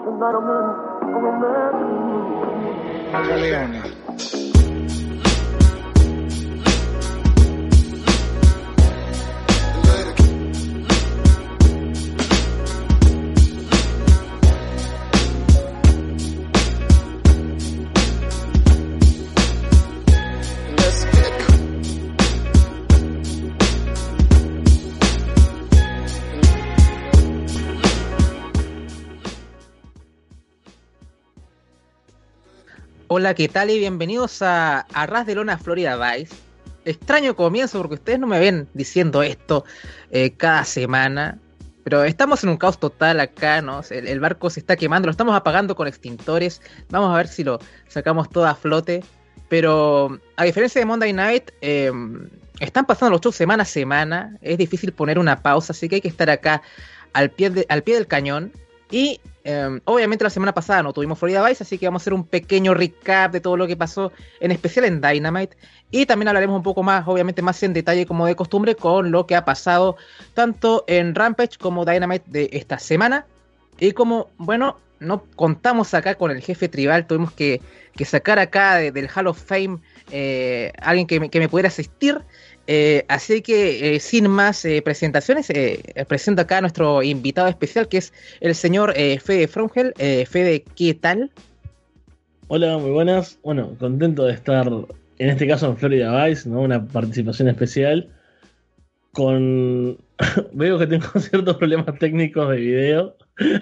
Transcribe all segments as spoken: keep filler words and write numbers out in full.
Hola, ¿qué tal? Y bienvenidos a, a Ras de Lona Florida Vice. Extraño comienzo porque ustedes no me ven diciendo esto eh, cada semana, pero estamos en un caos total acá, ¿no? El, el barco se está quemando, lo estamos apagando con extintores. Vamos a ver si lo sacamos todo a flote. Pero a diferencia de Monday Night, eh, están pasando los shows semana a semana. Es difícil poner una pausa, así que hay que estar acá al pie, de, al pie del cañón. Y Um, obviamente la semana pasada no tuvimos Florida Vice, así que vamos a hacer un pequeño recap de todo lo que pasó, en especial en Dynamite, y también hablaremos un poco más, obviamente más en detalle como de costumbre, con lo que ha pasado tanto en Rampage como Dynamite de esta semana. Y como, bueno, no contamos acá con el jefe tribal, tuvimos que, que sacar acá de, del Hall of Fame eh, alguien que me, que me pudiera asistir. Eh, así que eh, sin más eh, presentaciones, eh, presento acá a nuestro invitado especial, que es el señor eh, Fede Fromgel. eh, Fede, ¿qué tal? Hola, muy buenas. Bueno, contento de estar en este caso en Florida Vice, ¿no? Una participación especial con... Veo que tengo ciertos problemas técnicos de video.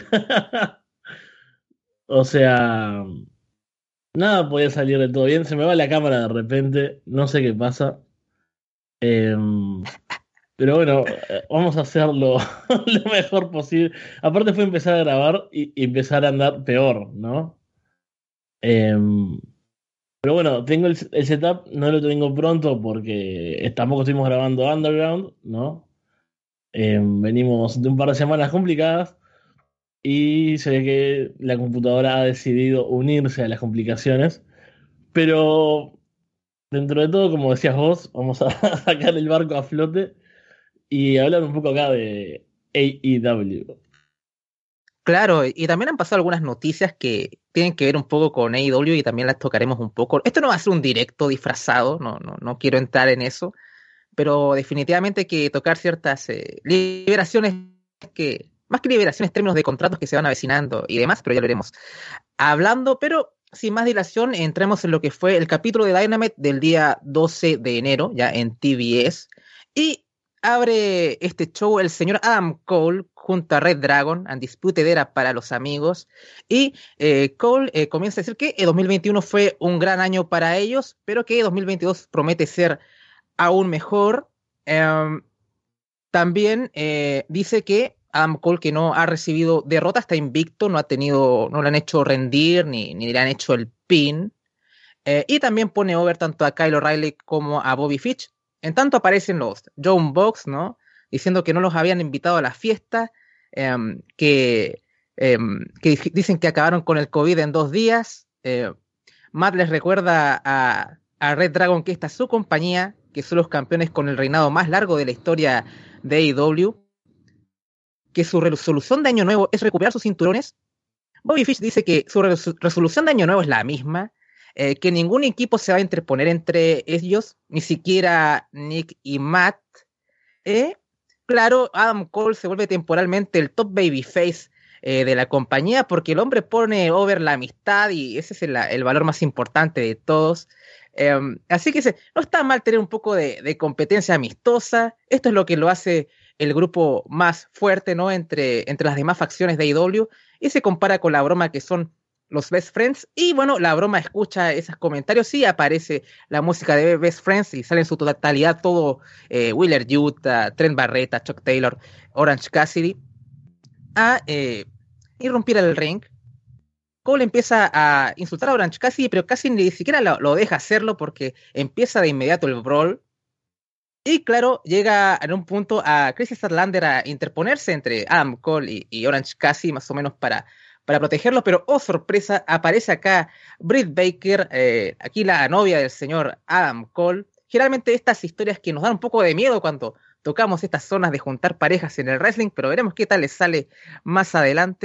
O sea, nada podía salir de todo bien. Se me va la cámara de repente, no sé qué pasa. Eh, pero bueno, eh, vamos a hacerlo lo mejor posible. Aparte fue empezar a grabar y, y empezar a andar peor, ¿no? Eh, pero bueno, tengo el, el setup, no lo tengo pronto porque tampoco estuvimos grabando Underground, ¿no? Eh, venimos de un par de semanas complicadas y se ve que la computadora ha decidido unirse a las complicaciones. Pero dentro de todo, como decías vos, vamos a sacar el barco a flote y hablar un poco acá de A E W. Claro, y también han pasado algunas noticias que tienen que ver un poco con A E W y también las tocaremos un poco. Esto no va a ser un directo disfrazado, no, no, no quiero entrar en eso, pero definitivamente hay que tocar ciertas eh, liberaciones que, más que liberaciones, términos de contratos que se van avecinando y demás, pero ya lo iremos hablando. Pero sin más dilación, entremos en lo que fue el capítulo de Dynamite del día doce de enero, ya en T B S, y abre este show el señor Adam Cole junto a Red Dragon, Undisputed Era para los amigos, y eh, Cole eh, comienza a decir que el dos mil veintiuno fue un gran año para ellos, pero que dos mil veintidós promete ser aún mejor. Um, también eh, dice que Adam Cole, que no ha recibido derrota, está invicto, no ha tenido, no le han hecho rendir ni, ni le han hecho el pin. Eh, y también pone over tanto a Kyle O'Reilly como a Bobby Fitch. En tanto aparecen los John Box, ¿no? Diciendo que no los habían invitado a la fiesta, eh, que, eh, que dicen que acabaron con el COVID en dos días. Eh, Matt les recuerda a, a Red Dragon que esta es su compañía, que son los campeones con el reinado más largo de la historia de A E W, que su resolución de año nuevo es recuperar sus cinturones. Bobby Fish dice que su res- resolución de año nuevo es la misma, eh, que ningún equipo se va a interponer entre ellos, ni siquiera Nick y Matt. Eh, claro, Adam Cole se vuelve temporalmente el top babyface eh, de la compañía porque el hombre pone over la amistad y ese es el, el valor más importante de todos. Eh, así que se, no está mal tener un poco de, de competencia amistosa. Esto es lo que lo hace el grupo más fuerte, ¿no? Entre, entre las demás facciones de A E W, y se compara con la broma que son los Best Friends. Y bueno, la broma escucha esos comentarios y aparece la música de Best Friends y sale en su totalidad todo eh, Wheeler Yuta, Trent Barreta, Chuck Taylor, Orange Cassidy a eh, irrumpir el ring. Cole empieza a insultar a Orange Cassidy, pero casi ni siquiera lo, lo deja hacerlo porque empieza de inmediato el brawl. Y claro, llega en un punto a Chris Statlander a interponerse entre Adam Cole y, y Orange Cassidy, más o menos para, para protegerlo, pero oh sorpresa, aparece acá Britt Baker, eh, aquí la novia del señor Adam Cole. Generalmente estas historias que nos dan un poco de miedo cuando tocamos estas zonas de juntar parejas en el wrestling, pero veremos qué tal les sale más adelante.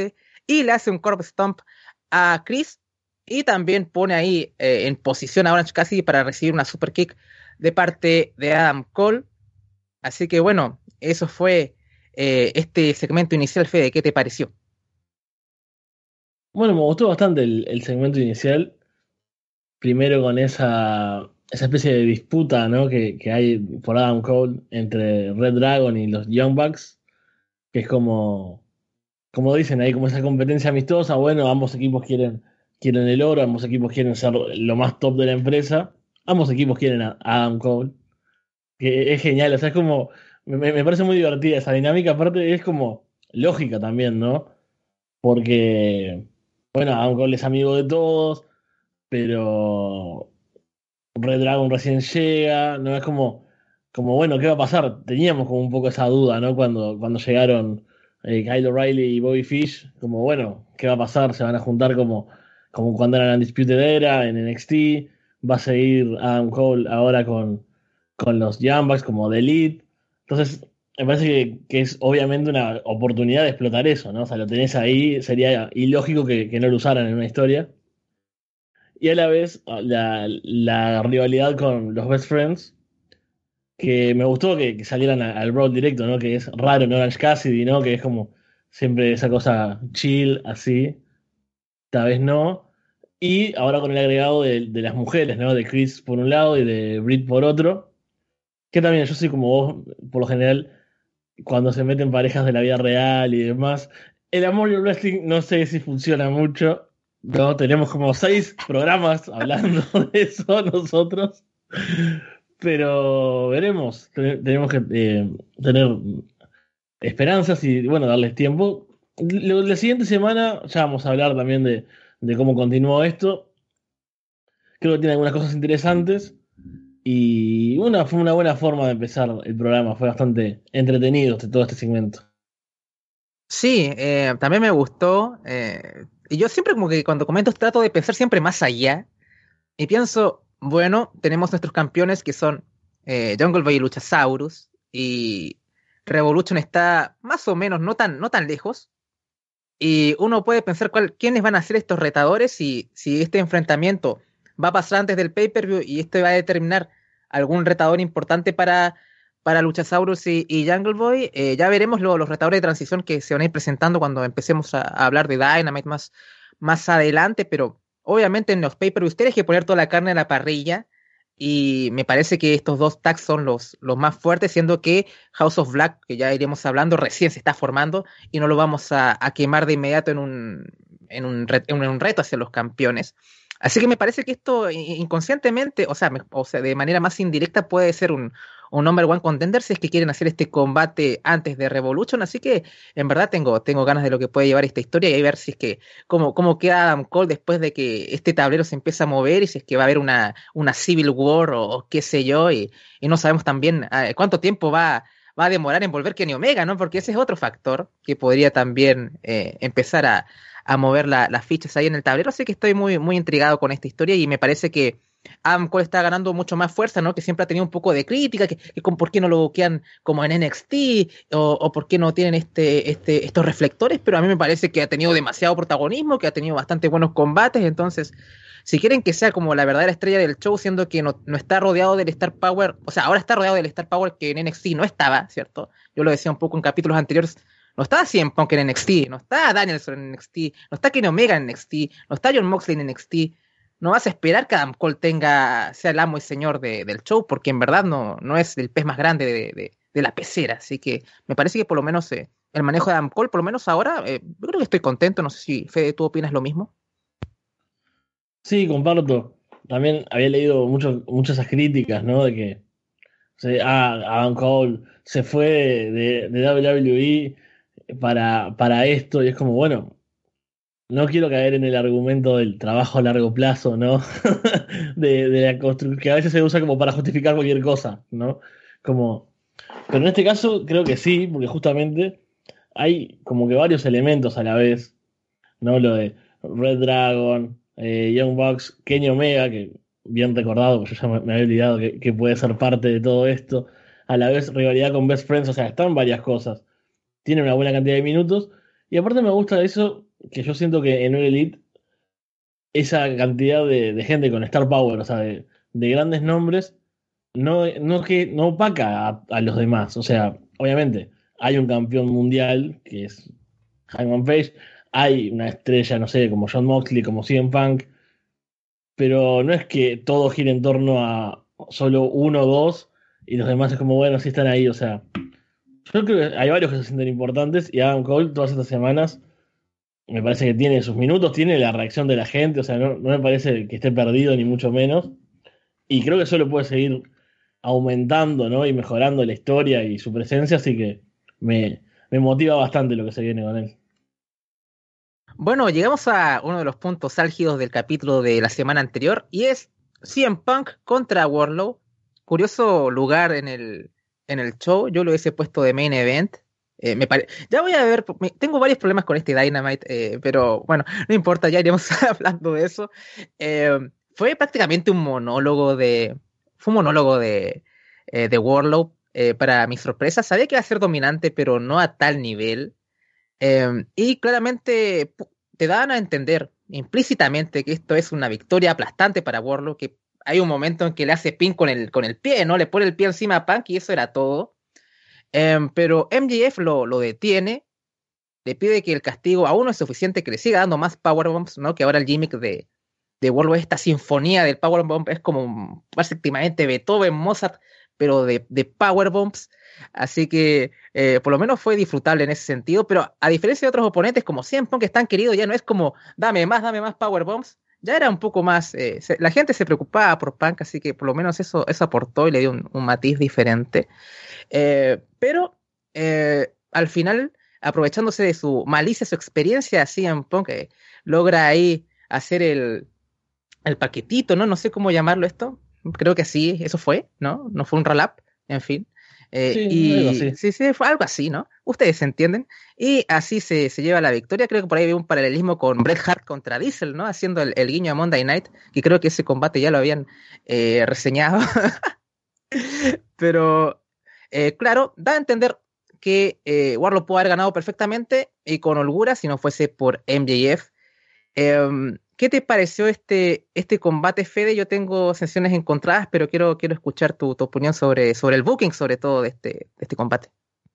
y le hace un curb stomp a Chris, y también pone ahí eh, en posición a Orange Cassidy para recibir una super kick de parte de Adam Cole. Así que bueno, eso fue eh, este segmento inicial. Fede, ¿qué te pareció? Bueno, me gustó bastante el, el segmento inicial. Primero con esa, esa especie de disputa, ¿no? que, que hay por Adam Cole entre Red Dragon y los Young Bucks, que es como, como dicen ahí, como esa competencia amistosa. Bueno, ambos equipos quieren, quieren el oro, ambos equipos quieren ser lo más top de la empresa, ambos equipos quieren a Adam Cole, que es genial, o sea, es como, me, me parece muy divertida esa dinámica, aparte es como lógica también, ¿no? Porque, bueno, Adam Cole es amigo de todos, pero Red Dragon recién llega, ¿no? Es como, como, bueno, ¿qué va a pasar? Teníamos como un poco esa duda, ¿no? Cuando, cuando llegaron eh, Kyle O'Reilly y Bobby Fish, como, bueno, ¿qué va a pasar? ¿Se van a juntar como, como cuando eran Undisputed Era en N X T? ¿Va a seguir Adam Cole ahora con, con los Young Bucks como The Elite? Entonces, me parece que, que es obviamente una oportunidad de explotar eso, ¿no? O sea, lo tenés ahí, sería ilógico que, que no lo usaran en una historia. Y a la vez la, la rivalidad con los Best Friends, que me gustó que, que salieran a- al Brawl directo, ¿no? Que es raro en Orange Cassidy, ¿no? Que es como siempre esa cosa chill, así, tal vez no. Y ahora con el agregado de, de las mujeres, ¿no? De Chris por un lado y de Britt por otro. Que también yo soy como vos, por lo general, cuando se meten parejas de la vida real y demás. El amor y el wrestling no sé si funciona mucho. No, tenemos como seis programas hablando de eso nosotros. Pero veremos. Ten- Tenemos que eh, tener esperanzas y, bueno, darles tiempo. Lo- La siguiente semana ya vamos a hablar también de, de cómo continuó esto. Creo que tiene algunas cosas interesantes. Y una, fue una buena forma de empezar el programa. Fue bastante entretenido este- todo este segmento. Sí, eh, también me gustó. Eh, y yo siempre como que cuando comento trato de pensar siempre más allá. Y pienso, bueno, tenemos nuestros campeones que son eh, Jungle Boy y Luchasaurus. Y Revolution está más o menos no tan, no tan lejos. Y uno puede pensar cuál, quiénes van a ser estos retadores y si este enfrentamiento va a pasar antes del pay-per-view y esto va a determinar algún retador importante para, para Luchasaurus y, y Jungle Boy. Eh, ya veremos lo- los retadores de transición que se van a ir presentando cuando empecemos a, a hablar de Dynamite más, más adelante, pero obviamente en los pay-per-views tienes que poner toda la carne en la parrilla. Y me parece que estos dos tags son los, los más fuertes, siendo que House of Black, que ya iremos hablando, recién se está formando y no lo vamos a, a quemar de inmediato en un, en, un re, en un reto hacia los campeones. Así que me parece que esto inconscientemente, o sea, me, o sea, de manera más indirecta puede ser un, un number one contender si es que quieren hacer este combate antes de Revolution. Así que en verdad tengo, tengo ganas de lo que puede llevar esta historia y ahí ver si es que cómo, cómo queda Adam Cole después de que este tablero se empieza a mover y si es que va a haber una, una Civil War o, o qué sé yo. Y, y no sabemos también uh, cuánto tiempo va va a demorar en volver Kenny Omega, ¿no? Porque ese es otro factor que podría también eh, empezar a, a mover la, las fichas ahí en el tablero. Así que estoy muy, muy intrigado con esta historia y me parece que Adam Cole está ganando mucho más fuerza, ¿no? Que siempre ha tenido un poco de crítica, que, que con por qué no lo quedan como en N X T o, o por qué no tienen este, este, estos reflectores, pero a mí me parece que ha tenido demasiado protagonismo, que ha tenido bastante buenos combates, entonces si quieren que sea como la verdadera estrella del show, siendo que no, no está rodeado del Star Power, o sea, ahora está rodeado del Star Power que en N X T no estaba, ¿cierto? Yo lo decía un poco en capítulos anteriores, no está C M Punk en N X T, no está Danielson en N X T, no está Kenny Omega en N X T, no está Jon Moxley en N X T. No vas a esperar que Adam Cole tenga, sea el amo y señor de, del show, porque en verdad no, no es el pez más grande de, de, de la pecera. Así que me parece que por lo menos eh, el manejo de Adam Cole, por lo menos ahora, eh, yo creo que estoy contento. No sé si, Fede, tú opinas lo mismo. Sí, comparto. También había leído mucho, muchas esas críticas, ¿no? De que se, ah, Adam Cole se fue de, de W W E para, para esto, y es como, bueno, no quiero caer en el argumento del trabajo a largo plazo, ¿no? De, de la construcción, que a veces se usa como para justificar cualquier cosa, ¿no? Como, pero en este caso creo que sí, porque justamente hay como que varios elementos a la vez, ¿no? Lo de Red Dragon, eh, Young Bucks, Kenny Omega, que bien recordado, porque yo ya me, me había olvidado que, que puede ser parte de todo esto. A la vez rivalidad con Best Friends, o sea, están varias cosas. Tiene una buena cantidad de minutos. Y aparte me gusta eso, que yo siento que en All Elite esa cantidad de, de gente con Star Power, o sea, de, de grandes nombres, no, no, que, no opaca a, a los demás. O sea, obviamente, hay un campeón mundial que es Hangman Page, hay una estrella, no sé, como Jon Moxley, como C M Punk, pero no es que todo gire en torno a solo uno o dos y los demás es como, bueno, sí están ahí. O sea, yo creo que hay varios que se sienten importantes y Adam Cole todas estas semanas me parece que tiene sus minutos, tiene la reacción de la gente, o sea, no, no me parece que esté perdido ni mucho menos. Y creo que solo puede seguir aumentando, ¿no? Y mejorando la historia y su presencia, así que me, me motiva bastante lo que se viene con él. Bueno, llegamos a uno de los puntos álgidos del capítulo de la semana anterior y es C M Punk contra Wardlow. Curioso lugar en el, en el show, yo lo hubiese puesto de main event. Eh, me pare... Ya voy a ver, me- tengo varios problemas con este Dynamite, eh, pero bueno, no importa, ya iremos hablando de eso. Eh, fue prácticamente un monólogo de, fue un monólogo de, eh, de Wardlow. Eh, para mi sorpresa, sabía que iba a ser dominante, pero no a tal nivel. Eh, y claramente pu- te dan a entender implícitamente que esto es una victoria aplastante para Wardlow, que hay un momento en que le hace pin con el, con el pie, ¿no? Le pone el pie encima a Punk y eso era todo. Em, pero M J F lo, lo detiene, le pide que el castigo aún no es suficiente, que le siga dando más powerbombs, ¿no? Que ahora el gimmick de, de Wardlow, esta sinfonía del powerbomb, es como prácticamente Beethoven, Mozart, pero de, de powerbombs. Así que eh, por lo menos fue disfrutable en ese sentido, pero a diferencia de otros oponentes como C M Punk, que están queridos, ya no es como dame más, dame más powerbombs. Ya era un poco más, eh, se- la gente se preocupaba por Punk, así que por lo menos eso, eso aportó y le dio un, un matiz diferente. Eh, pero eh, al final, aprovechándose de su malicia, su experiencia, C M Punk eh, logra ahí hacer el, el paquetito, ¿no? No sé cómo llamarlo esto. Creo que así, eso fue, ¿no? No fue un roll-up, en fin. Eh, Sí, algo y así. sí, sí, fue algo así, ¿no? Ustedes entienden. Y así se, se lleva la victoria. Creo que por ahí hay un paralelismo con Bret Hart contra Diesel, ¿no? Haciendo el, el guiño a Monday Night, que creo que ese combate ya lo habían eh, reseñado. Pero, eh, claro, da a entender que eh, Warlock pudo haber ganado perfectamente y con holgura si no fuese por M J F. Em, ¿qué te pareció este, este combate, Fede? Yo tengo sensaciones encontradas, pero quiero, quiero escuchar tu, tu opinión sobre, sobre el booking, sobre todo de este, de este combate.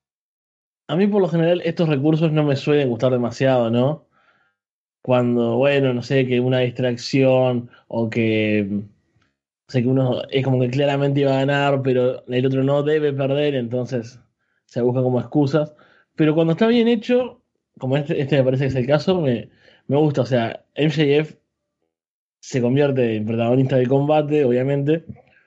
A mí por lo general estos recursos no me suelen gustar demasiado, ¿no? Cuando, bueno, no sé, que una distracción o que, no sé, que uno es como que claramente iba a ganar, pero el otro no debe perder, entonces se busca como excusas. Pero cuando está bien hecho, como este, este me parece que es el caso, me, me gusta. O sea, M J F se convierte en protagonista del combate, obviamente.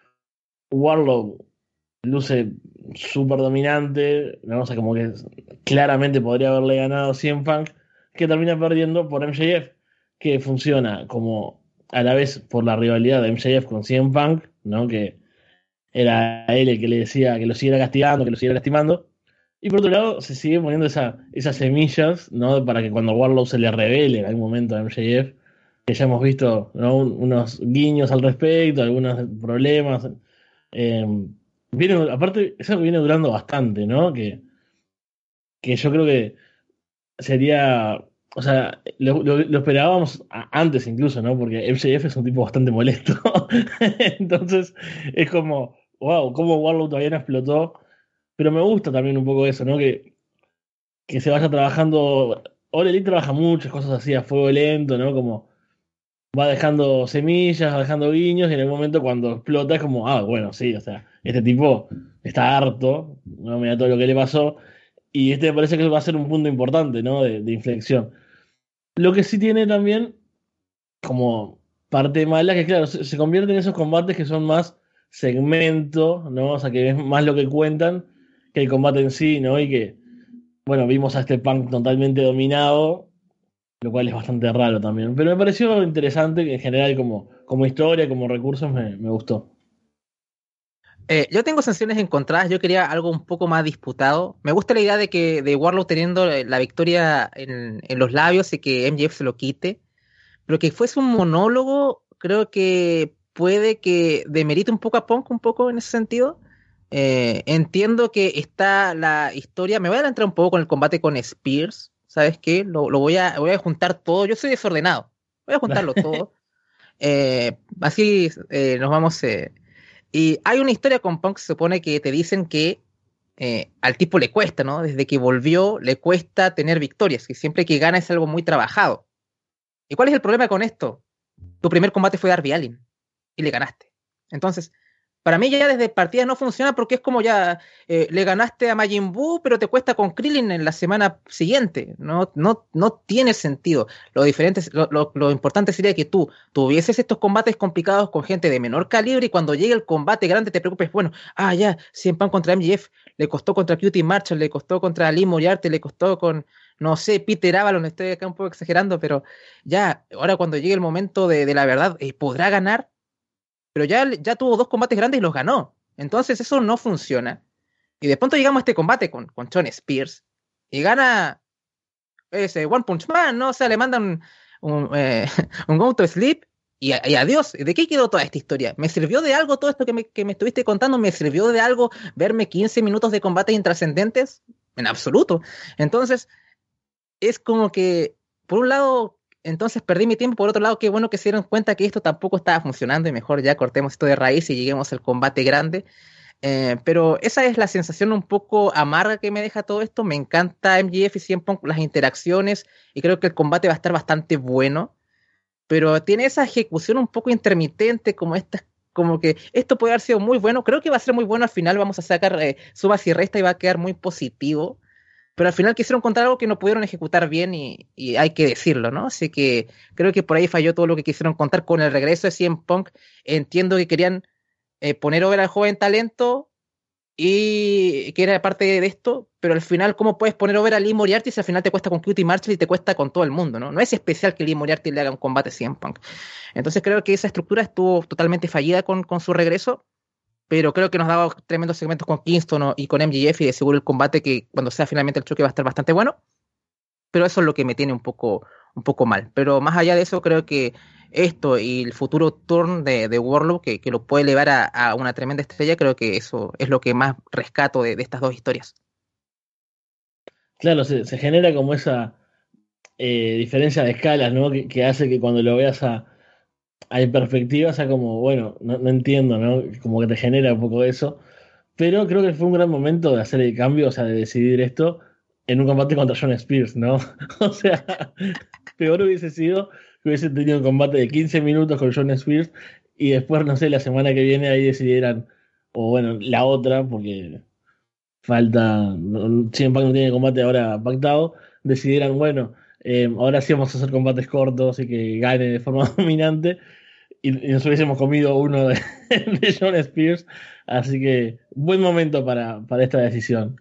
Warlock luce súper dominante, ¿no? O sea, como que claramente podría haberle ganado a C M Punk, que termina perdiendo por M J F, que funciona como a la vez por la rivalidad de M J F con C M Punk, ¿no? Que era él el que le decía que lo siguiera castigando, que lo siguiera lastimando. Y por otro lado, se sigue poniendo esa, esas semillas, ¿no? Para que cuando Warlock se le revele en algún momento a M J F, que ya hemos visto, ¿no? Un- unos guiños al respecto, algunos problemas. Eh, viene, aparte, eso viene durando bastante, ¿no? Que, que yo creo que sería, o sea, lo, lo- lo esperábamos a- antes incluso, ¿no? Porque M J F es un tipo bastante molesto. Entonces, es como, wow, cómo Warlock todavía no explotó. Pero me gusta también un poco eso, ¿no? Que, que se vaya trabajando. All Elite trabaja muchas cosas así a fuego lento, ¿no? Como va dejando semillas, va dejando guiños, y en el momento cuando explota es como, ah, bueno, sí, o sea, este tipo está harto, no mira todo lo que le pasó, y este me parece que va a ser un punto importante, ¿no? De, de inflexión. Lo que sí tiene también como parte mala, que claro, se, se convierte en esos combates que son más segmento, ¿no? O sea, que es más lo que cuentan que el combate en sí, ¿no? Y que, bueno, vimos a este Punk totalmente dominado, lo cual es bastante raro también. Pero me pareció interesante que en general como, como historia, como recursos, me, me gustó. Eh, yo tengo sensaciones encontradas, yo quería algo un poco más disputado. Me gusta la idea de que de Warlock teniendo eh, la victoria en, en los labios y que M J F se lo quite, pero que fuese un monólogo, creo que puede que demerite un poco a Punk, un poco en ese sentido. Eh, entiendo que está la historia, me voy a adelantar un poco con el combate con Spears, ¿sabes qué? Lo, lo voy a, voy a juntar todo. Yo soy desordenado. Voy a juntarlo todo. Eh, así eh, nos vamos. Eh. Y hay una historia con Punk, se supone que te dicen que eh, al tipo le cuesta, ¿no? Desde que volvió, le cuesta tener victorias, que siempre que gana es algo muy trabajado. ¿Y cuál es el problema con esto? Tu primer combate fue Darby Allin y le ganaste. Entonces, para mí ya desde partida no funciona porque es como ya eh, le ganaste a Majin Buu, pero te cuesta con Krillin en la semana siguiente. No, no, no tiene sentido. Lo diferente, lo, lo, lo importante sería que tú tuvieses estos combates complicados con gente de menor calibre y cuando llegue el combate grande te preocupes, bueno, ah, ya, C M Punk contra M J F, le costó contra Q T Marshall, le costó contra Lee Moriarty, le costó con, no sé, Peter Avalon, estoy acá un poco exagerando, pero ya, ahora cuando llegue el momento de, de la verdad, eh, ¿podrá ganar? Pero ya, ya tuvo dos combates grandes y los ganó. Entonces eso no funciona. Y de pronto llegamos a este combate con, con Shawn Spears y gana ese One Punch Man, ¿no? O sea, le mandan un, un, eh, un Go to Sleep y, y adiós. ¿De qué quedó toda esta historia? ¿Me sirvió de algo todo esto que me, que me estuviste contando? ¿Me sirvió de algo verme quince minutos de combates intrascendentes? En absoluto. Entonces, es como que, por un lado, entonces perdí mi tiempo, por otro lado, qué bueno que se dieron cuenta que esto tampoco estaba funcionando y mejor ya cortemos esto de raíz y lleguemos al combate grande. Eh, pero esa es la sensación un poco amarga que me deja todo esto. Me encanta M J F y C M Punk, las interacciones, y creo que el combate va a estar bastante bueno, pero tiene esa ejecución un poco intermitente, como esta, como que esto puede haber sido muy bueno. Creo que va a ser muy bueno al final, vamos a sacar eh, subas y resta y va a quedar muy positivo. Pero al final quisieron contar algo que no pudieron ejecutar bien y, y hay que decirlo, ¿no? Así que creo que por ahí falló todo lo que quisieron contar con el regreso de C M Punk. Entiendo que querían eh, poner over al joven talento y que era parte de esto, pero al final, ¿cómo puedes poner over a Lee Moriarty si al final te cuesta con Q T Marshall y te cuesta con todo el mundo, ¿no? No es especial que Lee Moriarty le haga un combate a C M Punk. Entonces creo que esa estructura estuvo totalmente fallida con, con su regreso, pero creo que nos daba tremendos segmentos con Kingston ¿no? y con M J F y de seguro el combate que cuando sea finalmente el choque va a estar bastante bueno, pero eso es lo que me tiene un poco, un poco mal. Pero más allá de eso creo que esto y el futuro turn de, de Wardlow que, que lo puede elevar a, a una tremenda estrella, creo que eso es lo que más rescato de, de estas dos historias. Claro, se, se genera como esa eh, diferencia de escalas, ¿no? Que, que hace que cuando lo veas a, a en perspectiva sea como, bueno, no, no entiendo, ¿no? Como que te genera un poco eso. Pero creo que fue un gran momento de hacer el cambio, o sea, de decidir esto en un combate contra Shawn Spears, ¿no? O sea, peor hubiese sido que hubiese tenido un combate de quince minutos con Shawn Spears y después, no sé, la semana que viene ahí decidieran, o bueno, la otra, porque falta, no, C M Punk no tiene combate ahora pactado, decidieran, bueno, eh, ahora sí vamos a hacer combates cortos y que gane de forma dominante y, y nos hubiésemos comido uno de, de Shawn Spears. Así que buen momento para, para esta decisión.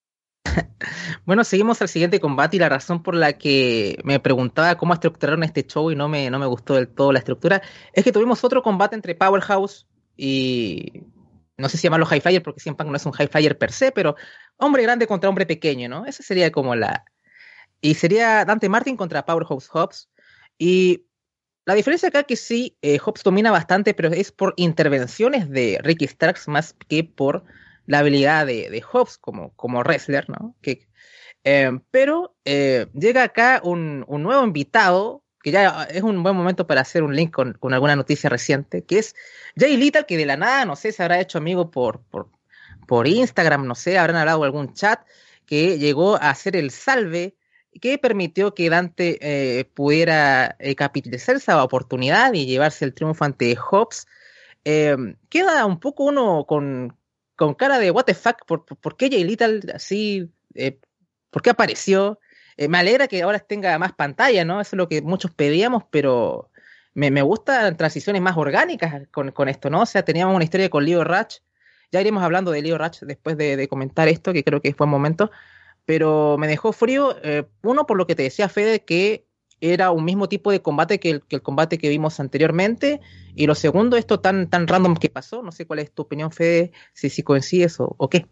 Bueno, seguimos al siguiente combate y la razón por la que me preguntaba cómo estructuraron este show y no me, no me gustó del todo la estructura es que tuvimos otro combate entre Powerhouse y no sé si llamarlo High Flyer porque C M Punk no es un High Flyer per se, pero hombre grande contra hombre pequeño, ¿no? Esa sería como la... Y sería Dante Martin contra Powerhouse Hobbs. Y la diferencia acá es que sí, eh, Hobbs domina bastante, pero es por intervenciones de Ricky Starks más que por la habilidad de, de Hobbs como, como wrestler, ¿no? Que, eh, pero eh, llega acá un, un nuevo invitado, que ya es un buen momento para hacer un link con, con alguna noticia reciente, que es Jay Lethal, que de la nada, no sé, se habrá hecho amigo por, por, por Instagram, no sé, habrán hablado en algún chat, que llegó a hacer el salve que permitió que Dante eh, pudiera eh, capitalizar esa oportunidad y llevarse el triunfo ante Hobbs. Eh, queda un poco uno con, con cara de what the fuck, ¿por, por, por qué Jay Lethal así? Eh, ¿Por qué apareció? Eh, me alegra que ahora tenga más pantalla, ¿no? Eso es lo que muchos pedíamos, pero me, me gustan transiciones más orgánicas con, con esto, ¿no? O sea, teníamos una historia con Leo Rush, ya iremos hablando de Leo Rush después de, de comentar esto, que creo que es buen momento, pero me dejó frío, eh, uno por lo que te decía Fede, que era un mismo tipo de combate que el, que el combate que vimos anteriormente, y lo segundo, esto tan, tan random que pasó, no sé cuál es tu opinión Fede, si, si coincides o, o qué.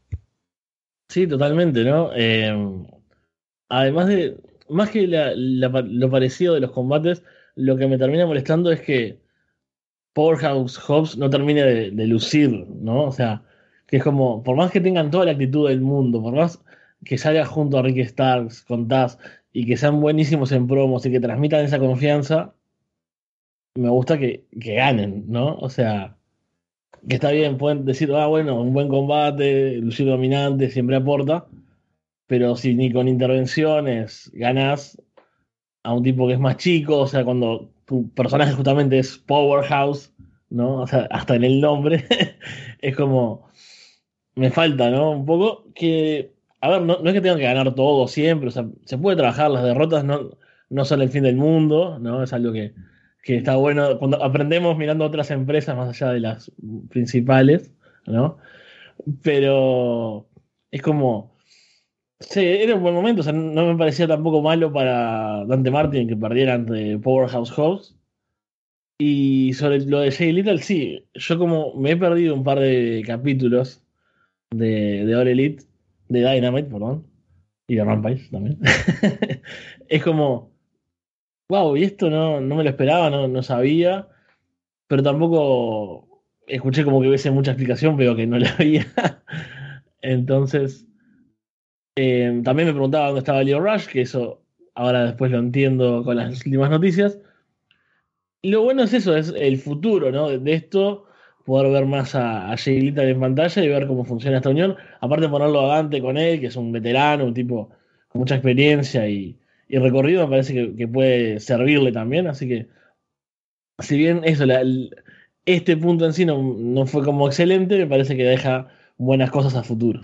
Sí, totalmente, ¿no? Eh, además de, más que la- la- lo parecido de los combates, lo que me termina molestando es que Powerhouse Hobbs no termine de, de lucir, ¿no? O sea, que es como, por más que tengan toda la actitud del mundo, por más que salga junto a Ricky Starks con Taz y que sean buenísimos en promos y que transmitan esa confianza, me gusta que, que ganen, ¿no? O sea, que está bien, pueden decir, ah, bueno, un buen combate, lucir dominante, siempre aporta, pero si ni con intervenciones ganas a un tipo que es más chico, o sea, cuando tu personaje justamente es Powerhouse, ¿no? O sea, hasta en el nombre, es como, me falta, ¿no? Un poco que, a ver, no, no es que tengan que ganar todo siempre, o sea, se puede trabajar, las derrotas no, no son el fin del mundo, ¿no? Es algo que, que está bueno cuando aprendemos mirando otras empresas más allá de las principales, ¿no? Pero es como, sí, era un buen momento, o sea, no me parecía tampoco malo para Dante Martin que perdiera ante Powerhouse Hobbs. Y sobre lo de Jay Little, sí, yo como me he perdido un par de capítulos de, de All Elite, de Dynamite, perdón, y de Rampage también. Es como, wow, y esto no, no me lo esperaba, no, no sabía, pero tampoco escuché como que hubiese mucha explicación, pero que no la había. Entonces, eh, también me preguntaba dónde estaba Leo Rush, que eso ahora después lo entiendo con las últimas noticias. Y lo bueno es eso, es el futuro, ¿no? De, de esto, poder ver más a, a Jay Little en pantalla y ver cómo funciona esta unión. Aparte ponerlo a Dante con él, que es un veterano, un tipo con mucha experiencia y, y recorrido, me parece que, que puede servirle también. Así que, si bien eso, la- el- este punto en sí no, no fue como excelente, me parece que deja buenas cosas a futuro.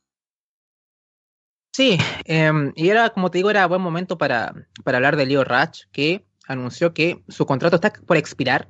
Sí, em, y era, como te digo, era buen momento para, para hablar de Leo Rush, que anunció que su contrato está por expirar.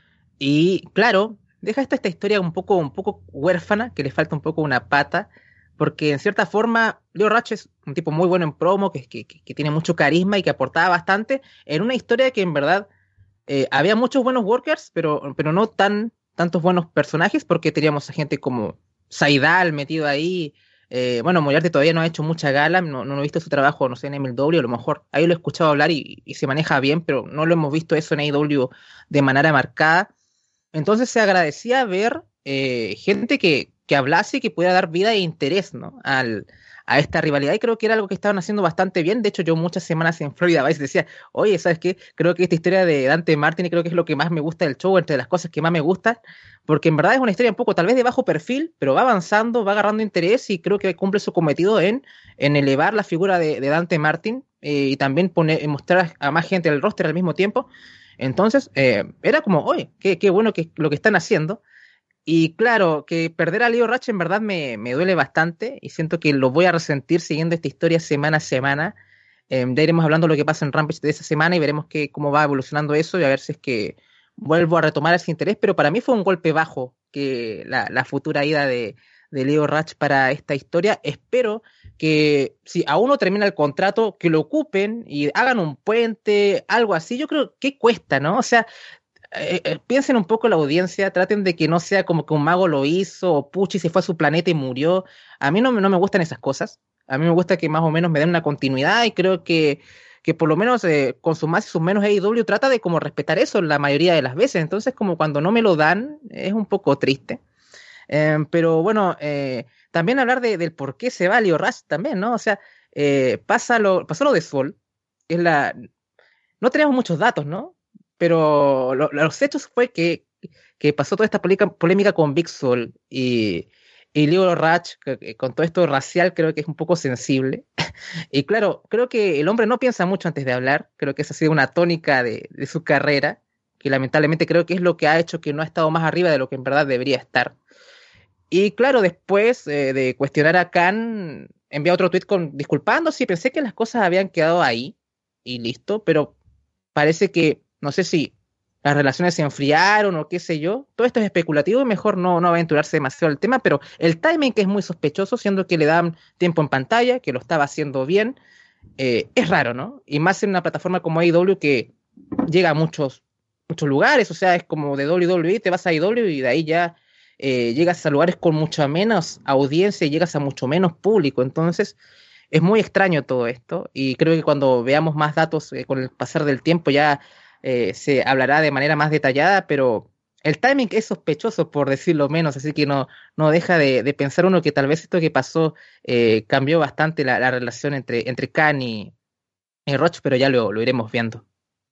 Y claro, deja esta, esta historia un poco, un poco huérfana, que le falta un poco una pata, porque en cierta forma Leo Rush es un tipo muy bueno en promo, que, que, que que tiene mucho carisma y que aportaba bastante en una historia que en verdad eh, había muchos buenos workers, pero, pero no tan tantos buenos personajes, porque teníamos a gente como Saidal metido ahí. Eh, bueno, Moriarty todavía no ha hecho mucha gala, no, no he visto su trabajo, no sé, en M L W, a lo mejor ahí lo he escuchado hablar y, y se maneja bien, pero no lo hemos visto eso en A E W de manera marcada. Entonces se agradecía ver eh, gente que, que hablase y que pudiera dar vida e interés, ¿no? Al, a esta rivalidad, y creo que era algo que estaban haciendo bastante bien. De hecho, yo muchas semanas en Florida Vice decía, oye, ¿sabes qué? Creo que esta historia de Dante Martin creo que es lo que más me gusta del show, entre las cosas que más me gustan, porque en verdad es una historia un poco tal vez de bajo perfil, pero va avanzando, va agarrando interés y creo que cumple su cometido en, en elevar la figura de, de Dante Martin eh, y también poner, mostrar a más gente del roster al mismo tiempo. Entonces, eh, era como, oye, qué, qué bueno que lo que están haciendo. Y claro, que perder a Leo Rush en verdad me, me duele bastante y siento que lo voy a resentir siguiendo esta historia semana a semana. Eh, ya iremos hablando de lo que pasa en Rampage de esa semana y veremos que, cómo va evolucionando eso y a ver si es que vuelvo a retomar ese interés. Pero para mí fue un golpe bajo que la, la futura ida de, de Leo Rush para esta historia. Espero que si aún no termina el contrato, que lo ocupen y hagan un puente, algo así. Yo creo que cuesta, ¿no? O sea, eh, eh, piensen un poco la audiencia, traten de que no sea como que un mago lo hizo o Pucci se fue a su planeta y murió. A mí no, me- no me gustan esas cosas. A mí me gusta que más o menos me den una continuidad y creo que, que por lo menos eh, con sus más y sus menos A E W trata de como respetar eso la mayoría de las veces. Entonces como cuando no me lo dan es un poco triste. Eh, pero bueno, eh, también hablar de, del por qué se va Leo Rush también, ¿no? O sea, eh, pasa lo, pasó lo de Sol, que es la, no tenemos muchos datos, ¿no? Pero lo- los hechos fue que, que pasó toda esta polémica, polémica con Big Sol y, y Leo Rush, que- que con todo esto racial, creo que es un poco sensible. Y claro, creo que el hombre no piensa mucho antes de hablar, creo que esa ha sido una tónica de, de su carrera, que lamentablemente creo que es lo que ha hecho que no ha estado más arriba de lo que en verdad debería estar. Y claro, después eh, de cuestionar a Khan, envía otro tweet con disculpándose y pensé que las cosas habían quedado ahí y listo, pero parece que, no sé si las relaciones se enfriaron o qué sé yo. Todo esto es especulativo y mejor no, no aventurarse demasiado al tema, pero el timing que es muy sospechoso, siendo que le dan tiempo en pantalla, que lo estaba haciendo bien, eh, es raro, ¿no? Y más en una plataforma como A E W que llega a muchos, muchos lugares, o sea, es como de W W E, te vas a A E W y de ahí ya eh, llegas a lugares con mucha menos audiencia y llegas a mucho menos público. Entonces, es muy extraño todo esto y creo que cuando veamos más datos eh, con el pasar del tiempo ya eh, se hablará de manera más detallada, pero el timing es sospechoso por decirlo menos, así que no, no deja de, de pensar uno que tal vez esto que pasó eh, cambió bastante la, la relación entre, entre Khan y, en Roach, pero ya lo, lo iremos viendo.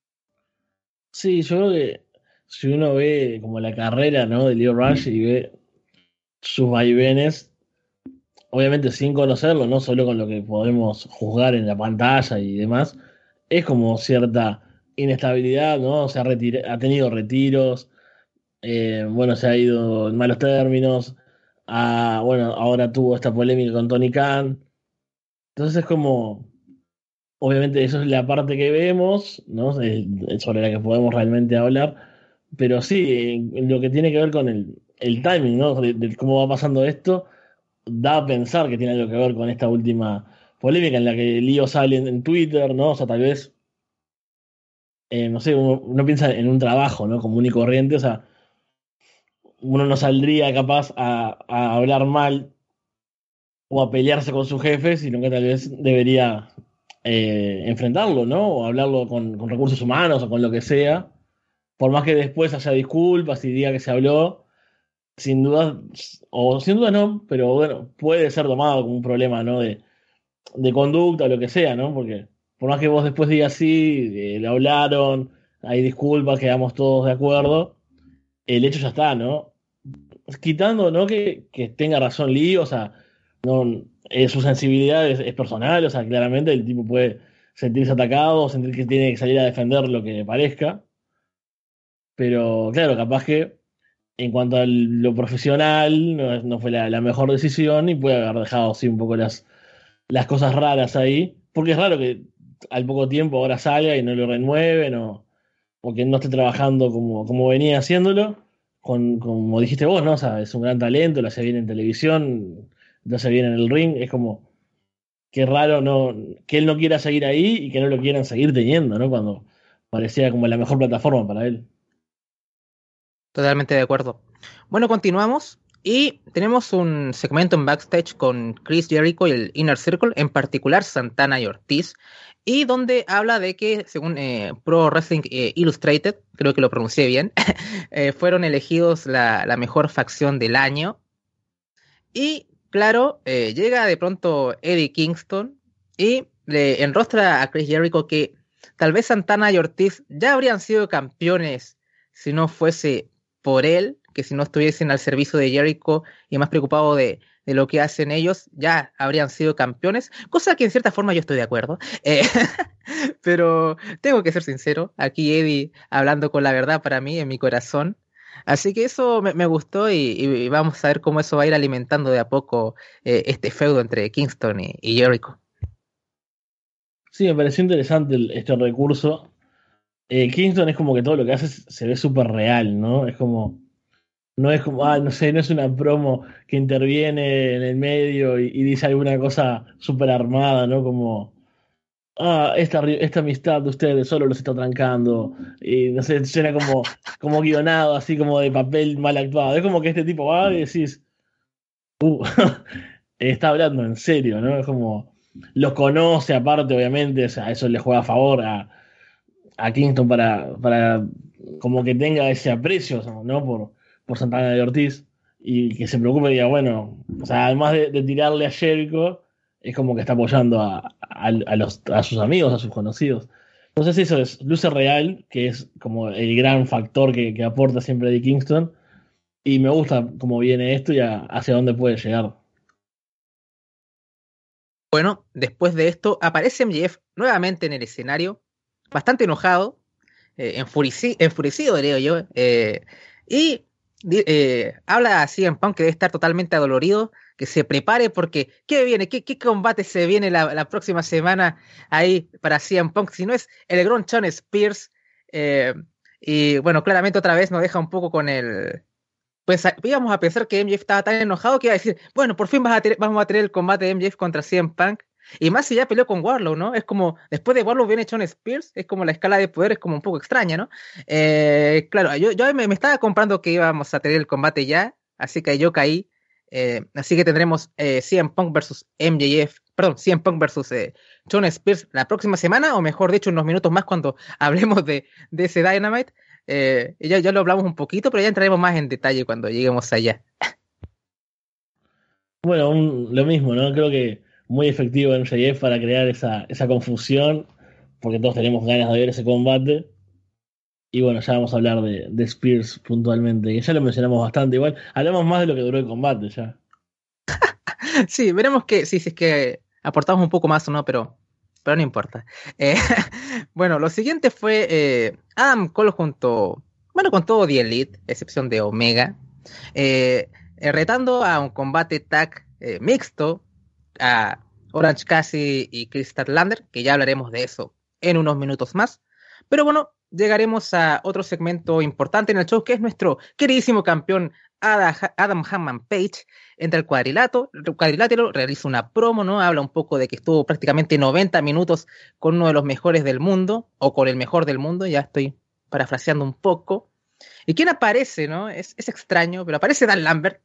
Sí, yo creo que si uno ve como la carrera, ¿no? de Leo Rush y ve sus vaivenes, obviamente sin conocerlo, no solo con lo que podemos juzgar en la pantalla y demás, es como cierta inestabilidad, ¿no? O sea, retira- ha tenido retiros, eh, bueno, se ha ido en malos términos, ah, bueno, ahora tuvo esta polémica con Tony Khan, entonces es como, obviamente eso es la parte que vemos, ¿no? Es- es sobre la que podemos realmente hablar, pero sí, en, en lo que tiene que ver con el, el timing, ¿no? De, de cómo va pasando esto da a pensar que tiene algo que ver con esta última polémica en la que Lío sale en, en Twitter, ¿no? O sea, tal vez, eh, no sé, uno, uno piensa en un trabajo, ¿no? Común y corriente, o sea, uno no saldría capaz a, a hablar mal o a pelearse con su jefe, sino que tal vez debería eh, enfrentarlo, ¿no? O hablarlo con, con recursos humanos o con lo que sea, por más que después haya disculpas y diga que se habló, sin duda, o sin duda no, pero bueno, puede ser tomado como un problema, ¿no? De, de conducta o lo que sea, ¿no? Porque por más que vos después digas sí, eh, le hablaron, hay disculpas, quedamos todos de acuerdo, el hecho ya está, ¿no? Quitando, ¿no? Que, que tenga razón Lee, o sea, no, eh, su sensibilidad es, es personal, o sea, claramente el tipo puede sentirse atacado, sentir que tiene que salir a defender lo que le parezca, pero claro, capaz que en cuanto a lo profesional, no, no fue la, la mejor decisión y puede haber dejado así un poco las, las cosas raras ahí, porque es raro que al poco tiempo ahora salga y no lo renueven o, o que no esté trabajando como, como venía haciéndolo, con, como dijiste vos, ¿no? O sea, es un gran talento, lo hace bien en televisión, lo hace bien en el ring, es como que raro no, que él no quiera seguir ahí y que no lo quieran seguir teniendo, ¿no? Cuando parecía como la mejor plataforma para él. Totalmente de acuerdo. Bueno, continuamos y tenemos un segmento en backstage con Chris Jericho y el Inner Circle, en particular Santana y Ortiz, y donde habla de que, según eh, Pro Wrestling eh, Illustrated, creo que lo pronuncié bien, eh, fueron elegidos la, la mejor facción del año. Y claro, eh, llega de pronto Eddie Kingston y le enrostra a Chris Jericho que tal vez Santana y Ortiz ya habrían sido campeones si no fuese por él, que si no estuviesen al servicio de Jericho y más preocupado de, de lo que hacen ellos, ya habrían sido campeones, cosa que en cierta forma yo estoy de acuerdo. Eh, pero tengo que ser sincero, aquí Eddie hablando con la verdad para mí en mi corazón. Así que eso me, me gustó y, y vamos a ver cómo eso va a ir alimentando de a poco eh, este feudo entre Kingston y, y Jericho. Sí, me pareció interesante el- este recurso. Eh, Kingston es como que todo lo que hace se ve súper real, ¿no? Es como, no es como, ah, no sé, no es una promo que interviene en el medio y, y dice alguna cosa súper armada, ¿no? Como, ah, esta, ri- esta amistad de ustedes solo los está trancando. Y no sé, suena como, como guionado, así como de papel mal actuado. Es como que este tipo va y decís, uh, está hablando en serio, ¿no? Es como, los conoce aparte, obviamente, o sea, eso le juega a favor a, a Kingston para, para como que tenga ese aprecio, ¿no? Por, por Santana de Ortiz y que se preocupe y diga, bueno, o sea, además de, de tirarle a Jericho, es como que está apoyando a, a, a los, a sus amigos, a sus conocidos. Entonces eso es luce real, que es como el gran factor que, que aporta siempre de Kingston, y me gusta cómo viene esto y a- hacia dónde puede llegar. Bueno, después de esto aparece M J F nuevamente en el escenario, bastante enojado, eh, enfureci- enfurecido, diría yo, eh, y di- eh, habla a C M Punk que debe estar totalmente adolorido, que se prepare porque ¿qué viene? ¿Qué, qué combate se viene la, la próxima semana ahí para C M Punk? Si no es el gran Shawn Spears, eh, y bueno, claramente otra vez nos deja un poco con el... Pues a- íbamos a pensar que M J F estaba tan enojado que iba a decir, bueno, por fin vas a tener- vamos a tener el combate de M J F contra C M Punk. Y más si ya peleó con Warlow, ¿no? Es como, después de Warlow viene Shawn Spears, es como la escala de poder es como un poco extraña, ¿no? Eh, claro, yo, yo me, me estaba comprando que íbamos a tener el combate ya, así que yo caí. Eh, así que tendremos eh, C M Punk versus M J F, perdón, C M Punk versus eh, Shawn Spears la próxima semana, o mejor dicho, unos minutos más cuando hablemos de, de ese Dynamite. Eh, ya, ya lo hablamos un poquito, pero ya entraremos más en detalle cuando lleguemos allá. Bueno, un- lo mismo, ¿no? Creo que muy efectivo en M J F para crear esa, esa confusión, porque todos tenemos ganas de ver ese combate. Y bueno, ya vamos a hablar de, de Spears puntualmente, que ya lo mencionamos bastante. Igual, hablamos más de lo que duró el combate ya. Sí, veremos que, sí, sí, es que aportamos un poco más o no, pero, pero no importa. Eh, bueno, lo siguiente fue eh, Adam Cole junto, bueno, con todo The Elite, excepción de Omega, eh, eh, retando a un combate tag eh, mixto a Orange Cassidy y Chris Statlander, que ya hablaremos de eso en unos minutos más. Pero bueno, llegaremos a otro segmento importante en el show, que es nuestro queridísimo campeón Adam Hangman Page. Entra el cuadrilátero, el cuadrilátero, realiza una promo, ¿no? Habla un poco de que estuvo prácticamente noventa minutos con uno de los mejores del mundo, o con el mejor del mundo, ya estoy parafraseando un poco. ¿Y quién aparece, no? Es, es extraño, pero aparece Dan Lambert.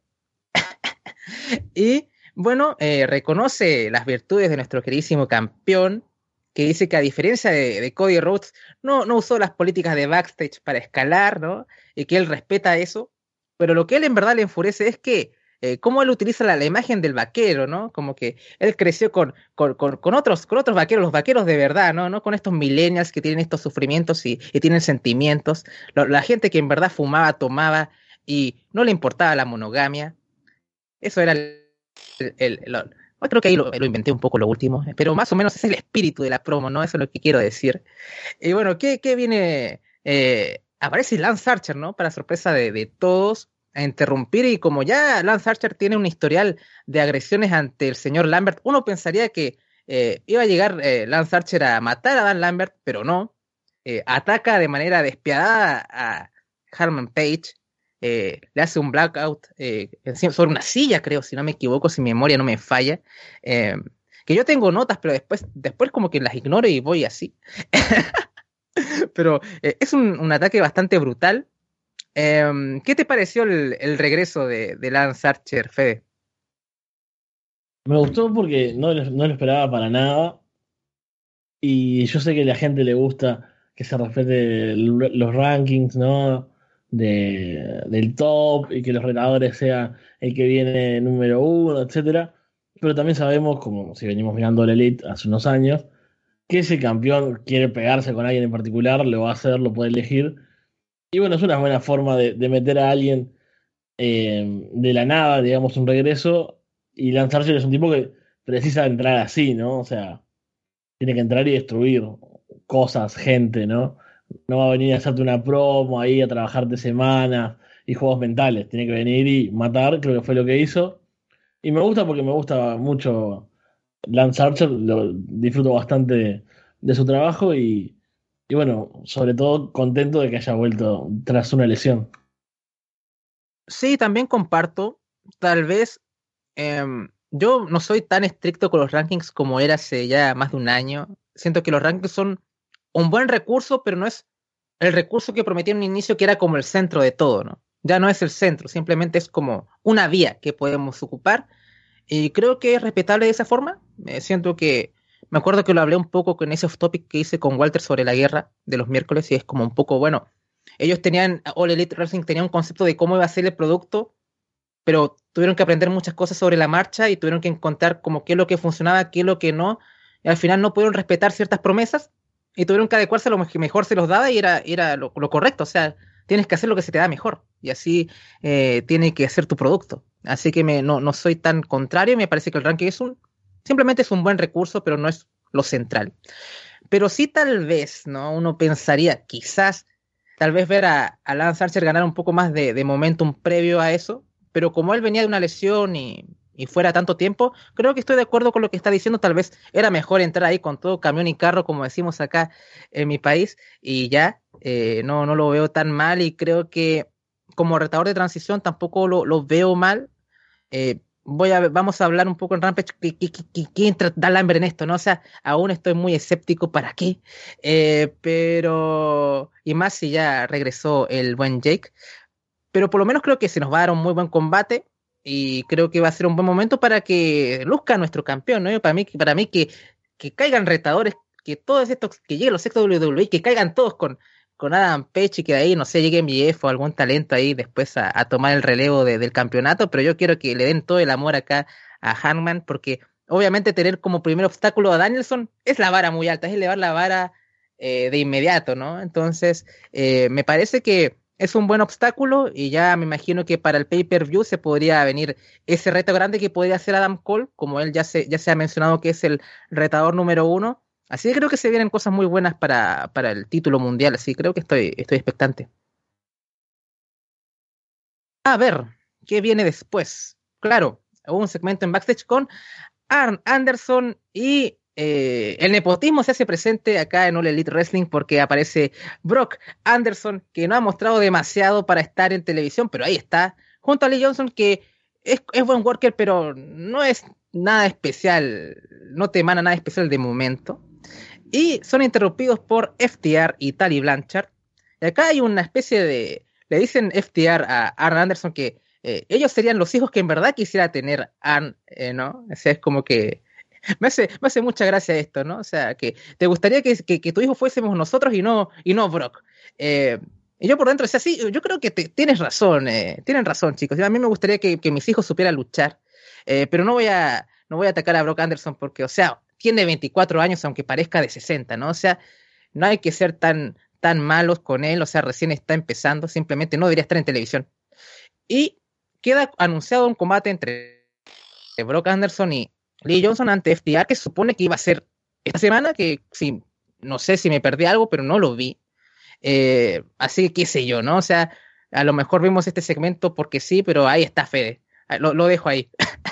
Y bueno, eh, reconoce las virtudes de nuestro queridísimo campeón, que dice que a diferencia de, de Cody Rhodes, no, no usó las políticas de backstage para escalar, ¿no? Y que él respeta eso. Pero lo que él en verdad le enfurece es que eh, cómo él utiliza la, la imagen del vaquero, ¿no? Como que él creció con, con, con, con otros, con otros vaqueros, los vaqueros de verdad, ¿no? No con estos millennials que tienen estos sufrimientos y, y tienen sentimientos. Lo, la gente que en verdad fumaba, tomaba y no le importaba la monogamia. Eso era el, el, el, el bueno, creo que ahí lo, lo inventé un poco lo último, pero más o menos es el espíritu de la promo, ¿no? Eso es lo que quiero decir. Y bueno, ¿qué, qué viene? Eh, aparece Lance Archer, ¿no? Para sorpresa de, de todos, a interrumpir, y como ya Lance Archer tiene un historial de agresiones ante el señor Lambert, uno pensaría que eh, iba a llegar eh, Lance Archer a matar a Dan Lambert, pero no. Eh, ataca de manera despiadada a Hangman Page, eh, le hace un blackout eh, sobre una silla, creo, si no me equivoco, si mi memoria no me falla. Eh, que yo tengo notas, pero después, después como que las ignoro y voy así. Pero eh, es un, un ataque bastante brutal. Eh, ¿Qué te pareció el, el regreso de, de Lance Archer, Fede? Me gustó porque no, lo- no lo esperaba para nada. Y yo sé que a la gente le gusta que se respete el- los rankings, ¿no? De, del top y que los retadores sean el que viene número uno, etcétera. Pero también sabemos, como si venimos mirando la Elite hace unos años, que ese campeón quiere pegarse con alguien en particular, lo va a hacer, lo puede elegir. Y bueno, es una buena forma de, de meter a alguien eh, de la nada, digamos, un regreso. Y lanzarse es un tipo que precisa entrar así, ¿no? O sea, tiene que entrar y destruir cosas, gente, ¿no? No va a venir a hacerte una promo ahí, a trabajarte semanas y juegos mentales. Tiene que venir y matar, creo que fue lo que hizo. Y me gusta porque me gusta mucho Lance Archer, lo disfruto bastante de, de su trabajo y, y bueno, sobre todo contento de que haya vuelto tras una lesión. Sí, también comparto. Tal vez eh, yo no soy tan estricto con los rankings como era hace ya más de un año. Siento que los rankings son un buen recurso, pero no es el recurso que prometía en un inicio, que era como el centro de todo, ¿no? Ya no es el centro, simplemente es como una vía que podemos ocupar. Y creo que es respetable de esa forma. Eh, siento que, me acuerdo que lo hablé un poco con ese off topic que hice con Walter sobre la guerra de los miércoles, y es como un poco, bueno, ellos tenían, All Elite Wrestling tenía un concepto de cómo iba a ser el producto, pero tuvieron que aprender muchas cosas sobre la marcha y tuvieron que encontrar como qué es lo que funcionaba, qué es lo que no, y al final no pudieron respetar ciertas promesas y tuvieron que adecuarse a lo que mejor se los daba, y era, era lo, lo correcto, o sea, tienes que hacer lo que se te da mejor, y así eh, tiene que ser tu producto. Así que me, no, no soy tan contrario, me parece que el ranking es un, simplemente es un buen recurso, pero no es lo central. Pero sí, tal vez, ¿no? Uno pensaría, quizás, tal vez ver a, a Lance Archer ganar un poco más de, de momentum previo a eso, pero como él venía de una lesión y, y fuera tanto tiempo, creo que estoy de acuerdo con lo que está diciendo. Tal vez era mejor entrar ahí con todo camión y carro, como decimos acá en mi país, y ya, eh, no, no lo veo tan mal, y creo que como retador de transición tampoco lo, lo veo mal. Eh, voy a, vamos a hablar un poco en Rampage qué, qué, qué, qué entra Dan Lambert en esto, ¿no? O sea, aún estoy muy escéptico para qué, eh, pero, y más si ya regresó el buen Jake, pero por lo menos creo que se nos va a dar un muy buen combate, y creo que va a ser un buen momento para que luzca nuestro campeón, ¿no? Para mí, para mí que, que caigan retadores, que todos estos, que lleguen los ex W W E, que caigan todos con, con Adam Page, y que de ahí, no sé, llegue M J F o algún talento ahí después a, a tomar el relevo de, del campeonato, pero yo quiero que le den todo el amor acá a Hangman, porque obviamente tener como primer obstáculo a Danielson es la vara muy alta, es elevar la vara eh, de inmediato, ¿no? Entonces, eh, me parece que es un buen obstáculo y ya me imagino que para el pay-per-view se podría venir ese reto grande que podría hacer Adam Cole, como él ya se, ya se ha mencionado que es el retador número uno. Así que creo que se vienen cosas muy buenas para, para el título mundial, así creo que estoy, estoy expectante. A ver, ¿qué viene después? Claro, hubo un segmento en backstage con Arn Anderson y eh, el nepotismo se hace presente acá en All Elite Wrestling porque aparece Brock Anderson, que no ha mostrado demasiado para estar en televisión, pero ahí está, junto a Lee Johnson, que es, es buen worker, pero no es nada especial, no te emana nada especial de momento. Y son interrumpidos por F T R y Tully Blanchard. Y acá hay una especie de... Le dicen F T R a Arn Anderson que eh, ellos serían los hijos que en verdad quisiera tener Arn, eh, ¿no? O sea, es como que... Me hace, me hace mucha gracia esto, ¿no? O sea, que te gustaría que, que, que tu hijo fuésemos nosotros y no, y no Brock. Eh, y yo por dentro, o sea, sí, yo creo que te, tienes razón, eh, tienen razón, chicos. A mí me gustaría que, que mis hijos supieran luchar, eh, pero no voy a, no voy a atacar a Brock Anderson porque, o sea, tiene veinticuatro años aunque parezca de sesenta, ¿no? O sea, no hay que ser tan, tan malos con él, o sea, recién está empezando, simplemente no debería estar en televisión. Y queda anunciado un combate entre Brock Anderson y Lee Johnson ante F T R, que se supone que iba a ser esta semana, que sí, no sé si me perdí algo, pero no lo vi. Eh, así que qué sé yo, ¿no? O sea, a lo mejor vimos este segmento porque sí, pero ahí está Fede. Lo, lo dejo ahí.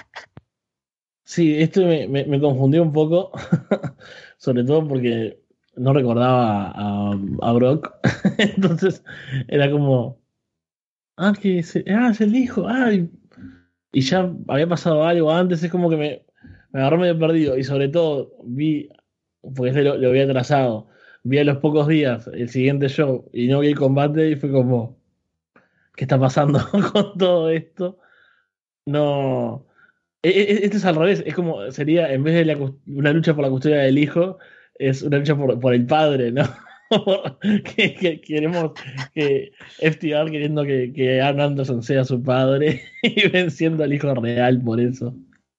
Sí, esto me, me, me confundió un poco, sobre todo porque no recordaba a, a Brock, entonces era como, ah, que es, ah, es el hijo, ah, y, y ya había pasado algo antes, es como que me, me agarró medio perdido, y sobre todo vi, porque este lo, lo había atrasado, vi a los pocos días el siguiente show y no vi el combate y fue como, ¿qué está pasando con todo esto? No. E- e- Esto es al revés, es como sería, en vez de la cus- una lucha por la custodia del hijo, es una lucha por, por el padre, ¿no? que, que queremos que F T R queriendo que, que Arn Anderson sea su padre y venciendo al hijo real por eso.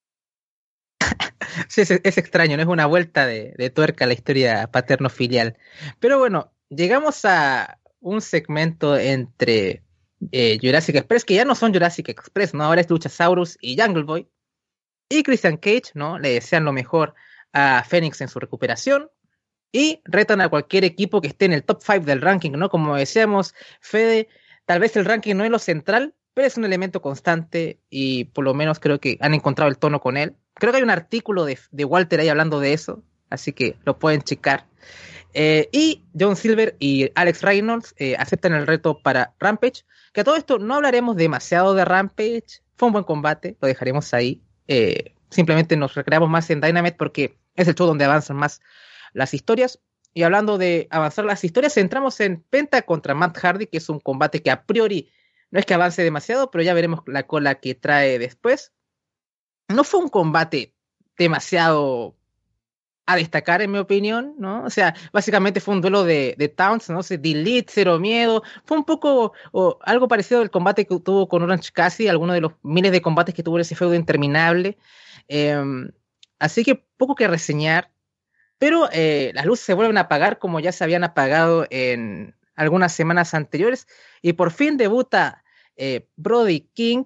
Sí, es, es extraño, no es una vuelta de, de tuerca a la historia paterno-filial. Pero bueno, llegamos a un segmento entre eh, Jurassic Express, que ya no son Jurassic Express, ¿no? Ahora es Luchasaurus y Jungle Boy. Y Christian Cage, ¿no? Le desean lo mejor a Phoenix en su recuperación. Y retan a cualquier equipo que esté en el top cinco del ranking, ¿no? Como decíamos, Fede, tal vez el ranking no es lo central, pero es un elemento constante y por lo menos creo que han encontrado el tono con él. Creo que hay un artículo de, de Walter ahí hablando de eso, así que lo pueden checar. Eh, y John Silver y Alex Reynolds eh, aceptan el reto para Rampage, que a todo esto no hablaremos demasiado de Rampage, fue un buen combate, lo dejaremos ahí. Eh, simplemente nos recreamos más en Dynamite porque es el show donde avanzan más las historias. Y hablando de avanzar las historias, centramos en Penta contra Matt Hardy, que es un combate que a priori no es que avance demasiado, pero ya veremos la cola que trae después. No fue un combate demasiado a destacar, en mi opinión, ¿no? O sea, básicamente fue un duelo de, de Towns, ¿no? Se delete, cero miedo. Fue un poco o, algo parecido al combate que tuvo con Orange Cassidy, alguno de los miles de combates que tuvo en ese feudo interminable. Eh, así que poco que reseñar. Pero eh, las luces se vuelven a apagar como ya se habían apagado en algunas semanas anteriores. Y por fin debuta eh, Brody King.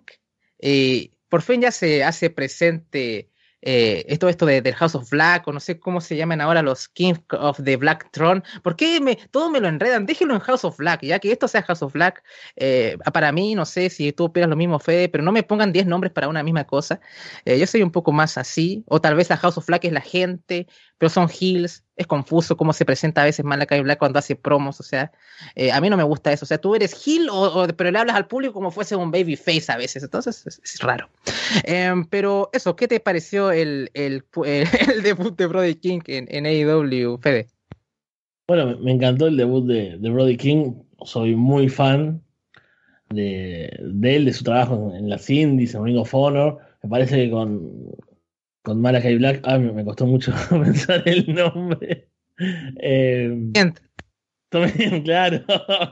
Y por fin ya se hace presente eh, esto, esto de, del House of Black, o no sé cómo se llaman ahora los King of the Black Throne. ¿Por qué me, todo me lo enredan? Déjenlo en House of Black, ya que esto sea House of Black. Eh, para mí, no sé si tú opinas lo mismo, Fede, pero no me pongan diez nombres para una misma cosa. Eh, yo soy un poco más así. O tal vez la House of Black es la gente, pero son heels, es confuso cómo se presenta a veces Malakai Black cuando hace promos, o sea, eh, a mí no me gusta eso, o sea, tú eres heel, o, o, pero le hablas al público como fuese un babyface a veces, entonces es, es raro. Eh, pero eso, ¿qué te pareció el, el, el, el debut de Brody King en, en A E W, Fede? Bueno, me, me encantó el debut de, de Brody King, soy muy fan de, de él, de su trabajo en, en las indies, en Ring of Honor, me parece que con, con Malakai Black, ah, me, me costó mucho pensar el nombre. Eh, Gente. También, claro.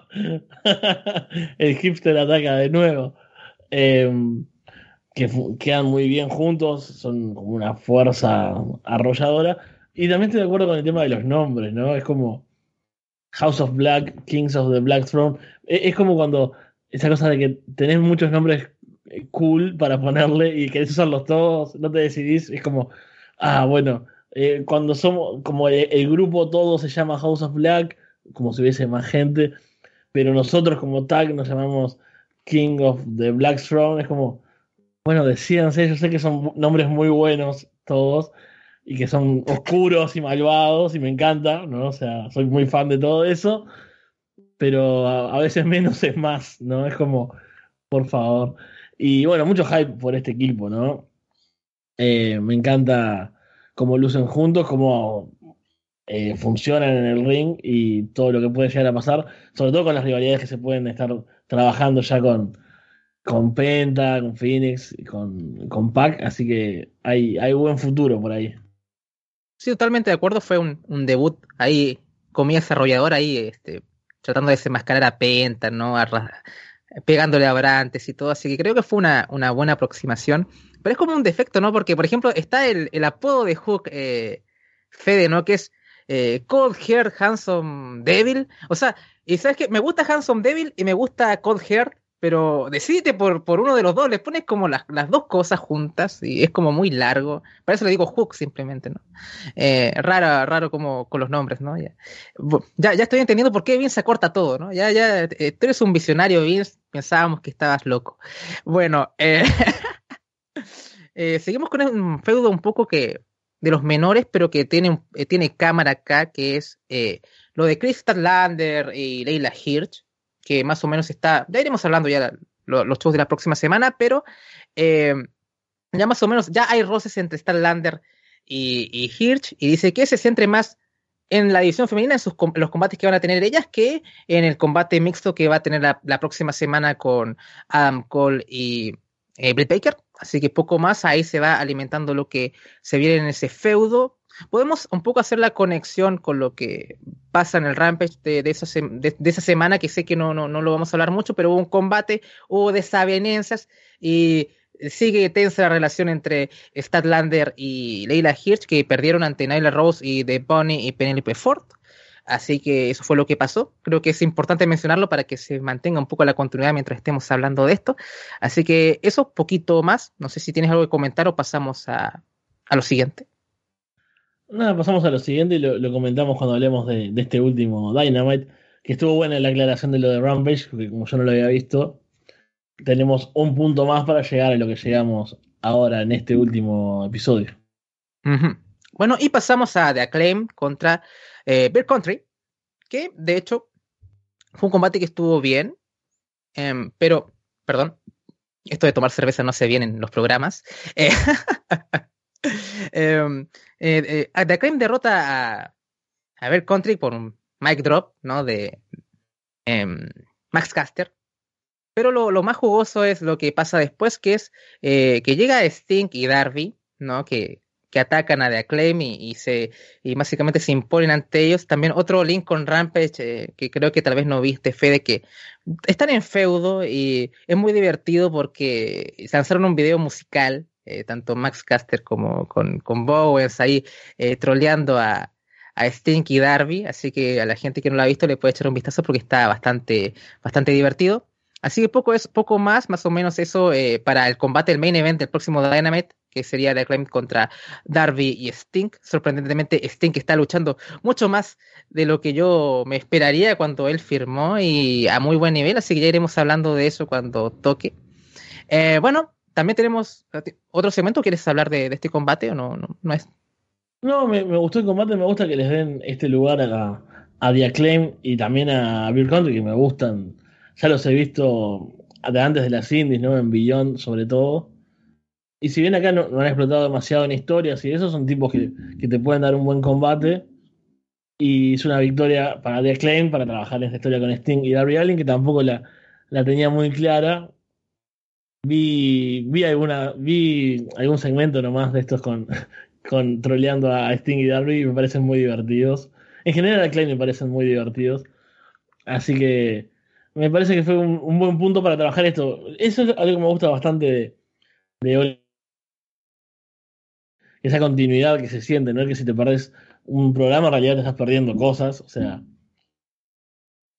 El hipster ataca de nuevo. Eh, que fu- quedan muy bien juntos, son como una fuerza arrolladora. Y también estoy de acuerdo con el tema de los nombres, ¿no? Es como House of Black, Kings of the Black Throne. Es, es como cuando esa cosa de que tenés muchos nombres cool para ponerle y querés usarlos todos, no te decidís, es como, ah, bueno, eh, cuando somos, como el, el grupo todo se llama House of Black, como si hubiese más gente, pero nosotros como tag nos llamamos King of the Black Throne, es como, bueno, decídanse, yo sé que son nombres muy buenos todos y que son oscuros y malvados y me encanta, ¿no? O sea, soy muy fan de todo eso, pero a, a veces menos es más, ¿no? Es como, por favor. Y bueno, mucho hype por este equipo, ¿no? Eh, me encanta cómo lucen juntos, cómo eh, funcionan en el ring y todo lo que puede llegar a pasar, sobre todo con las rivalidades que se pueden estar trabajando ya con, con Penta, con Phoenix, y con, con Pac, así que hay, hay buen futuro por ahí. Sí, totalmente de acuerdo, fue un, un debut ahí, comida desarrollador ahí, este, tratando de desenmascarar a Penta, ¿no? Arra- pegándole a Abrantes y todo, así que creo que fue una, una buena aproximación, pero es como un defecto, ¿no? Porque, por ejemplo, está el, el apodo de Hook, eh, Fede, ¿no? Que es eh, Cold Heart Handsome Devil, o sea, y sabes que me gusta Handsome Devil y me gusta Cold Heart, pero decídete por, por uno de los dos, le pones como las, las dos cosas juntas y es como muy largo, para eso le digo Hook simplemente, ¿no? Eh, raro, raro como con los nombres, ¿no? Ya, ya, ya estoy entendiendo por qué Vince acorta todo, ¿no? Ya, ya, eh, tú eres un visionario, Vince, pensábamos que estabas loco. Bueno, eh, eh, seguimos con un feudo un poco que de los menores, pero que tiene, eh, tiene cámara acá, que es eh, lo de Chris Statlander y Leila Hirsch, que más o menos está, ya iremos hablando ya lo, los shows de la próxima semana, pero eh, ya más o menos, ya hay roces entre Statlander y, y Hirsch, y dice que se centre más en la división femenina, en sus, en los combates que van a tener ellas, que en el combate mixto que va a tener la, la próxima semana con Adam Cole y eh, Britt Baker. Así que poco más, ahí se va alimentando lo que se viene en ese feudo. Podemos un poco hacer la conexión con lo que pasa en el Rampage de, de, esa, de, de esa semana, que sé que no, no, no lo vamos a hablar mucho, pero hubo un combate, hubo desavenencias y sigue tensa la relación entre Statlander y Leila Hirsch, que perdieron ante Nyla Rose y The Bunny y Penelope Ford. Así que eso fue lo que pasó. Creo que es importante mencionarlo para que se mantenga un poco la continuidad mientras estemos hablando de esto. Así que eso, poquito más. No sé si tienes algo que comentar o pasamos a, a lo siguiente. Nada, pasamos a lo siguiente y lo, lo comentamos cuando hablemos de, de este último Dynamite, que estuvo buena la aclaración de lo de Rampage, porque como yo no lo había visto, tenemos un punto más para llegar a lo que llegamos ahora en este último episodio. Uh-huh. Bueno, y pasamos a The Acclaim contra eh, Bear Country, que de hecho fue un combate que estuvo bien, eh, pero, perdón, esto de tomar cerveza no se viene en los programas. Eh, eh, eh, eh, The Acclaim derrota a, a Bear Country por un mic drop, ¿no? De eh, Max Caster. Pero lo, lo, más jugoso es lo que pasa después, que es eh, que llega Sting y Darby, ¿no? Que, que atacan a The Acclaim y, y, se, y básicamente se imponen ante ellos. También otro link con Rampage, eh, que creo que tal vez no viste, Fede, que están en feudo y es muy divertido porque se lanzaron un video musical, eh, tanto Max Caster como con, con Bowens ahí eh, troleando a, a Sting y Darby, así que a la gente que no lo ha visto le puede echar un vistazo porque está bastante, bastante divertido. Así que poco es poco más, más o menos eso eh, para el combate, el main event del próximo Dynamite, que sería el Acclaim contra Darby y Sting. Sorprendentemente, Sting está luchando mucho más de lo que yo me esperaría cuando él firmó y a muy buen nivel, así que ya iremos hablando de eso cuando toque. Eh, bueno, también tenemos otro segmento. ¿Quieres hablar de, de este combate o no, no, no es? No, me, me gustó el combate, me gusta que les den este lugar a, a The Acclaim y también a Beer Country, que me gustan. Ya los he visto de antes de las indies, ¿no? En Beyond, sobre todo. Y si bien acá no, no han explotado demasiado en historias y eso, son tipos que, que te pueden dar un buen combate. Y es una victoria para The Acclaim, para trabajar en esta historia con Sting y Darby Allin, que tampoco la, la tenía muy clara. Vi, vi alguna, vi algún segmento nomás de estos con, con troleando a Sting y Darby y me parecen muy divertidos. En general a Klein me parecen muy divertidos. Así que me parece que fue un, un buen punto para trabajar esto. Eso es algo que me gusta bastante de, de All- esa continuidad que se siente, ¿no? Que si te perdés un programa, en realidad te estás perdiendo cosas. O sea,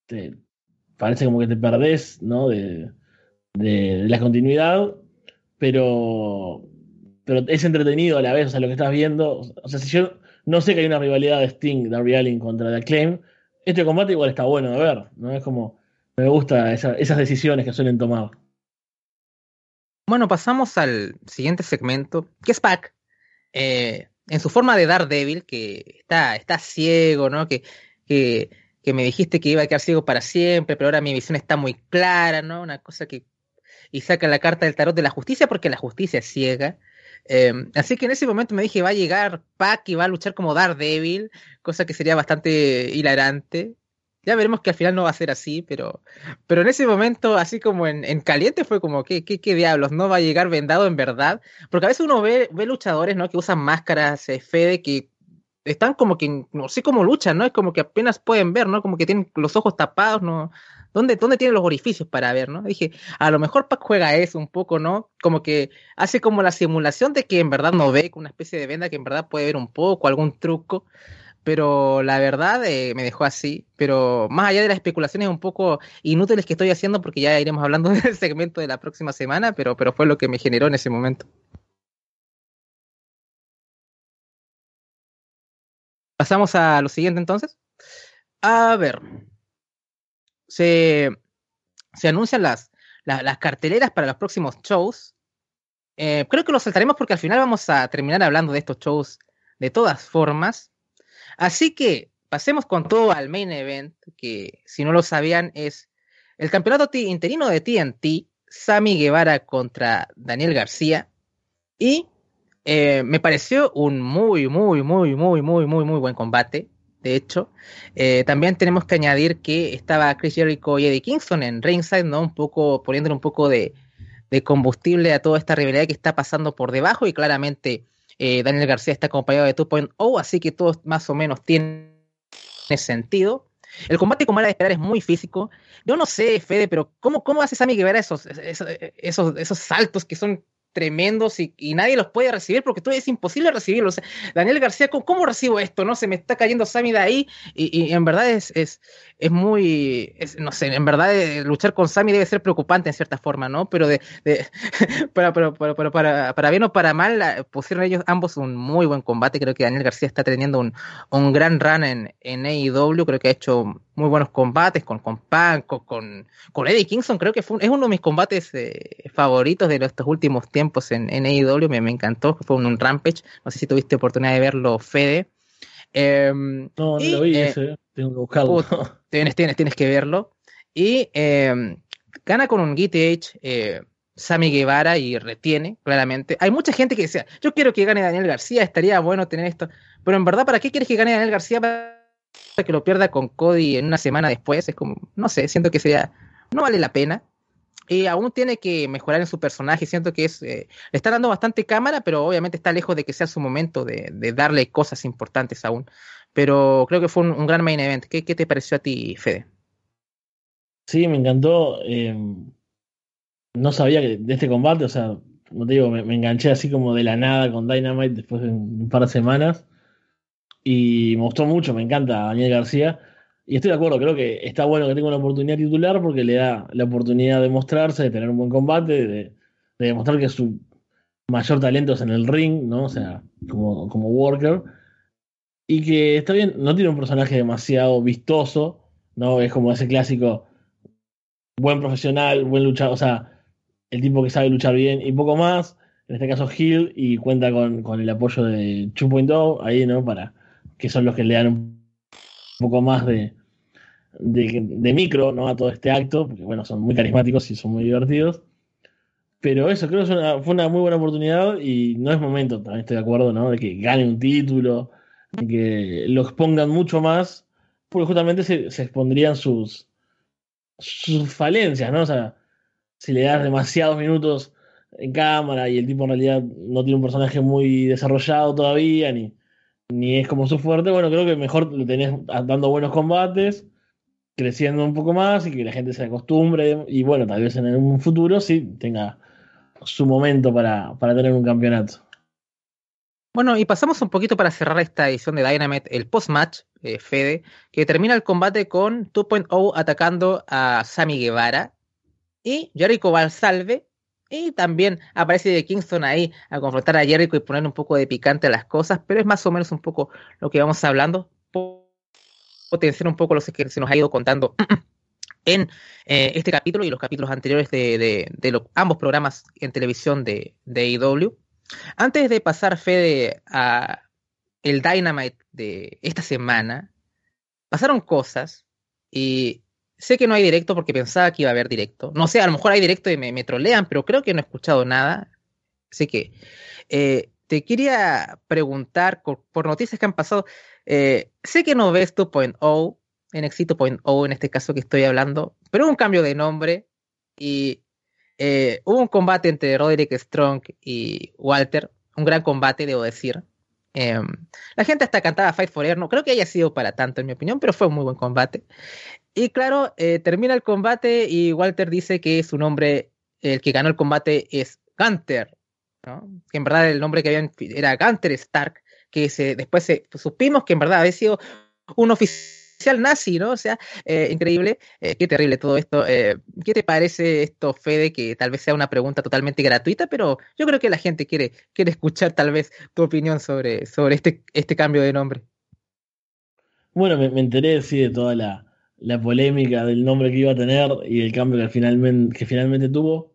te, parece como que te perdés, ¿no? De, de, de la continuidad, pero, pero es entretenido a la vez, o sea, lo que estás viendo. O sea, si yo no sé que hay una rivalidad de Sting, Darby Allin contra The Acclaim, este combate igual está bueno de ver, ¿no? Es como, me gusta esa- esas decisiones que suelen tomar. Bueno, pasamos al siguiente segmento, que es Pac, eh, en su forma de Daredevil, que está, está ciego, ¿no? Que, que, que me dijiste que iba a quedar ciego para siempre, pero ahora mi visión está muy clara, ¿no? Una cosa que... Y saca la carta del tarot de la justicia porque la justicia es ciega. Eh, así que en ese momento me dije, va a llegar Pac y va a luchar como Daredevil, cosa que sería bastante hilarante. Ya veremos que al final no va a ser así, pero, pero en ese momento, así como en, en caliente, fue como, ¿qué, qué, qué diablos? ¿No va a llegar vendado en verdad? Porque a veces uno ve, ve luchadores, ¿no? Que usan máscaras, eh, Fede, que están como que, no sé cómo luchan, ¿no? Es como que apenas pueden ver, ¿no? Como que tienen los ojos tapados, ¿no? ¿Dónde, dónde tienen los orificios para ver, ¿no? Dije, a lo mejor Pac juega eso un poco, ¿no? Como que hace como la simulación de que en verdad no ve, con una especie de venda que en verdad puede ver un poco, algún truco, pero la verdad eh, me dejó así. Pero más allá de las especulaciones un poco inútiles que estoy haciendo, porque ya iremos hablando del segmento de la próxima semana, pero, pero fue lo que me generó en ese momento. Pasamos a lo siguiente entonces. A ver, se, se anuncian las, la- las carteleras para los próximos shows. Eh, creo que lo saltaremos porque al final vamos a terminar hablando de estos shows de todas formas. Así que pasemos con todo al main event, que si no lo sabían es el campeonato T- interino de T N T, Sammy Guevara contra Daniel García. Y eh, me pareció un muy, muy, muy, muy, muy, muy, muy buen combate. De hecho, eh, también tenemos que añadir que estaba Chris Jericho y Eddie Kingston en ringside, ¿no? Un poco, poniéndole un poco de, de combustible a toda esta rivalidad que está pasando por debajo. Y claramente eh, Daniel García está acompañado de dos punto cero, así que todo más o menos tiene sentido. El combate, como era de esperar, es muy físico. Yo no sé, Fede, pero ¿cómo, cómo hace Sammy Guevara esos, esos, esos, esos saltos que son tremendos y, y nadie los puede recibir porque todo es imposible recibirlos? O sea, Daniel García, ¿cómo, cómo recibo esto? ¿No? Se me está cayendo Sammy de ahí y, y en verdad es, es, es muy, es, no sé, en verdad eh, luchar con Sammy debe ser preocupante en cierta forma, ¿no? Pero de, de pero, pero, pero, pero para, para bien o para mal, la, pusieron ellos ambos un muy buen combate. Creo que Daniel García está teniendo un, un gran run en, en A E W. Creo que ha hecho muy buenos combates con, con Punk, con, con, con Eddie Kingston. Creo que fue un, es uno de mis combates eh, favoritos de estos últimos tiempos en, en A E W. Me, me encantó. Fue un, un Rampage. No sé si tuviste oportunidad de verlo, Fede. Eh, No, no lo y vi eh, ese, tengo que buscarlo. put, tienes, tienes, tienes que verlo. Y eh, gana con un G T H eh, Sammy Guevara y retiene, claramente. Hay mucha gente que decía, yo quiero que gane Daniel García, estaría bueno tener esto. Pero en verdad, ¿para qué quieres que gane Daniel García para que lo pierda con Cody en una semana después? Es como, no sé, siento que sería, no vale la pena. Y aún tiene que mejorar en su personaje. Siento que es, eh, le está dando bastante cámara, pero obviamente está lejos de que sea su momento de, de darle cosas importantes aún. Pero creo que fue un, un gran main event. ¿Qué, qué te pareció a ti, Fede? Sí, me encantó. eh, no sabía que de este combate, o sea, como te digo, me, me enganché así como de la nada con Dynamite después de un par de semanas. Y me gustó mucho, me encanta Daniel García. Y estoy de acuerdo, creo que está bueno que tenga una oportunidad titular porque le da la oportunidad de mostrarse, de tener un buen combate, de, de demostrar que su mayor talento es en el ring, ¿no? O sea, como, como worker. Y que está bien, no tiene un personaje demasiado vistoso, ¿no? Es como ese clásico buen profesional, buen luchador, o sea, el tipo que sabe luchar bien y poco más. En este caso, Hill, y cuenta con, con el apoyo de dos punto cero ahí, ¿no? Para que son los que le dan un poco más de, de, de micro, ¿no? A todo este acto, porque bueno, son muy carismáticos y son muy divertidos. Pero eso, creo que es una- fue una muy buena oportunidad y no es momento, también estoy de acuerdo, ¿no? De que gane un título, de que lo expongan mucho más, porque justamente se, se expondrían sus, sus falencias, ¿no? O sea, si le das demasiados minutos en cámara y el tipo en realidad no tiene un personaje muy desarrollado todavía, ni, ni es como su fuerte, bueno, creo que mejor lo tenés dando buenos combates, creciendo un poco más y que la gente se acostumbre y bueno, tal vez en un futuro sí tenga su momento para, para tener un campeonato. Bueno, y pasamos un poquito para cerrar esta edición de Dynamite, el post-match. eh, Fede, que termina el combate con dos punto cero atacando a Sammy Guevara y Jericho Valsalve, y también aparece de Kingston ahí a confrontar a Jericho y poner un poco de picante a las cosas, pero es más o menos un poco lo que vamos hablando, potenciar un poco lo que se nos ha ido contando en eh, este capítulo y los capítulos anteriores de, de, de los, ambos programas en televisión de, de A E W. Antes de pasar, Fede, a el Dynamite de esta semana, pasaron cosas y sé que no hay directo porque pensaba que iba a haber directo. No sé, a lo mejor hay directo y me, me trolean, pero creo que no he escuchado nada. Así que eh, te quería preguntar por, por noticias que han pasado. Eh, sé que no ves dos punto cero, N X T dos punto cero en este caso que estoy hablando, pero hubo un cambio de nombre y eh, hubo un combate entre Roderick Strong y Walter, un gran combate, debo decir. Eh, la gente hasta cantaba Fight Forever, no creo que haya sido para tanto en mi opinión, pero fue un muy buen combate. Y claro, eh, termina el combate y Walter dice que su nombre, el que ganó el combate es Gunther, ¿no? Que en verdad el nombre que habían era Gunther Stark, que se, después se, supimos que en verdad había sido un oficial nazi, ¿no? O sea, eh, increíble, eh, qué terrible todo esto. Eh, ¿qué te parece esto, Fede? Que tal vez sea una pregunta totalmente gratuita, pero yo creo que la gente quiere, quiere escuchar tal vez tu opinión sobre, sobre este, este cambio de nombre. Bueno, me, me enteré sí de toda la, la polémica del nombre que iba a tener y el cambio que finalmente, que finalmente tuvo.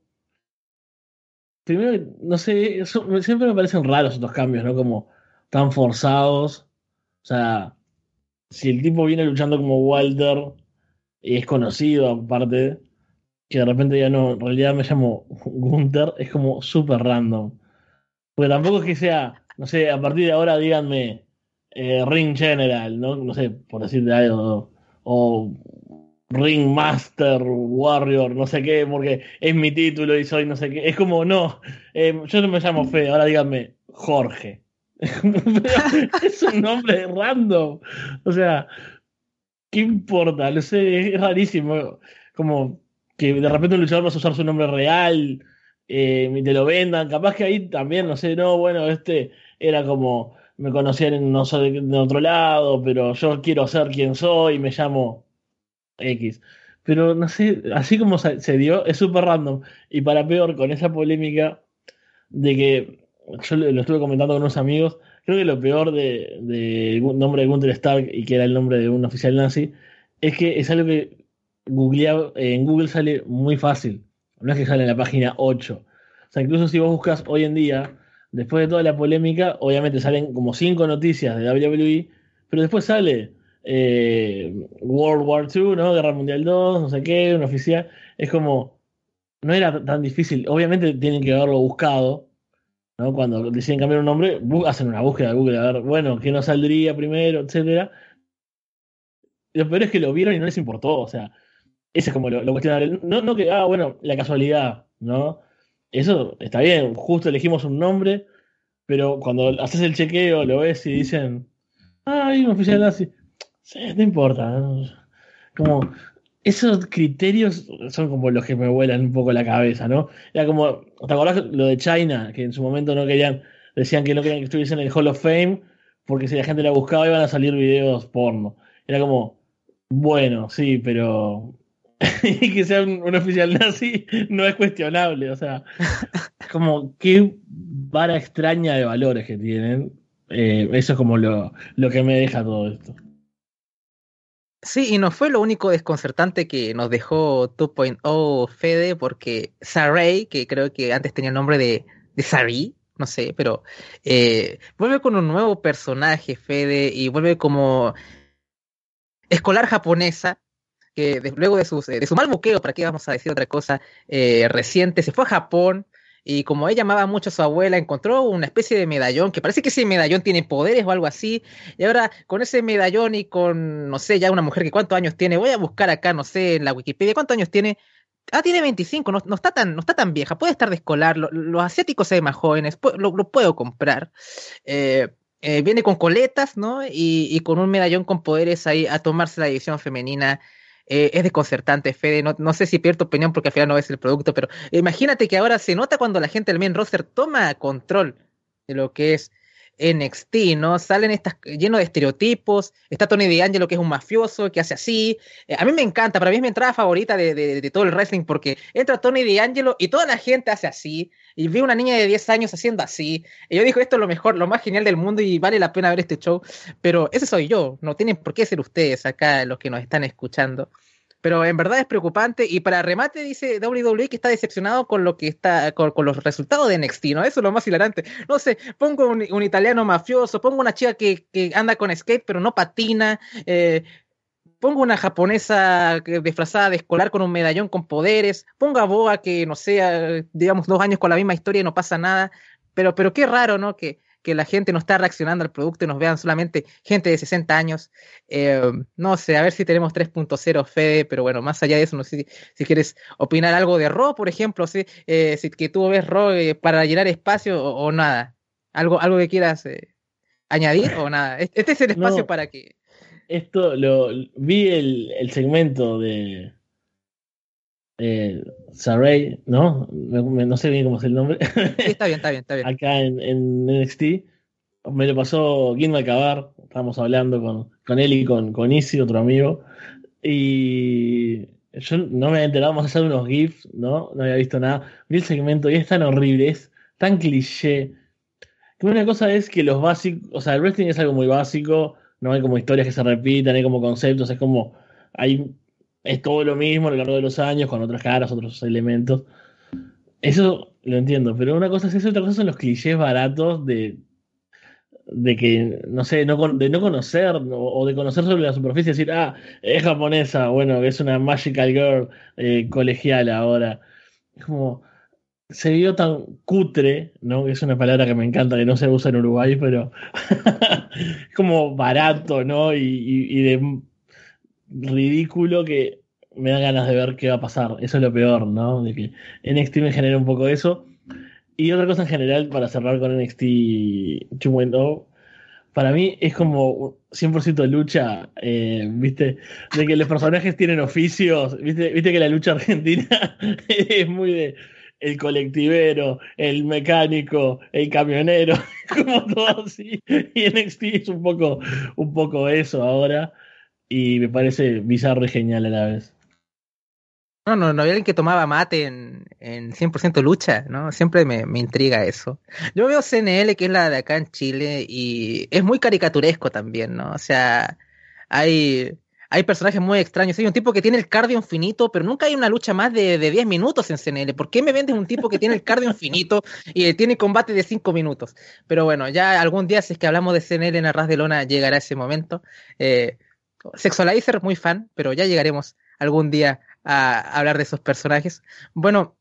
Primero, no sé, eso- siempre me parecen raros estos cambios, ¿no? Como tan forzados. O sea, si el tipo viene luchando como Walter y es conocido aparte, que de repente ya no, en realidad me llamo Gunther, es como súper random. Porque tampoco es que sea, no sé, a partir de ahora díganme eh, Ring General, ¿no? No sé, por decirte algo. O Ring Master Warrior, no sé qué, porque es mi título y soy no sé qué. Es como, no, eh, yo no me llamo Fede, ahora díganme Jorge. Pero es un nombre random. O sea, ¿qué importa? No sé, es rarísimo. Como que de repente un luchador vas a usar su nombre real eh, y te lo vendan. Capaz que ahí también, no sé, no, bueno, este era como, me conocían en, no sé, de otro lado, pero yo quiero ser quien soy, me llamo X. Pero no sé, así como se, se dio, es súper random. Y para peor, con esa polémica de que yo lo, lo estuve comentando con unos amigos, creo que lo peor de, de el nombre de Gunther Stark y que era el nombre de un oficial nazi, es que es algo que googlea- eh, en Google sale muy fácil. No es que sale en la página ocho. O sea, incluso si vos buscas hoy en día, después de toda la polémica, obviamente salen como cinco noticias de W W E, pero después sale eh, World War dos, ¿no? Guerra Mundial dos, no sé qué, un oficial. Es como, no era tan difícil. Obviamente tienen que haberlo buscado, ¿no? Cuando deciden cambiar un nombre, bu- hacen una búsqueda de Google, a ver, bueno, qué nos saldría primero, etcétera. Lo peor es que lo vieron y no les importó, o sea, ese es como lo, lo cuestionable. No, no que, ah, bueno, la casualidad, ¿no? Eso está bien, justo elegimos un nombre, pero cuando haces el chequeo, lo ves y dicen, ah, hay un oficial nazi. Sí, no importa, ¿no? Como, esos criterios son como los que me vuelan un poco la cabeza, ¿no? Era como, ¿te acordás lo de China? Que en su momento no querían, decían que no querían que estuviese en el Hall of Fame, porque si la gente la buscaba iban a salir videos porno. Era como, bueno, sí, pero y que sea un, un oficial nazi no es cuestionable, o sea, como qué vara extraña de valores que tienen. Eh, eso es como lo, lo que me deja todo esto. Sí, y no fue lo único desconcertante que nos dejó dos punto cero Fede, porque Saray, que creo que antes tenía el nombre de, de Sari, no sé, pero eh, vuelve con un nuevo personaje, Fede, y vuelve como escolar japonesa, que de- luego de, sus, eh, de su mal buqueo, para qué vamos a decir otra cosa, eh, reciente, se fue a Japón y como ella amaba mucho a su abuela, encontró una especie de medallón, que parece que ese medallón tiene poderes o algo así, y ahora con ese medallón y con, no sé, ya una mujer que cuántos años tiene, voy a buscar acá, no sé, en la Wikipedia, ¿cuántos años tiene? Ah, tiene veinticinco, no, no está tan, no está tan vieja, puede estar de escolar, lo- los asiáticos se ven más jóvenes, pu- lo, lo puedo comprar. Eh, eh, Viene con coletas, ¿no? Y, y con un medallón con poderes ahí a tomarse la división femenina. Eh, es desconcertante, Fede. No, no sé si pierdo tu opinión porque al final no ves el producto, pero imagínate que ahora se nota cuando la gente del main roster toma control de lo que es N X T, ¿no? Salen estas lleno de estereotipos, está Tony D'Angelo que es un mafioso, que hace así, eh, a mí me encanta, para mí es mi entrada favorita de, de, de todo el wrestling, porque entra Tony D'Angelo y toda la gente hace así, y vi una niña de diez años haciendo así, y yo digo, esto es lo mejor, lo más genial del mundo, y vale la pena ver este show, pero ese soy yo, no tienen por qué ser ustedes acá los que nos están escuchando. Pero en verdad es preocupante, y para remate dice W W E que está decepcionado con lo que está, con, con los resultados de N X T, ¿no? Eso es lo más hilarante. No sé, pongo un, un italiano mafioso, pongo una chica que, que anda con skate pero no patina, eh, pongo una japonesa disfrazada de escolar con un medallón con poderes, pongo a Boa que, no sé, eh, digamos dos años con la misma historia y no pasa nada, pero, pero qué raro, ¿no? Que, que la gente no está reaccionando al producto y nos vean solamente gente de sesenta años. Eh, no sé, a ver si tenemos tres punto cero, Fede, pero bueno, más allá de eso, no sé si, si quieres opinar algo de Raw, por ejemplo, ¿sí? eh, si que tú ves Raw eh, para llenar espacio o, o nada. ¿Algo, algo que quieras eh, añadir o nada? Este es el espacio No, para que... esto lo vi el, el segmento de eh, Saray, ¿no? Me- me- no sé bien cómo es el nombre. Sí, está bien, está bien, está bien. Acá en, en N X T. Me lo pasó Guillermo Alcabar. Estábamos hablando con, con él y con, con Easy, otro amigo. Y yo no me había enterado más allá de unos GIFs, ¿no? No había visto nada. Vi el segmento y es tan horrible, es tan cliché. Que una cosa es que los básicos, o sea, el wrestling es algo muy básico, no hay como historias que se repitan, hay como conceptos, es como, hay, es todo lo mismo a lo largo de los años, con otras caras, otros elementos. Eso lo entiendo, pero una cosa es eso, otra cosa son los clichés baratos de, de que, no sé, no, con- de no conocer o, o de conocer sobre la superficie, decir, ah, es japonesa, bueno, es una magical girl eh, colegiala ahora. Es como, se vio tan cutre, ¿no? Que es una palabra que me encanta, que no se usa en Uruguay, pero es como barato, ¿no? Y, y- y de ridículo que me da ganas de ver qué va a pasar. Eso es lo peor, ¿no? De que N X T me genera un poco eso. Y otra cosa en general, para cerrar con N X T dos punto cero, para mí es como cien por ciento lucha, eh, ¿viste? De que los personajes tienen oficios, ¿viste? ¿Viste que la lucha argentina es muy de el colectivero, el mecánico, el camionero, como todo así? Y N X T es un poco, un poco eso ahora, y me parece bizarro y genial a la vez. No, no, no había alguien que tomaba mate en, en cien por ciento lucha, ¿no? Siempre me, me intriga eso. Yo veo C N L, que es la de acá en Chile, y es muy caricaturesco también, ¿no? O sea, hay, hay personajes muy extraños. Hay un tipo que tiene el cardio infinito, pero nunca hay una lucha más de, de diez minutos en C N L. ¿Por qué me vendes un tipo que tiene el cardio infinito y tiene combate de cinco minutos? Pero bueno, ya algún día, si es que hablamos de C N L en Arras de Lona, llegará ese momento. Eh, Sexualizer, muy fan, pero ya llegaremos algún día a hablar de esos personajes. Bueno,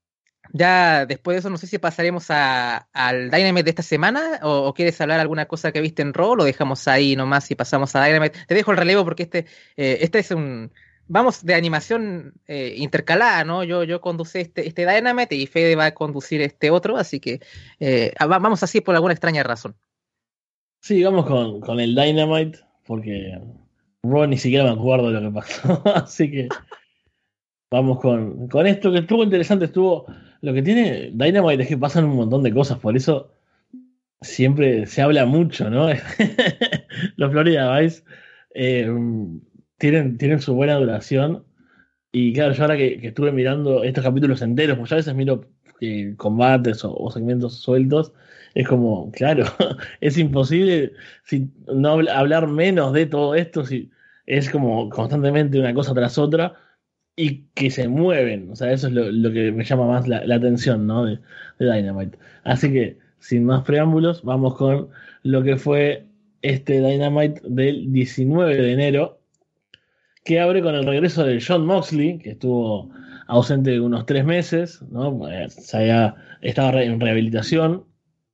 ya después de eso no sé si pasaremos a, al Dynamite de esta semana o, o quieres hablar alguna cosa que viste en Raw, lo dejamos ahí nomás y pasamos a Dynamite. Te dejo el relevo porque este, eh, este es un... Vamos de animación eh, intercalada, ¿no? Yo, yo conducí este, este Dynamite y Fede va a conducir este otro, así que eh, va- vamos así por alguna extraña razón. Sí, vamos con, con el Dynamite, porque Raw ni siquiera me acuerdo de lo que pasó, así que vamos con, con esto que estuvo interesante, estuvo... Lo que tiene Dynamite es que pasan un montón de cosas, por eso siempre se habla mucho, ¿no? Los Florida Vice eh, tienen, tienen su buena duración. Y claro, yo ahora que, que estuve mirando estos capítulos enteros, pues ya a veces miro eh, combates o, o segmentos sueltos, es como, claro, es imposible si, no habl- hablar menos de todo esto, si es como constantemente una cosa tras otra y que se mueven. O sea, eso es lo, lo que me llama más la, la atención, ¿no? De, de Dynamite. Así que, sin más preámbulos, vamos con lo que fue este Dynamite del diecinueve de enero, que abre con el regreso de Jon Moxley, que estuvo ausente unos tres meses, ¿no? Eh, se había- estaba re- en rehabilitación.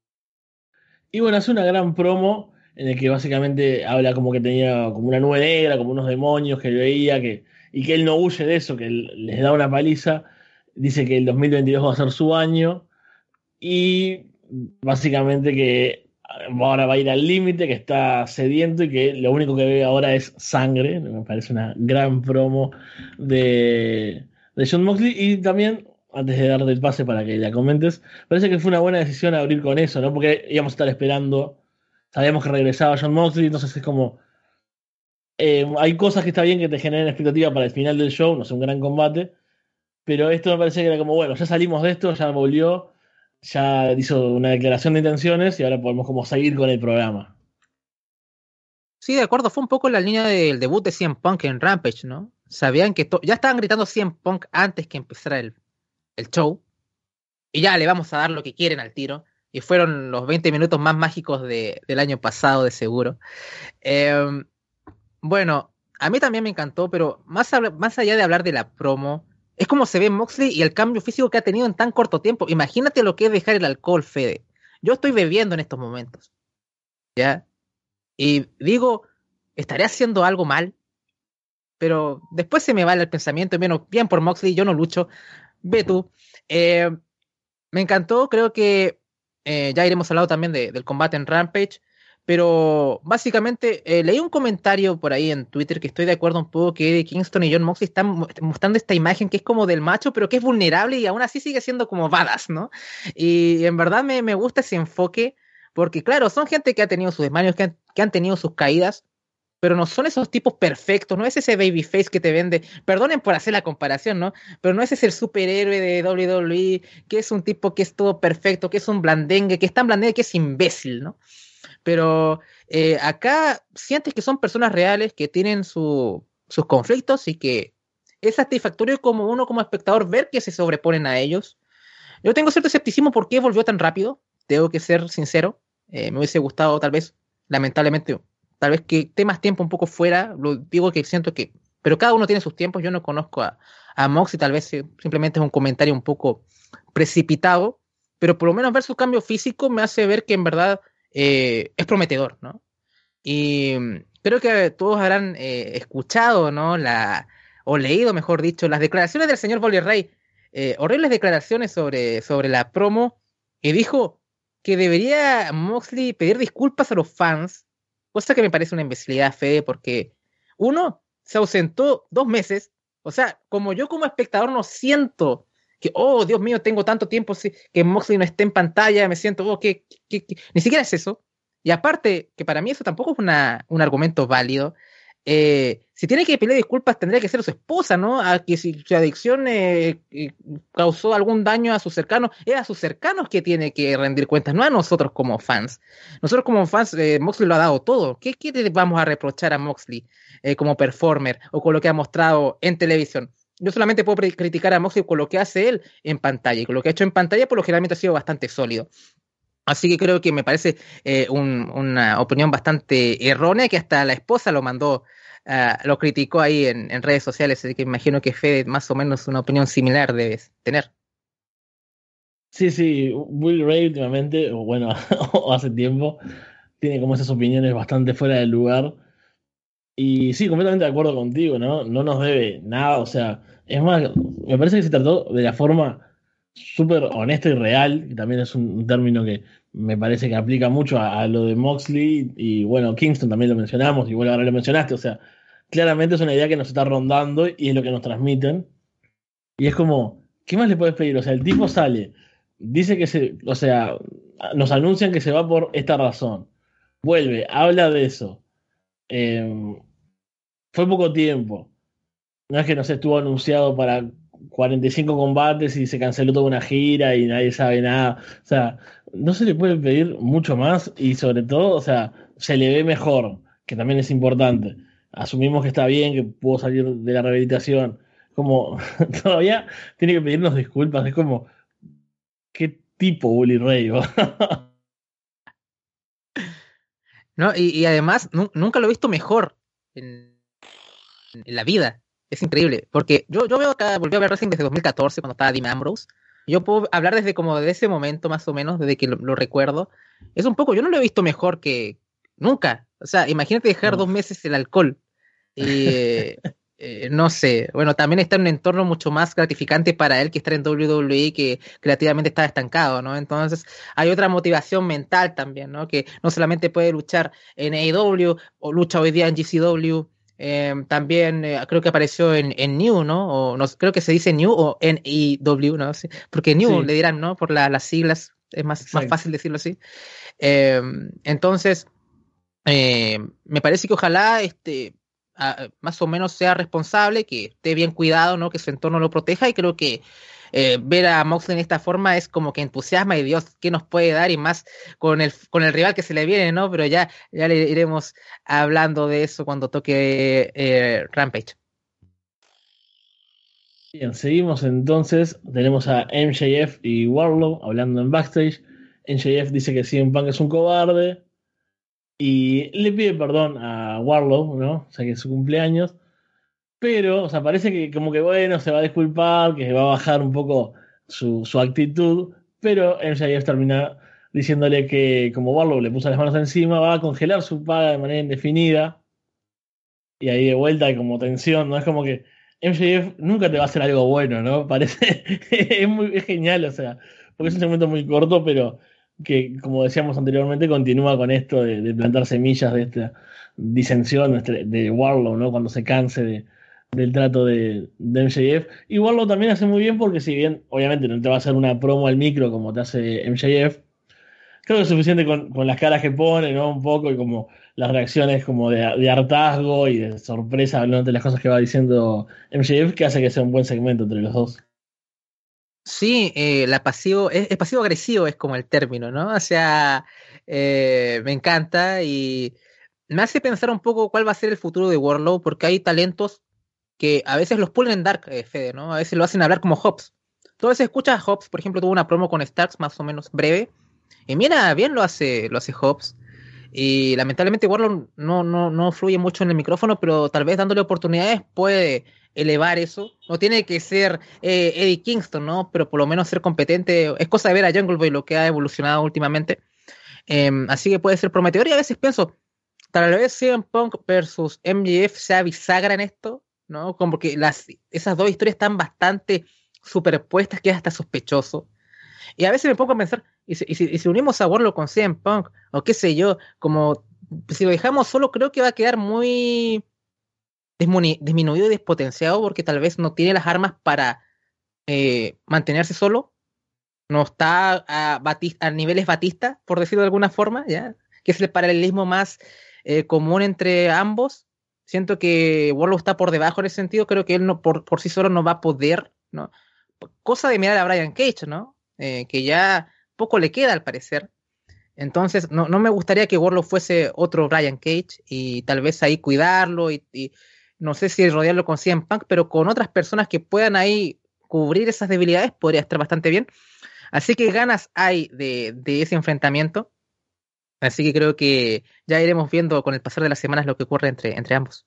Y bueno, hace una gran promo en el que básicamente habla como que tenía como una nube negra, como unos demonios que veía, que, y que él no huye de eso, que él les da una paliza. Dice que el dos mil veintidós va a ser su año y básicamente que ahora va a ir al límite, que está sediento y que lo único que ve ahora es sangre. Me parece una gran promo de, de Jon Moxley. Y también, antes de darte el pase para que la comentes, parece que fue una buena decisión abrir con eso, ¿no? Porque íbamos a estar esperando sabíamos que regresaba Jon Moxley, entonces es como... Eh, hay cosas que está bien que te generen expectativa para el final del show, no sé, un gran combate, pero esto me parece que era como, bueno, ya salimos de esto, ya volvió, ya hizo una declaración de intenciones y ahora podemos como seguir con el programa. Sí, de acuerdo, fue un poco la línea del debut de C M Punk en Rampage, ¿no? Sabían que to- ya estaban gritando C M Punk antes que empezara el, el show, y ya le vamos a dar lo que quieren al tiro, y fueron los veinte minutos más mágicos de, del año pasado, de seguro. Eh, bueno, a mí también me encantó, pero más, habla- más allá de hablar de la promo, es como se ve Moxley y el cambio físico que ha tenido en tan corto tiempo. Imagínate lo que es dejar el alcohol, Fede. Yo estoy bebiendo en estos momentos, ¿ya? Y digo, ¿estaré haciendo algo mal? Pero después se me va el pensamiento, y bueno, bien por Moxley, yo no lucho, ve tú. Eh, Me encantó, creo que eh, ya iremos hablando también de- del combate en Rampage, pero básicamente eh, leí un comentario por ahí en Twitter que estoy de acuerdo un poco que Eddie Kingston y John Moxley están mo- mostrando esta imagen que es como del macho, pero que es vulnerable y aún así sigue siendo como badass, ¿no? Y en verdad me, me gusta ese enfoque, porque claro, son gente que ha tenido sus desmayos, que han, que han tenido sus caídas, pero no son esos tipos perfectos, no es ese babyface que te vende, perdonen por hacer la comparación, ¿no? Pero no es ese el superhéroe de W W E, que es un tipo que es todo perfecto, que es un blandengue, que es tan blandengue que es imbécil, ¿no? Pero eh, acá sientes que son personas reales que tienen su, sus conflictos y que es satisfactorio como uno como espectador ver que se sobreponen a ellos. Yo tengo cierto escepticismo por qué volvió tan rápido, tengo que ser sincero. Eh, me hubiese gustado tal vez, lamentablemente, tal vez que esté más tiempo un poco fuera, lo digo que siento que, pero cada uno tiene sus tiempos, yo no conozco a, a Mox y tal vez eh, simplemente es un comentario un poco precipitado, pero por lo menos ver su cambio físico me hace ver que en verdad eh, es prometedor, ¿no? Y mm, creo que todos habrán eh, escuchado, ¿no? La, o leído, mejor dicho, las declaraciones del señor Bolly Ray. Eh, horribles declaraciones sobre, sobre la promo. Que dijo que debería Moxley pedir disculpas a los fans. Cosa que me parece una imbecilidad, Fede, porque uno se ausentó dos meses. O sea, como yo como espectador no siento que, oh, Dios mío, tengo tanto tiempo sí, que Moxley no esté en pantalla, me siento, oh, que, que, que... ni siquiera es eso. Y aparte, que para mí eso tampoco es una, un argumento válido. Eh, si tiene que pedir disculpas, tendría que ser su esposa, ¿no? A que si su adicción eh, eh, causó algún daño a sus cercanos, es a sus cercanos que tiene que rendir cuentas, no a nosotros como fans. Nosotros como fans, eh, Moxley lo ha dado todo. ¿Qué, qué le vamos a reprochar a Moxley eh, como performer o con lo que ha mostrado en televisión? Yo solamente puedo criticar a Moxley con lo que hace él en pantalla, y con lo que ha hecho en pantalla, por lo generalmente ha sido bastante sólido. Así que creo que me parece eh, un, una opinión bastante errónea, que hasta la esposa lo mandó, uh, lo criticó ahí en, en redes sociales, así que imagino que Fede más o menos una opinión similar debes tener. Sí, sí, Will Ray últimamente, o bueno, o hace tiempo, tiene como esas opiniones bastante fuera del lugar. Y sí, completamente de acuerdo contigo, ¿no? No nos debe nada, o sea, es más, me parece que se trató de la forma súper honesta y real, que también es un, un término que me parece que aplica mucho a, a lo de Moxley, y bueno, Kingston también lo mencionamos, y bueno, ahora lo mencionaste, o sea, claramente es una idea que nos está rondando y es lo que nos transmiten, y es como, ¿qué más le puedes pedir? O sea, el tipo sale, dice que se, o sea, nos anuncian que se va por esta razón, vuelve, habla de eso. Eh, Fue poco tiempo. No es que no se estuvo anunciado para cuarenta y cinco combates y se canceló toda una gira y nadie sabe nada. O sea, no se le puede pedir mucho más y sobre todo, o sea, se le ve mejor, que también es importante. Asumimos que está bien, que pudo salir de la rehabilitación. Como todavía tiene que pedirnos disculpas. Es como, ¿qué tipo Bully Ray? ¿No? Y, y además, nu- nunca lo he visto mejor en, en la vida. Es increíble, porque yo, yo veo acá, volví a ver Wrestling desde dos mil catorce, cuando estaba Dean Ambrose. Yo puedo hablar desde como de ese momento, más o menos, desde que lo, lo recuerdo. Es un poco, yo no lo he visto mejor que nunca. O sea, imagínate dejar No. dos meses el alcohol. Y eh, eh, no sé, bueno, también está en un entorno mucho más gratificante para él que estar en W W E, que creativamente está estancado, ¿no? Entonces hay otra motivación mental también, ¿no? Que no solamente puede luchar en A E W o lucha hoy día en G C W. Eh, también eh, creo que apareció en, en New, ¿no? O no, creo que se dice New o N E W, ¿no? Sí, porque New le Sí, dirán, ¿no? Por la, las siglas, es más, más exacto. fácil decirlo así. Eh, entonces, Eh, me parece que ojalá este, a- más o menos sea responsable, que esté bien cuidado, ¿no? Que su entorno lo proteja y creo que eh, ver a Moxley en esta forma es como que entusiasma y Dios, ¿qué nos puede dar? Y más con el, con el rival que se le viene, ¿no? Pero ya, ya le iremos hablando de eso cuando toque eh, Rampage. Bien, seguimos entonces. Tenemos a M J F y Warlow hablando en backstage. M J F dice que C M Punk es un cobarde y le pide perdón a Warlow, ¿no? O sea que es su cumpleaños. Pero, o sea, parece que como que bueno, se va a disculpar, que va a bajar un poco su, su actitud. Pero M J F termina diciéndole que como Warlow le puso las manos encima, va a congelar su paga de manera indefinida. Y ahí de vuelta hay como tensión, ¿no? Es como que M J F nunca te va a hacer algo bueno, ¿no? Parece, es muy es genial, o sea, porque es un segmento muy corto, pero que, como decíamos anteriormente, continúa con esto de, de plantar semillas de esta disensión este- de Warlow, ¿no? Cuando se canse de, del trato de, de M J F. Y Warlow también hace muy bien porque si bien, obviamente, no te va a hacer una promo al micro como te hace M J F, creo que es suficiente con, con las caras que pone, ¿no? Un poco y como las reacciones como de, de hartazgo y de sorpresa hablando de las cosas que va diciendo M J F que hace que sea un buen segmento entre los dos. Sí, eh, la pasivo, es, es pasivo-agresivo es como el término, ¿no? O sea, eh, me encanta y me hace pensar un poco cuál va a ser el futuro de Warlow, porque hay talentos que a veces los ponen en Dark, eh, Fede, ¿no? A veces lo hacen hablar como Hobbs. Tú a veces escuchas a Hobbs, por ejemplo, tuvo una promo con Starks más o menos breve, y mira, bien lo hace, lo hace Hobbs. Y lamentablemente Warlock no, no, no fluye mucho en el micrófono, pero tal vez dándole oportunidades puede elevar eso. No tiene que ser eh, Eddie Kingston, ¿no? Pero por lo menos ser competente. Es cosa de ver a Jungle Boy lo que ha evolucionado últimamente. Eh, así que puede ser prometedor y a veces pienso, tal vez C M Punk versus M J F sea bisagra en esto, ¿no? Como que las, esas dos historias están bastante superpuestas que es hasta sospechoso. Y a veces me pongo a pensar, ¿y si, y si, y si unimos a Warlock con C M Punk? O qué sé yo, como si lo dejamos solo, creo que va a quedar muy dismuni- disminuido y despotenciado porque tal vez no tiene las armas para eh, mantenerse solo. No está a, Batis- a niveles Batista, por decirlo de alguna forma, ¿ya? Que es el paralelismo más eh, común entre ambos. Siento que Warlock está por debajo en ese sentido. Creo que él no, por, por sí solo no va a poder, ¿no? Cosa de mirar a Brian Cage, ¿no? Eh, que ya poco le queda al parecer. Entonces, no, no me gustaría que Warlock fuese otro Brian Cage y tal vez ahí cuidarlo y, y no sé si rodearlo con C M Punk, pero con otras personas que puedan ahí cubrir esas debilidades podría estar bastante bien. Así que ganas hay de, de ese enfrentamiento. Así que creo que ya iremos viendo con el pasar de las semanas lo que ocurre entre, entre ambos.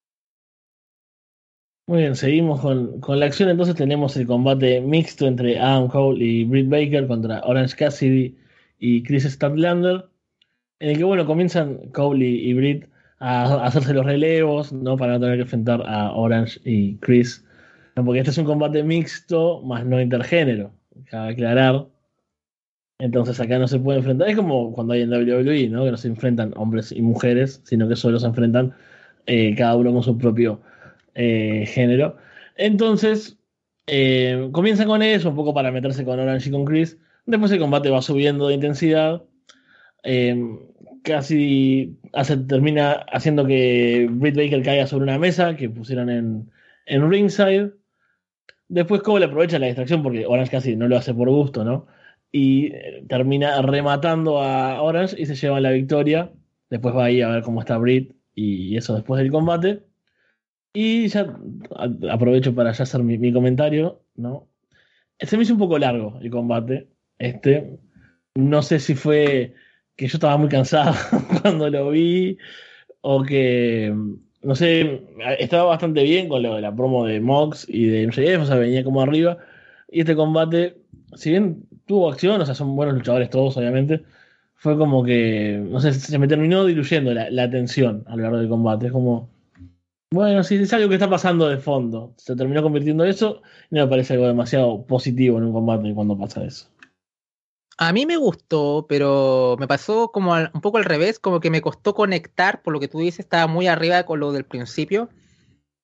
Muy bien, seguimos con, con la acción. Entonces tenemos el combate mixto entre Adam Cole y Britt Baker contra Orange Cassidy y Chris Statlander, en el que, bueno, comienzan Cole y, y Britt a, a hacerse los relevos, ¿no? Para no tener que enfrentar a Orange y Chris. ¿No? Porque este es un combate mixto, más no intergénero, cabe aclarar. Entonces acá no se puede enfrentar. Es como cuando hay en W W E, ¿no? Que no se enfrentan hombres y mujeres, sino que solo se enfrentan eh, cada uno con su propio eh, género. Entonces, eh, comienza con eso, un poco para meterse con Orange y con Chris. Después el combate va subiendo de intensidad. Eh, Casi hace, termina haciendo que Britt Baker caiga sobre una mesa que pusieron en, en ringside. Después Cole aprovecha la distracción porque Orange casi no lo hace por gusto, ¿no? Y eh, termina rematando a Orange y se lleva la victoria. Después va ahí a ver cómo está Britt y eso después del combate. Y ya a- aprovecho para ya hacer mi, mi comentario, ¿no? Se me hizo un poco largo el combate. Este, no sé si fue que yo estaba muy cansado cuando lo vi o que, no sé, estaba bastante bien con lo de la promo de Mox y de M J F, o sea, venía como arriba. Y este combate, si bien tuvo acción, o sea, son buenos luchadores todos, obviamente, fue como que, no sé, se me terminó diluyendo la, la tensión a lo largo del combate. Es como, bueno, sí, es algo que está pasando de fondo. Se terminó convirtiendo en eso y no me parece algo demasiado positivo en un combate cuando pasa eso. A mí me gustó, pero me pasó como al- un poco al revés, como que me costó conectar, por lo que tú dices, estaba muy arriba con lo del principio.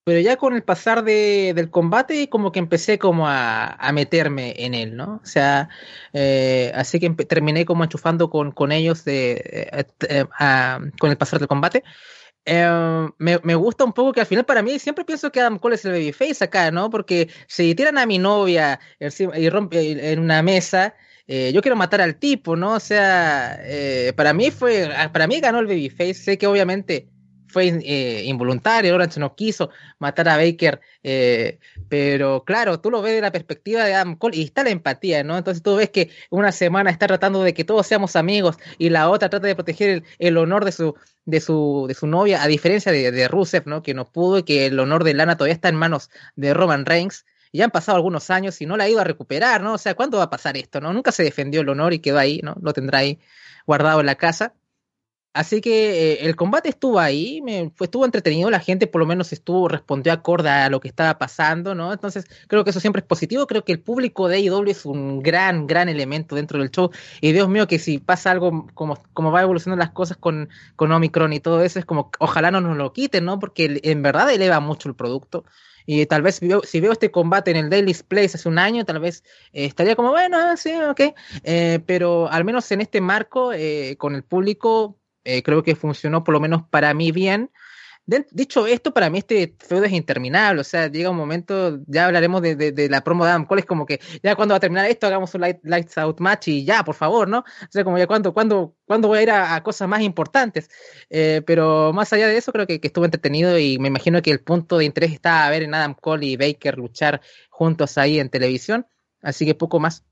pero ya con el pasar de, del combate como que empecé como a, a meterme en él, ¿no? O sea, eh, así que empe- terminé como enchufando con, con ellos de, eh, eh, a- con el pasar del combate. Eh, me, me gusta un poco que al final para mí siempre pienso que Adam Cole es el babyface acá, ¿no? Porque si tiran a mi novia encima- y rompe en una mesa, eh, yo quiero matar al tipo, ¿no? O sea, eh, para mí fue, para mí ganó el babyface. Sé que obviamente fue eh, involuntario, Orange no quiso matar a Baker, eh, pero claro, tú lo ves de la perspectiva de Adam Cole y está la empatía, ¿no? Entonces tú ves que una semana está tratando de que todos seamos amigos y la otra trata de proteger el, el honor de su de su, de su novia, a diferencia de, de Rusev, ¿no? Que no pudo y que el honor de Lana todavía está en manos de Roman Reigns. Y ya han pasado algunos años y no la ha ido a recuperar, ¿no? O sea, ¿cuándo va a pasar esto, no? Nunca se defendió el honor y quedó ahí, ¿no? Lo tendrá ahí guardado en la casa. Así que eh, el combate estuvo ahí, me, fue, estuvo entretenido, la gente por lo menos estuvo, respondió acorde a lo que estaba pasando, ¿no? Entonces creo que eso siempre es positivo, creo que el público de A E W es un gran, gran elemento dentro del show, y Dios mío que si pasa algo como, como va evolucionando las cosas con, con Omicron y todo eso, es como, ojalá no nos lo quiten, ¿no? Porque en verdad eleva mucho el producto. Y tal vez si veo, si veo este combate en el Daily's Place hace un año, tal vez eh, estaría como, bueno, ah, sí, ok. Eh, pero al menos en este marco, eh, con el público, eh, creo que funcionó por lo menos para mí bien. De, dicho esto, para mí este feudo es interminable, o sea, llega un momento, ya hablaremos de, de, de la promo de Adam Cole, es como que ya cuando va a terminar esto, hagamos un light, lights out match y ya, por favor, ¿no? O sea, como ya cuando, cuando, cuando voy a ir a, a cosas más importantes. Eh, pero más allá de eso, creo que, que estuvo entretenido y me imagino que el punto de interés está a ver en Adam Cole y Baker luchar juntos ahí en televisión, así que poco más.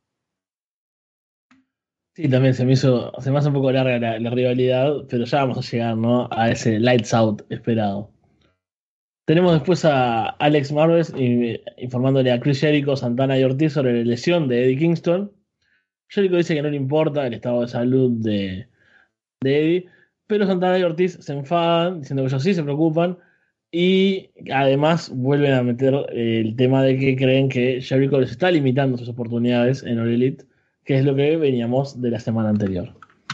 Sí, también se me hizo, se me hace un poco larga la, la rivalidad, pero ya vamos a llegar, ¿no? A ese lights out esperado. Tenemos después a Alex Marves y- informándole a Chris Jericho, Santana y Ortiz sobre la lesión de Eddie Kingston. Jericho dice que no le importa el estado de salud de, de Eddie, pero Santana y Ortiz se enfadan, diciendo que ellos sí se preocupan, y además vuelven a meter eh, el tema de que creen que Jericho les está limitando sus oportunidades en All Elite, que es lo que veníamos de la semana anterior.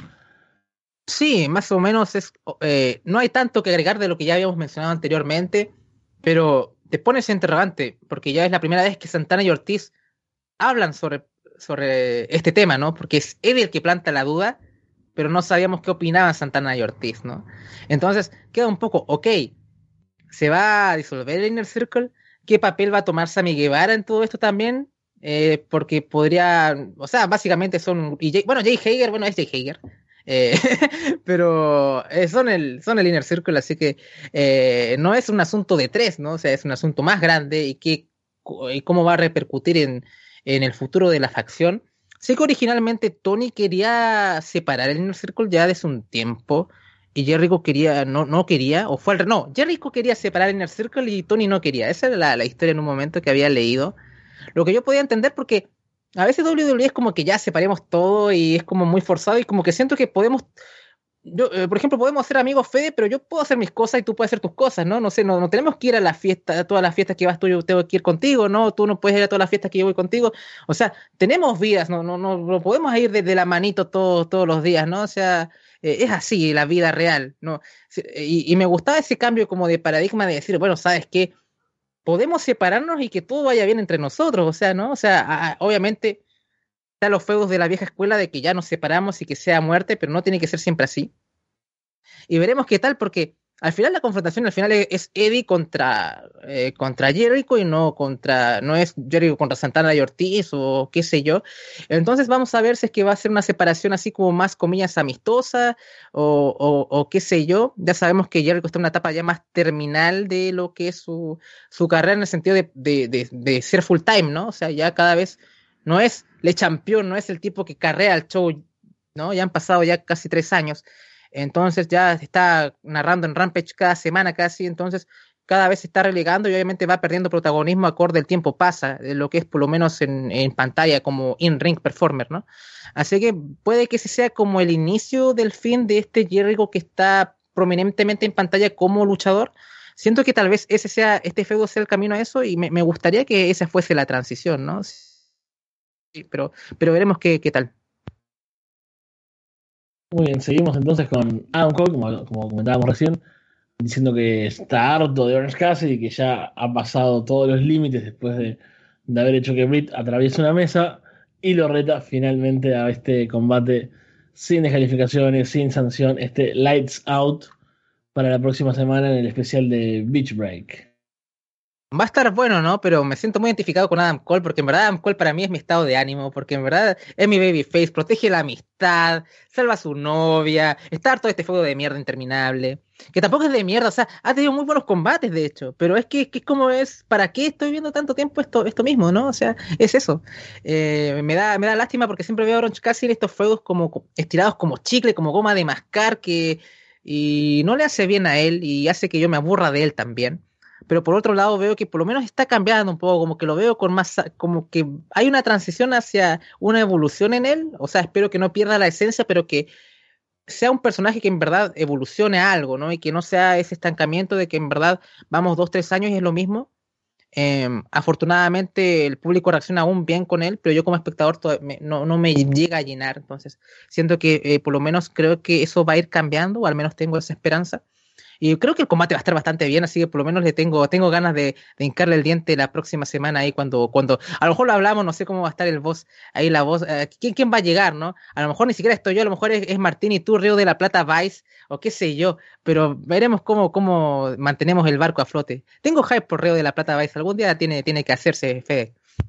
Sí, más o menos es, eh, no hay tanto que agregar de lo que ya habíamos mencionado anteriormente, pero te pones interrogante, porque ya es la primera vez que Santana y Ortiz hablan sobre, sobre este tema, ¿no? Porque es Eddie el que planta la duda, pero no sabíamos qué opinaban Santana y Ortiz, ¿no? Entonces queda un poco, ok, ¿se va a disolver el Inner Circle? ¿Qué papel va a tomar Sammy Guevara en todo esto también? Eh, porque podría, o sea, básicamente son, y Jay- bueno, Jay Hager, bueno, es Jay Hager, eh, pero eh, son el, son el Inner Circle, así que eh, no es un asunto de tres, ¿no? O sea, es un asunto más grande y, qué, y cómo va a repercutir en, en el futuro de la facción. Sé que originalmente Tony quería separar el Inner Circle ya desde un tiempo, y Jericho quería, no, no quería, o fue al re- no, Jericho quería separar Inner Circle y Tony no quería. Esa era la, la historia en un momento que había leído. Lo que yo podía entender porque a veces W W E es como que ya separemos todo y es como muy forzado y como que siento que podemos, yo, eh, por ejemplo, podemos ser amigos, Fede, pero yo puedo hacer mis cosas y tú puedes hacer tus cosas, ¿no? No sé, no, no tenemos que ir a la fiesta, a todas las fiestas que vas tú, yo tengo que ir contigo, ¿no? Tú no puedes ir a todas las fiestas que yo voy contigo. O sea, tenemos vidas, no, no, no, no podemos ir desde la manito todos, todos los días, ¿no? O sea, eh, es así la vida real, ¿no? Sí, Y, y me gustaba ese cambio como de paradigma de decir, bueno, ¿sabes qué? Podemos separarnos y que todo vaya bien entre nosotros, o sea, ¿no? O sea, a- a- obviamente están los feudos de la vieja escuela de que ya nos separamos y que sea muerte, pero no tiene que ser siempre así. Y veremos qué tal, porque al final la confrontación al final es, es Eddie contra, eh, contra Jericho y no contra, no es Jericho contra Santana y Ortiz o qué sé yo. Entonces vamos a ver si es que va a ser una separación así como más comillas amistosa o, o, o qué sé yo. Ya sabemos que Jericho está en una etapa ya más terminal de lo que es su, su carrera en el sentido de, de, de, de ser full time, ¿no? O sea, ya cada vez no es Le Champion, no es el tipo que carrea el show, ¿no? Ya han pasado ya casi tres años. Entonces ya se está narrando en Rampage cada semana casi, entonces cada vez se está relegando y obviamente va perdiendo protagonismo acorde el tiempo pasa, de lo que es por lo menos en, en pantalla como in-ring performer, ¿no? Así que puede que ese sea como el inicio del fin de este Jericho que está prominentemente en pantalla como luchador. Siento que tal vez ese sea, este feudo sea el camino a eso y me, me gustaría que esa fuese la transición, ¿no? Sí, pero, pero veremos qué, qué tal. Muy bien, seguimos entonces con Adam Cole, como, como comentábamos recién, diciendo que está harto de Orange Cassidy y que ya ha pasado todos los límites después de, de haber hecho que Britt atraviese una mesa y lo reta finalmente a este combate sin descalificaciones, sin sanción, este Lights Out para la próxima semana en el especial de Beach Break. Va a estar bueno, ¿no? Pero me siento muy identificado con Adam Cole, porque en verdad Adam Cole para mí es mi estado de ánimo, porque en verdad es mi babyface, protege la amistad, salva a su novia, está harto de este fuego de mierda interminable, que tampoco es de mierda, o sea, ha tenido muy buenos combates, de hecho, pero es que, que es como es, ¿para qué estoy viendo tanto tiempo esto, esto mismo, ¿no? O sea, es eso. Eh, me da, me da lástima porque siempre veo a Orange Cassidy en estos fuegos como estirados como chicle, como goma de mascar, que y no le hace bien a él y hace que yo me aburra de él también. Pero por otro lado veo que por lo menos está cambiando un poco, como que lo veo con más, como que hay una transición hacia una evolución en él, o sea, espero que no pierda la esencia, pero que sea un personaje que en verdad evolucione a algo, ¿no? Y que no sea ese estancamiento de que en verdad vamos dos, tres años y es lo mismo. Eh, afortunadamente el público reacciona aún bien con él, pero yo como espectador to- me- no, no me llega a llenar, entonces siento que eh, por lo menos creo que eso va a ir cambiando, o al menos tengo esa esperanza. Y creo que el combate va a estar bastante bien, así que por lo menos le tengo, tengo ganas de, de hincarle el diente la próxima semana ahí cuando, cuando, a lo mejor lo hablamos, no sé cómo va a estar el boss, ahí la voz, eh, ¿quién, quién va a llegar, no? A lo mejor ni siquiera estoy yo, a lo mejor es, es Martín y tú, Río de la Plata Vice, o qué sé yo, pero veremos cómo, cómo mantenemos el barco a flote. Tengo hype por Río de la Plata Vice, algún día tiene, tiene que hacerse, Fede.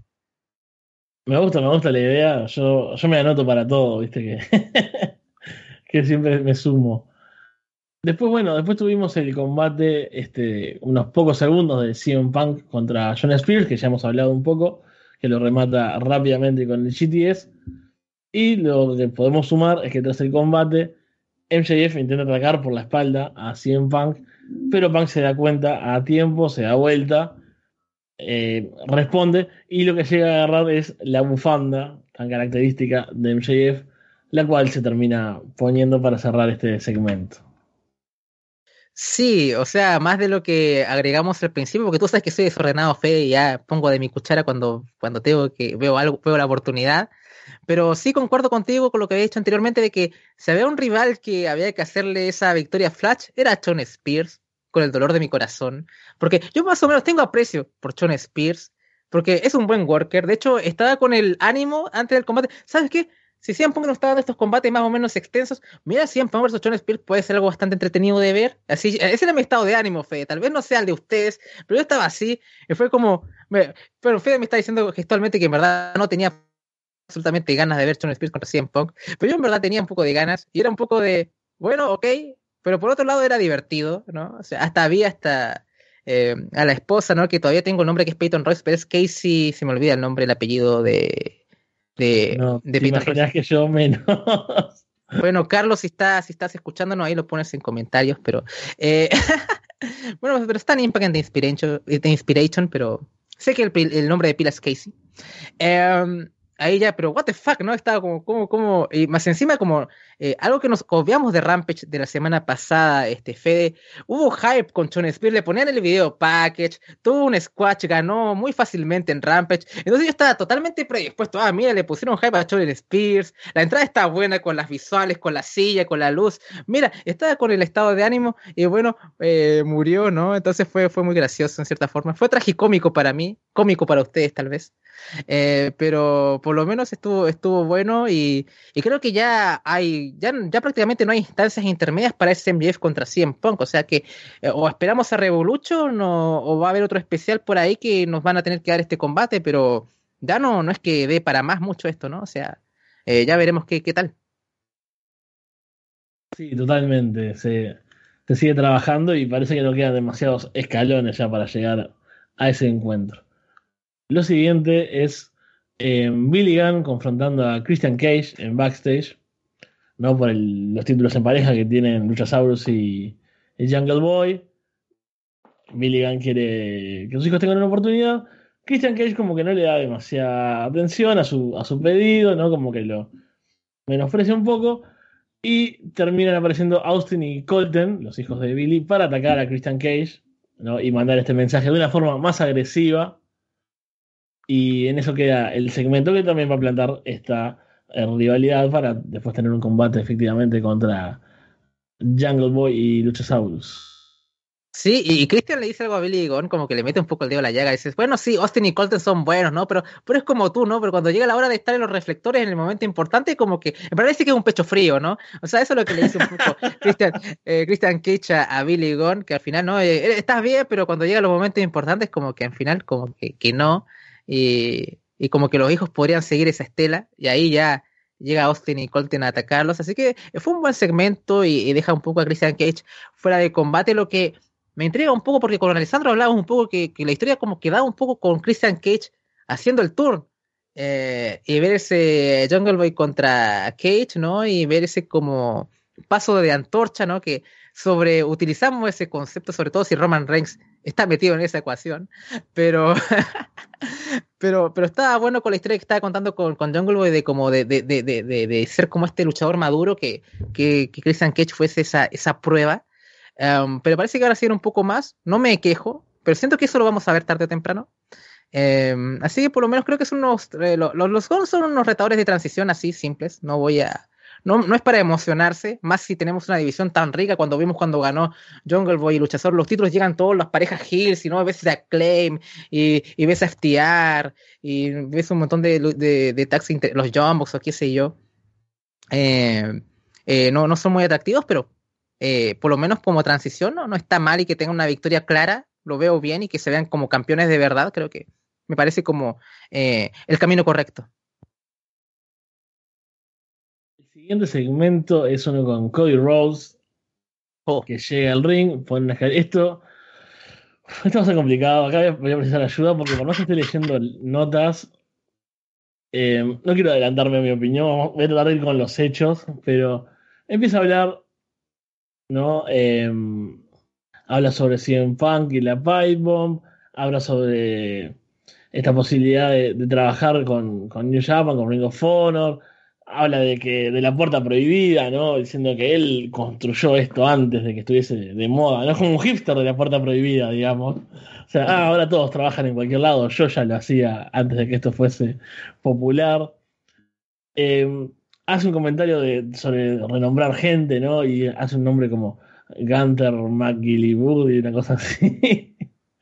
Me gusta, me gusta la idea, yo, yo me anoto para todo, viste que, que siempre me sumo. Después, bueno, después tuvimos el combate, este, unos pocos segundos de C M Punk contra John Spears, que ya hemos hablado un poco, que lo remata rápidamente con el G T S. Y lo que podemos sumar es que tras el combate, M J F intenta atacar por la espalda a C M Punk, pero Punk se da cuenta a tiempo, se da vuelta, eh, responde, y lo que llega a agarrar es la bufanda tan característica de M J F, la cual se termina poniendo para cerrar este segmento. Sí, o sea, más de lo que agregamos al principio, porque tú sabes que soy desordenado, Fede, y ya pongo de mi cuchara cuando, cuando tengo que veo algo, veo la oportunidad. Pero sí concuerdo contigo con lo que había dicho anteriormente de que si había un rival que había que hacerle esa victoria flash, era Shawn Spears, con el dolor de mi corazón. Porque yo más o menos tengo aprecio por Shawn Spears, porque es un buen worker. De hecho, estaba con el ánimo antes del combate. ¿Sabes qué? Si C M Punk no estaba en estos combates más o menos extensos, mira, C M Punk versus Shawn Spears puede ser algo bastante entretenido de ver. Así, ese era mi estado de ánimo, Fede. Tal vez no sea el de ustedes, pero yo estaba así. Y fue como. Me, pero Fede me está diciendo gestualmente que en verdad no tenía absolutamente ganas de ver Shawn Spears contra C M Punk, pero yo en verdad tenía un poco de ganas y era un poco de, bueno, ok, pero por otro lado era divertido, ¿no? O sea, hasta había hasta eh, a la esposa, ¿no? Que todavía tengo el nombre que es Peyton Royce, pero es Casey, se me olvida el nombre, el apellido de, de, No, de te Peyton Royce. imaginas que yo menos. Bueno, Carlos, si estás, si estás escuchándonos, ahí lo pones en comentarios, pero eh, bueno, pero está en Impact and the Inspiration, the Inspiration, pero sé que el, el nombre de pila es Casey. Eh, ahí ya, pero what the fuck, ¿no? Estaba como, como, como, y más encima como eh, algo que nos obviamos de Rampage de la semana pasada, este Fede, hubo hype con Shawn Spears, le ponían el video package, tuvo un squash, ganó muy fácilmente en Rampage, entonces yo estaba totalmente predispuesto, ah, mira, le pusieron hype a Shawn Spears, la entrada está buena con las visuales, con la silla, con la luz, mira, estaba con el estado de ánimo y bueno, eh, murió, ¿no? Entonces fue, fue muy gracioso en cierta forma, fue tragicómico para mí, cómico para ustedes tal vez. Eh, pero por lo menos estuvo, estuvo bueno y, y creo que ya hay, ya, ya prácticamente no hay instancias intermedias para ese M J F contra C M Punk, o sea que eh, o esperamos a Revolution o, o va a haber otro especial por ahí que nos van a tener que dar este combate, pero ya no, no es que dé para más mucho esto, ¿no? O sea, eh, ya veremos qué, qué tal. Sí, totalmente. Se, se sigue trabajando y parece que no quedan demasiados escalones ya para llegar a ese encuentro. Lo siguiente es eh, Billy Gunn confrontando a Christian Cage en backstage, ¿no? Por el- los títulos en pareja que tienen Luchasaurus y, y Jungle Boy. Billy Gunn quiere que sus hijos tengan una oportunidad. Christian Cage como que no le da demasiada atención a su, a su pedido, ¿no? Como que lo menosprecia un poco. Y terminan apareciendo Austin y Colten, los hijos de Billy, para atacar a Christian Cage, ¿no? Y mandar este mensaje de una forma más agresiva. Y en eso queda el segmento que también va a plantar esta eh, rivalidad para después tener un combate efectivamente contra Jungle Boy y Luchasaurus. Sí, y, y Christian le dice algo a Billy Gunn, como que le mete un poco el dedo a la llaga, y dices, bueno, sí, Austin y Colton son buenos, ¿no? Pero, pero es como tú, ¿no? Pero cuando llega la hora de estar en los reflectores en el momento importante, como que, me parece que es un pecho frío, ¿no? O sea, eso es lo que le dice un poco Christian, eh, Christian Cage a, a Billy Gunn, que al final, ¿no? Eh, eh, estás bien, pero cuando llegan los momentos importantes, como que al final, como que, que no, y, y como que los hijos podrían seguir esa estela, y ahí ya llega Austin y Colton a atacarlos, así que fue un buen segmento y, y deja un poco a Christian Cage fuera de combate, lo que me intriga un poco porque con Alessandro hablábamos un poco que, que la historia como quedaba un poco con Christian Cage haciendo el tour eh, y ver ese Jungle Boy contra Cage, ¿no? Y ver ese como paso de antorcha, ¿no? Que sobre utilizamos ese concepto, sobre todo si Roman Reigns está metido en esa ecuación, pero pero pero estaba bueno con la historia que estaba contando con, con Jungle Boy de como de, de, de, de, de, de ser como este luchador maduro que, que, que Christian Cage fuese esa, esa prueba. Um, pero parece que ahora sí era un poco más. No me quejo, pero siento que eso lo vamos a ver tarde o temprano. Um, así que por lo menos creo que son unos. Eh, lo, lo, los Gon son unos retadores de transición así simples. No voy a. No, no es para emocionarse, más si tenemos una división tan rica. Cuando vimos cuando ganó Jungle Boy y Luchasaur, los títulos llegan todos las parejas heels, y no, ves a Acclaim y, y ves a F T R y ves un montón de, de, de tags, inter- los Jumbox o qué sé yo. Eh, eh, no, no son muy atractivos, pero eh, por lo menos como transición no, no está mal y que tengan una victoria clara, lo veo bien y que se vean como campeones de verdad, creo que me parece como eh, el camino correcto. El siguiente segmento es uno con Cody Rhodes, Oh, que llega al ring, pone una escalera. Esto, esto va a ser complicado. Acá voy a, voy a precisar ayuda porque por más que esté leyendo notas, eh, no quiero adelantarme a mi opinión. vamos- Voy a tratar de ir con los hechos, pero empieza a hablar, ¿no? Eh, habla sobre C M Punk y la Pipe Bomb, habla sobre esta posibilidad de, de trabajar con, con New Japan, con Ring of Honor, habla de que de la puerta prohibida, ¿no? Diciendo que él construyó esto antes de que estuviese de moda, no es como un hipster de la puerta prohibida, digamos. O sea, ah, ahora todos trabajan en cualquier lado, yo ya lo hacía antes de que esto fuese popular. Eh, hace un comentario de, sobre renombrar gente, ¿no? Y hace un nombre como Gunter McGillywood y una cosa así.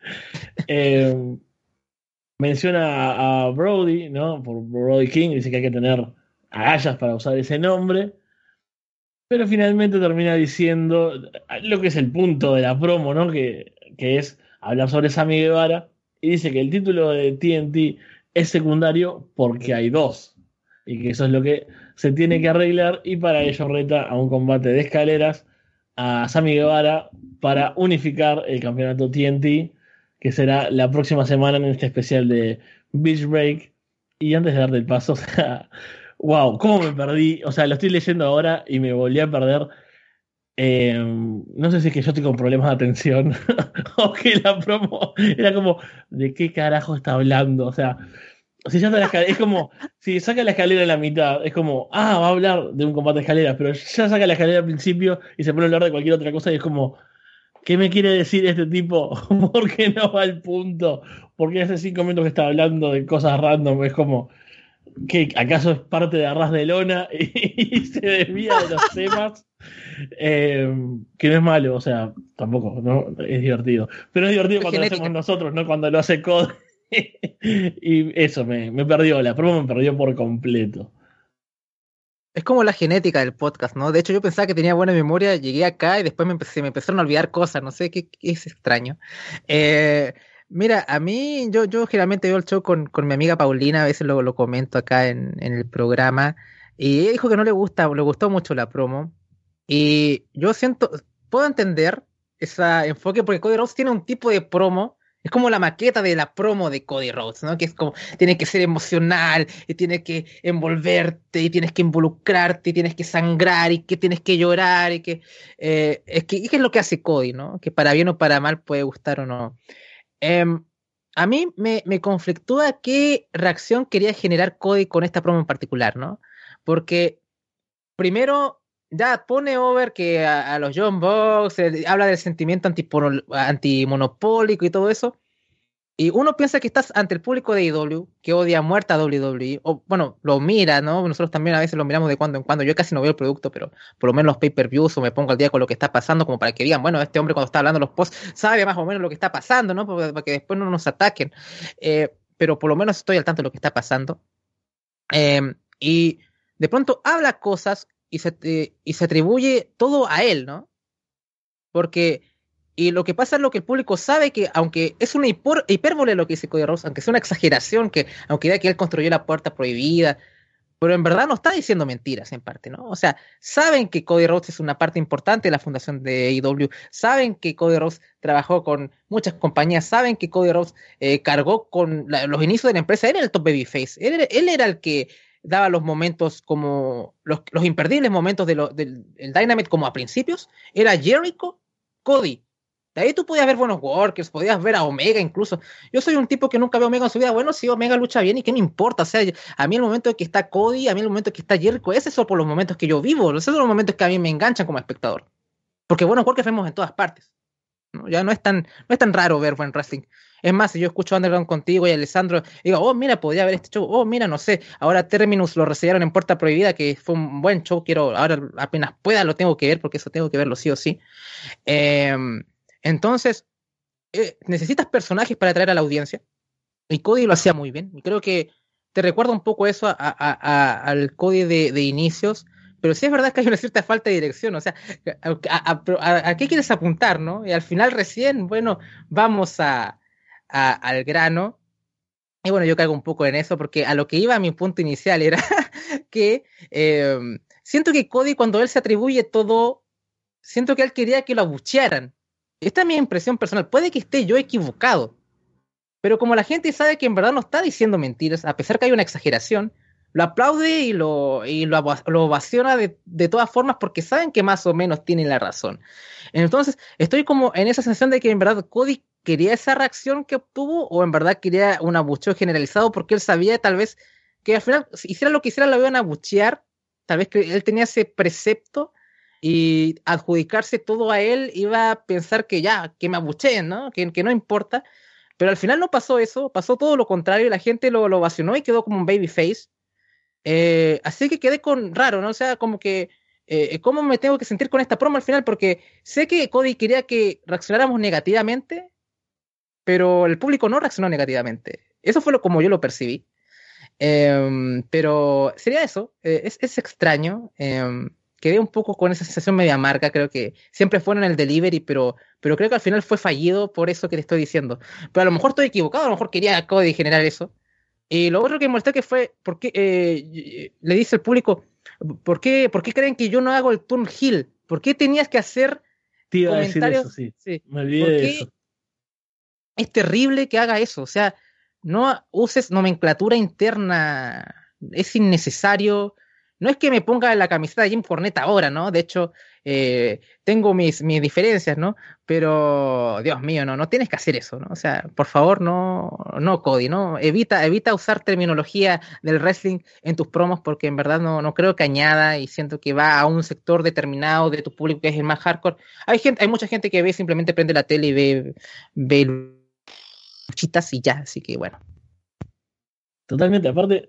Eh, menciona a, a Brody, ¿no? Por Brody King, dice que hay que tener agallas para usar ese nombre, pero finalmente termina diciendo lo que es el punto de la promo, ¿no? Que, que es hablar sobre Sammy Guevara, y dice que el título de T N T es secundario porque hay dos, y que eso es lo que se tiene que arreglar, y para ello reta a un combate de escaleras a Sammy Guevara para unificar el campeonato T N T, que será la próxima semana en este especial de Beach Break. Y antes de darte el paso, o sea, wow, cómo me perdí. O sea, lo estoy leyendo ahora y me volví a perder. Eh, no sé si es que yo estoy con problemas de atención o que la promo era como, ¿de qué carajo está hablando? O sea, si ya está la escalera, es como, si saca la escalera en la mitad, es como, ah, va a hablar de un combate de escaleras, pero ya saca la escalera al principio y se pone a hablar de cualquier otra cosa y es como, ¿qué me quiere decir este tipo? ¿Por qué no va al punto? ¿Por qué hace cinco minutos que está hablando de cosas random? Es como, ¿qué, acaso es parte de Arras de Lona y, y se desvía de los temas? Eh, que no es malo, o sea, tampoco, ¿no? Es divertido. Pero es divertido es cuando lo hacemos genética. nosotros, no cuando lo hace Code. Y eso, me, me perdió, la promo me perdió por completo. Es como la genética del podcast, ¿no? De hecho, yo pensaba que tenía buena memoria, llegué acá y después me empecé, me empezaron a olvidar cosas, no sé qué, qué es extraño. Eh, mira, a mí, yo, yo generalmente veo el show con, con mi amiga Paulina, a veces lo, lo comento acá en, en el programa, y ella dijo que no le gusta, le gustó mucho la promo, y yo siento, puedo entender ese enfoque porque Cody Rhodes tiene un tipo de promo. Es como la maqueta de la promo de Cody Rhodes, ¿no? Que es como, tiene que ser emocional, y tienes que envolverte, y tienes que involucrarte, y tienes que sangrar, y que tienes que llorar, y que, eh, es que, ¿qué es lo que hace Cody, ¿no? Que para bien o para mal puede gustar o no. Em, a mí me, me conflictúa qué reacción quería generar Cody con esta promo en particular, ¿no? Porque primero ya pone over que a, a los John Box, eh, habla del sentimiento antipono- antimonopólico y todo eso, Y uno piensa que estás ante el público de A E W, que odia a muerta a W W E, o bueno, lo mira, ¿no? Nosotros también a veces lo miramos de cuando en cuando. Yo casi no veo el producto, pero por lo menos los pay-per-views o me pongo al día con lo que está pasando, como para que digan, bueno, este hombre cuando está hablando los posts sabe más o menos lo que está pasando, ¿no? Para, para que después no nos ataquen. Eh, pero por lo menos estoy al tanto de lo que está pasando. Eh, y de pronto habla cosas y se, eh, y se atribuye todo a él, ¿no? Porque, y lo que pasa es lo que el público sabe que, aunque es una hiper, hipérbole lo que dice Cody Rhodes, aunque es una exageración, que aunque diga que él construyó la puerta prohibida, pero en verdad no está diciendo mentiras en parte, ¿no? O sea, saben que Cody Rhodes es una parte importante de la fundación de A E W, saben que Cody Rhodes trabajó con muchas compañías, saben que Cody Rhodes eh, cargó con la, los inicios de la empresa, él era el top babyface, él, era- él era el que daba los momentos como los, los imperdibles momentos de lo, del el Dynamite como a principios, era Jericho, Cody. De ahí tú podías ver buenos workers, podías ver a Omega incluso. Yo soy un tipo que nunca veo a Omega en su vida. Bueno, si Omega lucha bien, ¿y qué me importa? O sea, a mí el momento en que está Cody, a mí el momento en que está Jericho, ese es por los momentos que yo vivo. Esos son los momentos que a mí me enganchan como espectador. Porque buenos workers vemos en todas partes, ¿no? Ya no es tan, no es tan raro ver buen wrestling. Es más, si yo escucho Underground contigo y Alessandro, digo, oh, mira, podría ver este show, oh, mira, no sé, ahora Terminus lo resellaron en Puerta Prohibida, que fue un buen show, quiero, ahora apenas pueda lo tengo que ver, porque eso tengo que verlo sí o sí. Eh, entonces, eh, necesitas personajes para atraer a la audiencia, y Cody lo hacía muy bien, y creo que te recuerda un poco eso a, a, a, al Cody de, de inicios, pero sí es verdad que hay una cierta falta de dirección, o sea, ¿a, a, a, a qué quieres apuntar, no? Y al final recién, bueno, vamos a, a, al grano, y bueno, yo caigo un poco en eso, porque a lo que iba mi punto inicial era que eh, siento que Cody cuando él se atribuye todo, siento que él quería que lo abuchearan. Esta es mi impresión personal, puede que esté yo equivocado, pero como la gente sabe que en verdad no está diciendo mentiras, a pesar que hay una exageración, lo aplaude y lo, y lo, lo ovaciona de, de todas formas porque saben que más o menos tienen la razón. Entonces, estoy como en esa sensación de que en verdad Cody quería esa reacción que obtuvo o en verdad quería un abucheo generalizado porque él sabía tal vez que al final, si hiciera lo que hiciera, lo iban a abuchear, tal vez que él tenía ese precepto y adjudicarse todo a él iba a pensar que ya, que me abucheen, ¿no? Que, que no importa. Pero al final no pasó eso, pasó todo lo contrario, la gente lo, lo ovacionó y quedó como un babyface. Eh, así que quedé con raro, ¿no? O sea, como que, eh, ¿cómo me tengo que sentir con esta promo al final? Porque sé que Cody quería que reaccionáramos negativamente, pero el público no reaccionó negativamente. Eso fue lo como yo lo percibí. Eh, pero sería eso, eh, es, es extraño. Eh, quedé un poco con esa sensación media amarga, creo que siempre fueron en el delivery, pero, pero creo que al final fue fallido por eso que te estoy diciendo. Pero a lo mejor estoy equivocado, a lo mejor quería Cody generar eso. Y lo otro que me molestó que fue, ¿por qué, eh, le dice al público, ¿por qué, ¿por qué creen que yo no hago el turn heel? ¿Por qué tenías que hacer Te iba a decir eso, comentarios? sí. Sí. Me olvidé ¿Por de qué eso. es terrible que haga eso? O sea, no uses nomenclatura interna, es innecesario. No es que me ponga la camiseta de Jim Cornette ahora, ¿no? De hecho, eh, tengo mis, mis diferencias, ¿no? Pero, Dios mío, no, no tienes que hacer eso, ¿no? O sea, por favor, no, no, Cody, ¿no? Evita, evita usar terminología del wrestling en tus promos porque en verdad no, no creo que añada y siento que va a un sector determinado de tu público que es el más hardcore. Hay gente, hay mucha gente que ve, simplemente prende la tele y ve, ve luchitas y ya, así que bueno. Totalmente, aparte,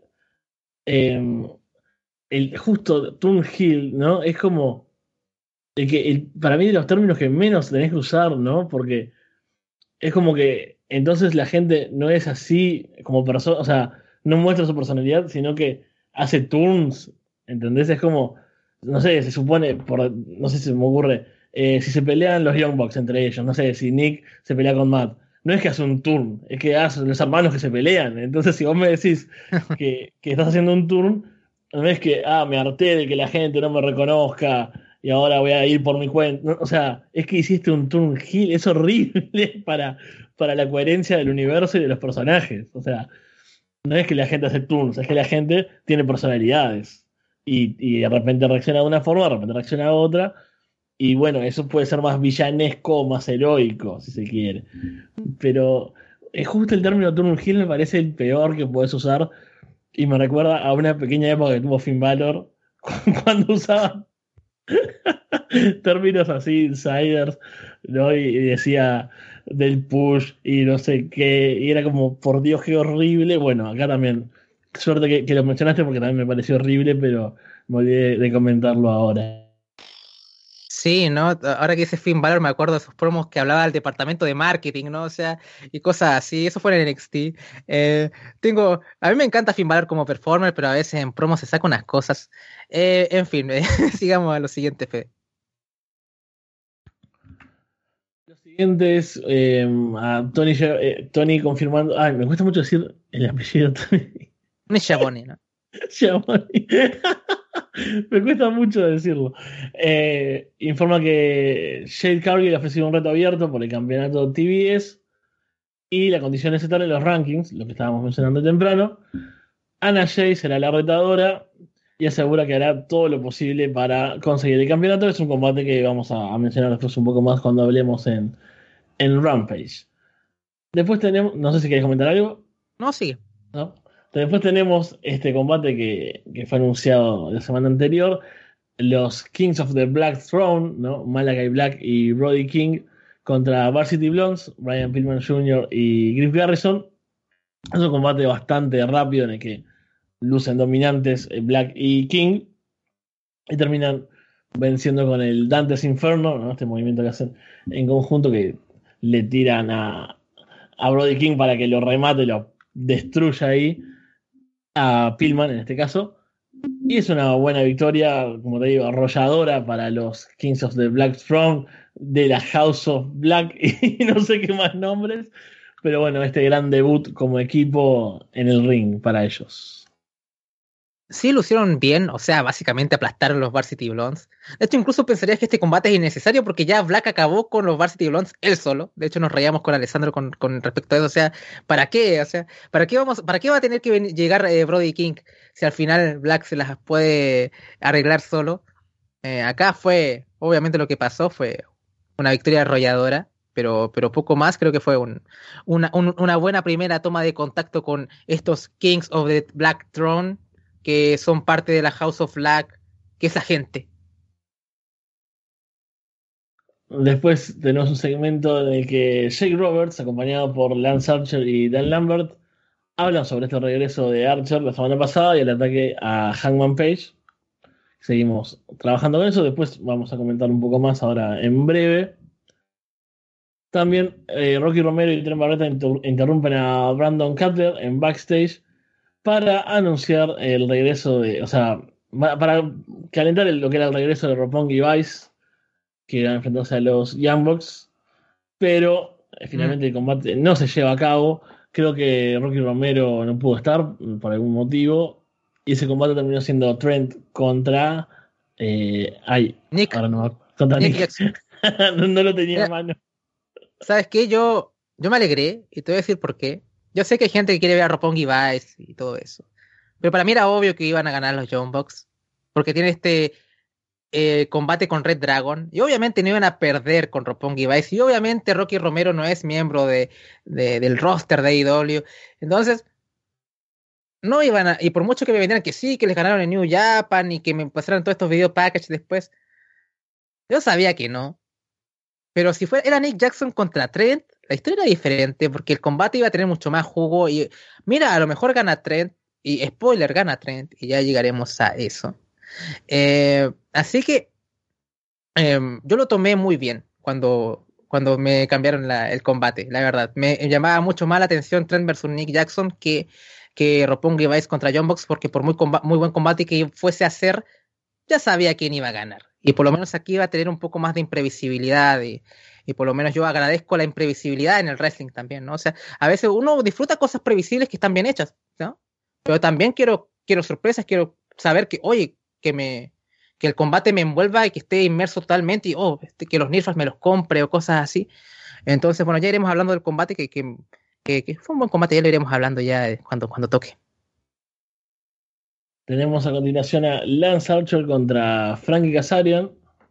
eh, el justo Turn Hill, ¿no? Es como el que el, para mí de los términos que menos tenés que usar, ¿no? Porque es como que entonces la gente no es así como persona, o sea, no muestra su personalidad, sino que hace turns, ¿entendés? Es como, no sé, se supone, por, no sé si se me ocurre, eh, si se pelean los Young Bucks entre ellos, no sé, si Nick se pelea con Matt, no es que hace un turn, es que hace los hermanos que se pelean. Entonces, si vos me decís que, que estás haciendo un turn, no es que, ah, me harté de que la gente no me reconozca y ahora voy a ir por mi cuenta. No, o sea, es que hiciste un turn heel, es horrible para, para la coherencia del universo y de los personajes. O sea, no es que la gente hace turns, es que la gente tiene personalidades. Y, y de repente reacciona de una forma, de repente reacciona de otra. Y bueno, eso puede ser más villanesco, más heroico, si se quiere. Pero es justo el término turn heel me parece el peor que puedes usar. Y me recuerda a una pequeña época que tuvo Finn Balor cuando usaba Términos así, insiders, ¿no? Y, y decía del push y no sé qué, y era como, por Dios, qué horrible. Bueno, acá también, suerte que, que lo mencionaste porque también me pareció horrible, pero me olvidé de comentarlo ahora. Sí, ¿no? Ahora que dice Finn Balor me acuerdo de esos promos que hablaba del departamento de marketing, ¿no? O sea, y cosas así, eso fue en N X T. Eh, tengo, a mí me encanta Finn Balor como performer, pero a veces en promos se saca unas cosas. Eh, en fin, eh, sigamos a lo siguiente, Fede. Lo siguiente es eh, a Tony, eh, Tony confirmando. Ay, me cuesta mucho decir el apellido Tony. Un Schiavone, ¿no? Schiavone. Me cuesta mucho decirlo. Eh, informa que Jade Cargill ha ofrecido un reto abierto por el campeonato T V S y la condición es estar en los rankings, lo que estábamos mencionando temprano. Anna Jay será la retadora y asegura que hará todo lo posible para conseguir el campeonato. Es un combate que vamos a, a mencionar después un poco más cuando hablemos en, en Rampage. Después tenemos, no sé si queréis comentar algo, No, sigue. ¿no? Después tenemos este combate que, que fue anunciado la semana anterior, los Kings of the Black Throne, ¿no? Malakai Black y Brody King contra Varsity Blondes, Brian Pillman junior y Griff Garrison. Es un combate bastante rápido en el que lucen dominantes eh, Black y King y terminan venciendo con el Dante's Inferno, ¿no? Este movimiento que hacen en conjunto que le tiran a, a Brody King para que lo remate y lo destruya ahí a Pillman en este caso. Y es una buena victoria, como te digo, arrolladora para los Kings of the Black Throne, de la House of Black y no sé qué más nombres. Pero bueno, este gran debut como equipo en el ring para ellos. Sí, lucieron bien, o sea, básicamente aplastaron los Varsity Blondes. De hecho, incluso pensarías que este combate es innecesario porque ya Black acabó con los Varsity Blondes él solo. De hecho, nos reíamos con Alessandro con, con respecto a eso. O sea, ¿para qué? O sea, ¿para qué vamos, para qué va a tener que ven- llegar eh, Brody King si al final Black se las puede arreglar solo? Eh, acá fue, obviamente lo que pasó fue una victoria arrolladora, pero, pero poco más. Creo que fue un, una, un- una buena primera toma de contacto con estos Kings of the Black Throne, que son parte de la House of Black, que es la gente. Después tenemos un segmento en el que Jake Roberts, acompañado por Lance Archer y Dan Lambert, hablan sobre este regreso de Archer la semana pasada y el ataque a Hangman Page. Seguimos trabajando con eso, después vamos a comentar un poco más ahora en breve. También eh, Rocky Romero y Trent Barreta inter- interrumpen a Brandon Cutler en backstage para anunciar el regreso de, o sea, ma- para calentar el- lo que era el regreso de Roppongi Vice, que iban a enfrentarse a los Young Bucks, pero eh, Mm. finalmente el combate no se lleva a cabo. Creo que Rocky Romero no pudo estar mm, por algún motivo, y ese combate terminó siendo Trent contra. Eh, ay, Nick, ahora no me acuerdo. Contra Nick Nick. Jackson. no, no lo tenía a Mira, mano. ¿sabes qué? Yo, yo me alegré y te voy a decir por qué. Yo sé que hay gente que quiere ver a Roppongi Vice y todo eso, pero para mí era obvio que iban a ganar los Young Bucks, porque tiene este eh, combate con Red Dragon, y obviamente no iban a perder con Roppongi Vice, y obviamente Rocky Romero no es miembro de, de- del roster de A E W, entonces no iban a, y por mucho que me vendieran que sí, que les ganaron en New Japan y que me pasaran todos estos video packages después, yo sabía que no, pero si fuera, era Nick Jackson contra Trent, la historia era diferente, porque el combate iba a tener mucho más jugo, y mira, a lo mejor gana Trent, y spoiler, gana Trent, y ya llegaremos a eso. Eh, así que Em, yo lo tomé muy bien cuando, cuando me cambiaron la- el combate, la verdad. Me llamaba mucho más la atención Trent versus Nick Jackson que, que Roppongi Vice contra John Box, porque por muy, comba- muy buen combate que fuese a hacer, ya sabía quién iba a ganar. Y por lo menos aquí iba a tener un poco más de imprevisibilidad, y, y por lo menos yo agradezco la imprevisibilidad en el wrestling también, ¿no? O sea, a veces uno disfruta cosas previsibles que están bien hechas, ¿no? Pero también quiero, quiero sorpresas, quiero saber que, oye, que me, que el combate me envuelva y que esté inmerso totalmente, y oh, este, que los Nirfas me los compre o cosas así. Entonces, bueno, ya iremos hablando del combate, que, que, que, que fue un buen combate, ya lo iremos hablando ya eh, cuando, cuando toque. Tenemos a continuación a Lance Archer contra Frankie Kazarian,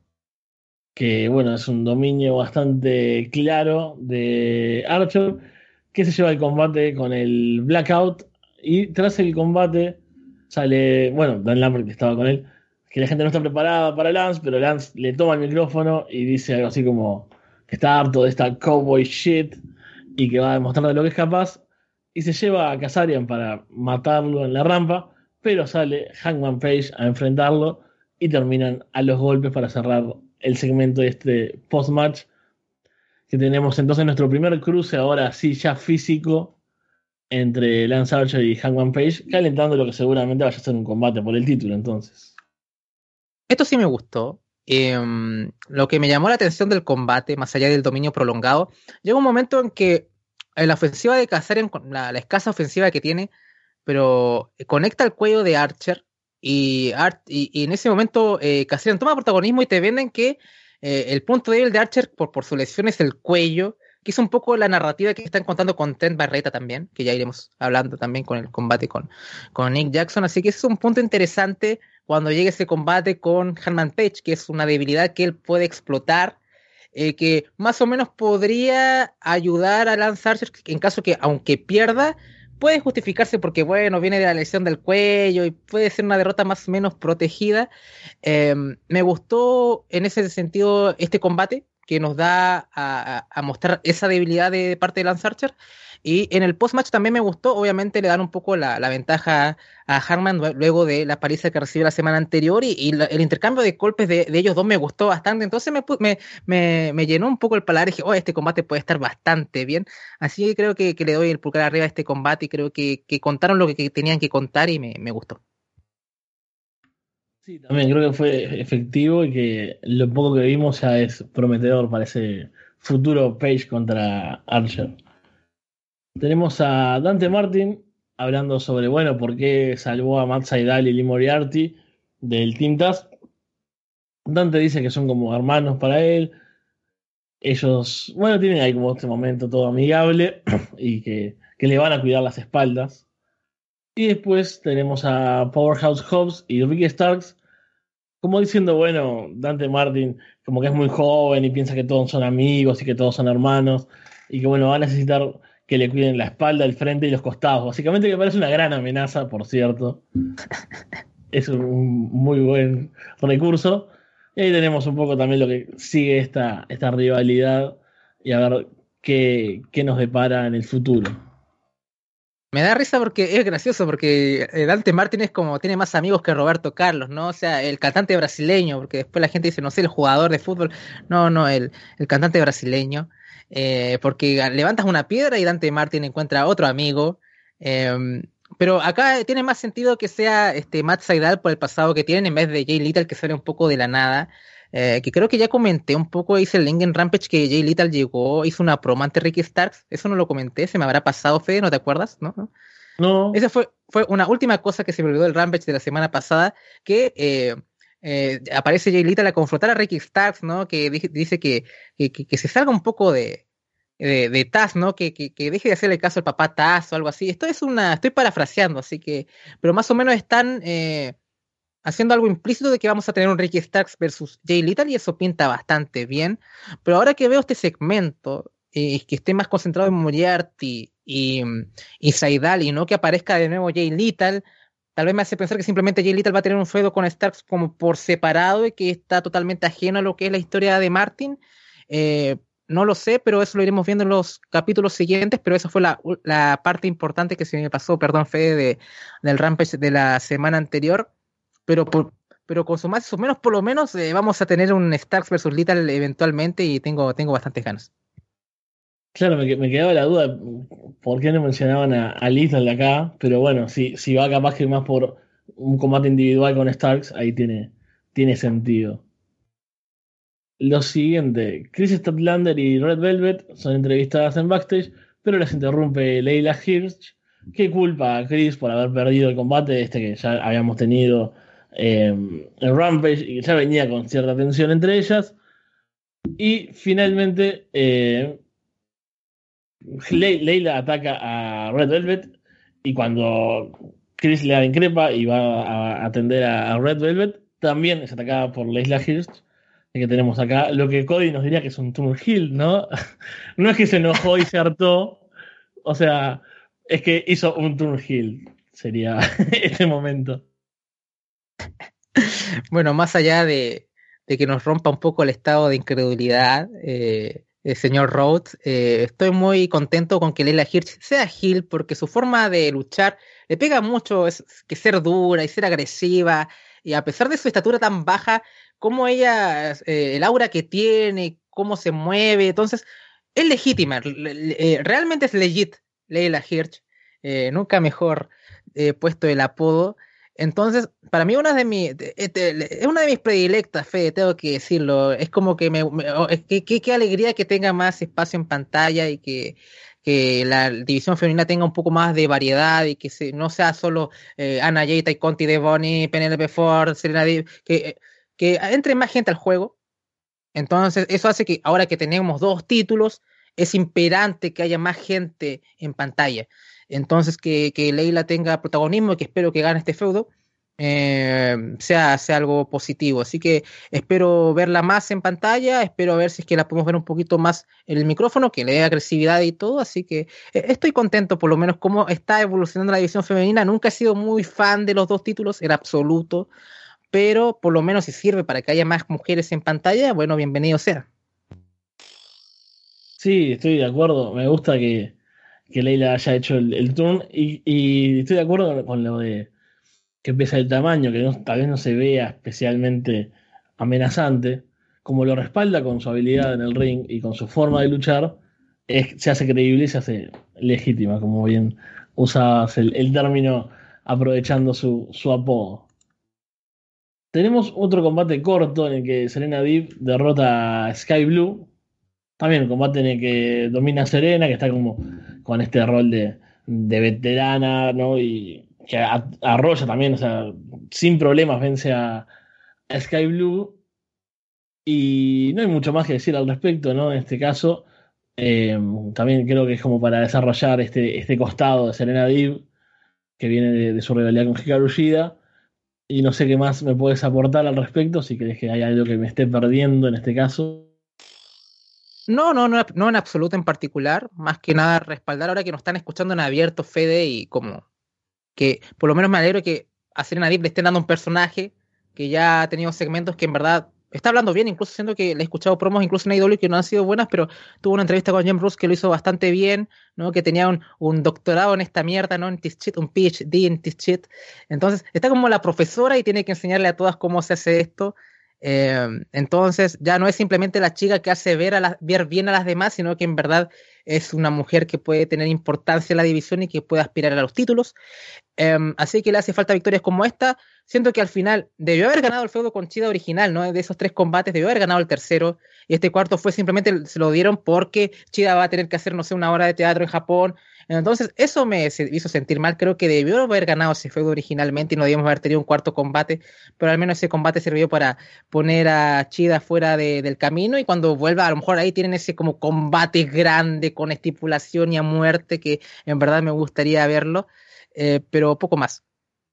que bueno, es un dominio bastante claro de Archer, que se lleva el combate con el Blackout, y tras el combate sale, bueno, Dan Lambert que estaba con él, que la gente no está preparada para Lance, pero Lance le toma el micrófono y dice algo así como que está harto de esta cowboy shit y que va a demostrar de lo que es capaz, y se lleva a Kazarian para matarlo en la rampa, pero sale Hangman Page a enfrentarlo y terminan a los golpes para cerrar el segmento de este post-match, que tenemos entonces nuestro primer cruce ahora sí ya físico entre Lance Archer y Hangman Page, calentando lo que seguramente vaya a ser un combate por el título entonces. Esto sí me gustó. Eh, lo que me llamó la atención del combate, más allá del dominio prolongado, llega un momento en que en la ofensiva de Kazarian, con la, la escasa ofensiva que tiene, pero conecta el cuello de Archer y, Ar y, y en ese momento eh, Kazarian toma protagonismo y te venden que eh, el punto débil de Archer por, por su lesión es el cuello, que es un poco la narrativa que están contando con Trent Barreta también, que ya iremos hablando también con el combate con, con Nick Jackson, así que ese es un punto interesante cuando llegue ese combate con Hangman Page, que es una debilidad que él puede explotar, eh, que más o menos podría ayudar a Lance Archer en caso que, aunque pierda, puede justificarse porque, bueno, viene de la lesión del cuello y puede ser una derrota más o menos protegida. Eh, me gustó en ese sentido este combate que nos da a, a, a mostrar esa debilidad de, de parte de Lance Archer. Y en el post-match también me gustó, obviamente le dan un poco la, la ventaja a Hangman luego de la paliza que recibió la semana anterior y, y la, el intercambio de golpes de, de ellos dos me gustó bastante, entonces me, me, me, me llenó un poco el paladar y dije, oh, este combate puede estar bastante bien, así que creo que, que le doy el pulgar arriba a este combate y creo que, que contaron lo que, que tenían que contar y me, me gustó. Sí, también creo que fue efectivo y que lo poco que vimos ya es prometedor para ese futuro Page contra Archer. Tenemos a Dante Martin hablando sobre, bueno, por qué salvó a Matt Sydal y Lee Moriarty del Team Taz. Dante dice que son como hermanos para él. Ellos, bueno, tienen ahí como este momento todo amigable y que, que le van a cuidar las espaldas. Y después tenemos a Powerhouse Hobbs y Ricky Starks como diciendo, bueno, Dante Martin como que es muy joven y piensa que todos son amigos y que todos son hermanos y que bueno, va a necesitar que le cuiden la espalda, el frente y los costados. Básicamente que parece una gran amenaza, por cierto. Es un muy buen recurso. Y ahí tenemos un poco también lo que sigue esta, esta rivalidad y a ver qué, qué nos depara en el futuro. Me da risa porque es gracioso, porque Dante Martin es como, tiene más amigos que Roberto Carlos, ¿no? O sea, el cantante brasileño, porque después la gente dice, no sé, el jugador de fútbol. No, no, el, el cantante brasileño. Eh, porque levantas una piedra y Dante Martin encuentra otro amigo. Eh, pero acá tiene más sentido que sea este Matt Sydal por el pasado que tienen en vez de Jay Little, que sale un poco de la nada. Eh, que creo que ya comenté un poco, hice el link en Rampage que Jay Little llegó, hizo una promo ante Ricky Starks, eso no lo comenté, se me habrá pasado, Fede, ¿no te acuerdas? ¿No? ¿No? No. Esa fue, fue una última cosa que se me olvidó del Rampage de la semana pasada, que eh, eh, aparece Jay Little a confrontar a Ricky Starks, ¿no? Que dice, dice que, que, que, que se salga un poco de, de, de Taz, ¿no? Que, que, que deje de hacerle caso al papá Taz o algo así. Esto es una, estoy parafraseando, así que, pero más o menos están... Eh, haciendo algo implícito de que vamos a tener un Ricky Starks versus Jay Little y eso pinta bastante bien. Pero ahora que veo este segmento, y eh, que esté más concentrado en Moriarty y, y Sydal y no que aparezca de nuevo Jay Little, tal vez me hace pensar que simplemente Jay Little va a tener un feudo con Starks como por separado y que está totalmente ajeno a lo que es la historia de Martin. Eh, no lo sé, pero eso lo iremos viendo en los capítulos siguientes, pero esa fue la, la parte importante que se me pasó, perdón, Fede, de, del Rampage de la semana anterior. Pero, por, pero con su más o menos, por lo menos, eh, vamos a tener un Starks versus Little eventualmente y tengo, tengo bastantes ganas. Claro, me, me quedaba la duda por qué no mencionaban a, a Little de acá, pero bueno, si, si va capaz que más por un combate individual con Starks, ahí tiene, tiene sentido. Lo siguiente, Chris Statlander y Red Velvet son entrevistadas en backstage, pero las interrumpe Leila Hirsch, que culpa a Chris por haber perdido el combate este que ya habíamos tenido eh, en Rampage y que ya venía con cierta tensión entre ellas. Y finalmente eh, Le Leila ataca a Red Velvet y cuando Chris le da increpa y va a atender a Red Velvet, también es atacada por Leila Hirsch, que tenemos acá, lo que Cody nos diría que es un turn heel, ¿no? No es que se enojó y se hartó, o sea, es que hizo un turn heel, sería este momento. Bueno, más allá de, de que nos rompa un poco el estado de incredulidad, eh, el señor Rhodes, eh, estoy muy contento con que Leyla Hirsch sea heel porque su forma de luchar le pega mucho es, que ser dura y ser agresiva, y a pesar de su estatura tan baja, como ella, eh, el aura que tiene, cómo se mueve, entonces es legítima, le- le- eh, realmente es legit Leyla Hirsch, eh, nunca mejor eh, puesto el apodo. Entonces, para mí una de mis, de- de- es una de mis predilectas, Fede, tengo que decirlo. Es como que me, me- oh, es que, que- qué alegría que tenga más espacio en pantalla y que, que la división femenina tenga un poco más de variedad y que se, no sea solo eh, Anna Jay, Tai Conti, Devoni, Penelope Ford, Serena Deeb, que, que entre más gente al juego. Entonces, eso hace que ahora que tenemos dos títulos, es imperante que haya más gente en pantalla. Entonces, que, que Leila tenga protagonismo y que espero que gane este feudo, eh, sea, sea algo positivo. Así que espero verla más en pantalla, espero ver si es que la podemos ver un poquito más en el micrófono, que le dé agresividad y todo. Así que eh, estoy contento por lo menos cómo está evolucionando la división femenina. Nunca he sido muy fan de los dos títulos, en absoluto, pero por lo menos si sirve para que haya más mujeres en pantalla, bueno, bienvenido sea. Sí, estoy de acuerdo. Me gusta que, que Leila haya hecho el, el turn y, y estoy de acuerdo con, con lo de que pese el tamaño, que no- tal vez no se vea especialmente amenazante, como lo respalda con su habilidad en el ring y con su forma de luchar, es- se hace creíble y se hace legítima, como bien usabas el, el término aprovechando su, su apodo. Tenemos otro combate corto en el que Serena Deeb derrota a Sky Blue. También un combate en el que domina Serena, que está como con este rol de, de veterana, ¿no? Y que a- arrolla también, o sea, sin problemas vence a, a Sky Blue. Y no hay mucho más que decir al respecto, ¿no? En este caso, eh, también creo que es como para desarrollar este, este costado de Serena Deeb, que viene de, de su rivalidad con Hikaru Shida. Y no sé qué más me puedes aportar al respecto, si crees que hay algo que me esté perdiendo en este caso. No, no, no, no en absoluto en particular, más que nada respaldar ahora que nos están escuchando en abierto, Fede, y como que por lo menos me alegro que a Serena Deeb le estén dando un personaje que ya ha tenido segmentos que en verdad está hablando bien, incluso siendo que le he escuchado promos incluso en A E W que no han sido buenas, pero tuvo una entrevista con James Ross que lo hizo bastante bien, ¿no? Que tenía un, un doctorado en esta mierda, ¿no? En this shit, un PhD en this shit. Entonces, está como la profesora y tiene que enseñarle a todas cómo se hace esto. Eh, entonces, ya no es simplemente la chica que hace ver, a la- ver bien a las demás, sino que en verdad es una mujer que puede tener importancia en la división y que puede aspirar a los títulos. Um, así que le hace falta victorias como esta. Siento que al final debió haber ganado el feudo con Chida original, ¿no? De esos tres combates, debió haber ganado el tercero. Y este cuarto fue simplemente, se lo dieron porque Chida va a tener que hacer, no sé, una hora de teatro en Japón. Entonces, eso me hizo sentir mal. Creo que debió haber ganado ese feudo originalmente y no debíamos haber tenido un cuarto combate. Pero al menos ese combate sirvió para poner a Chida fuera de, del camino. Y cuando vuelva, a lo mejor ahí tienen ese como combate grande con estipulación y a muerte que en verdad me gustaría verlo, eh, pero poco más.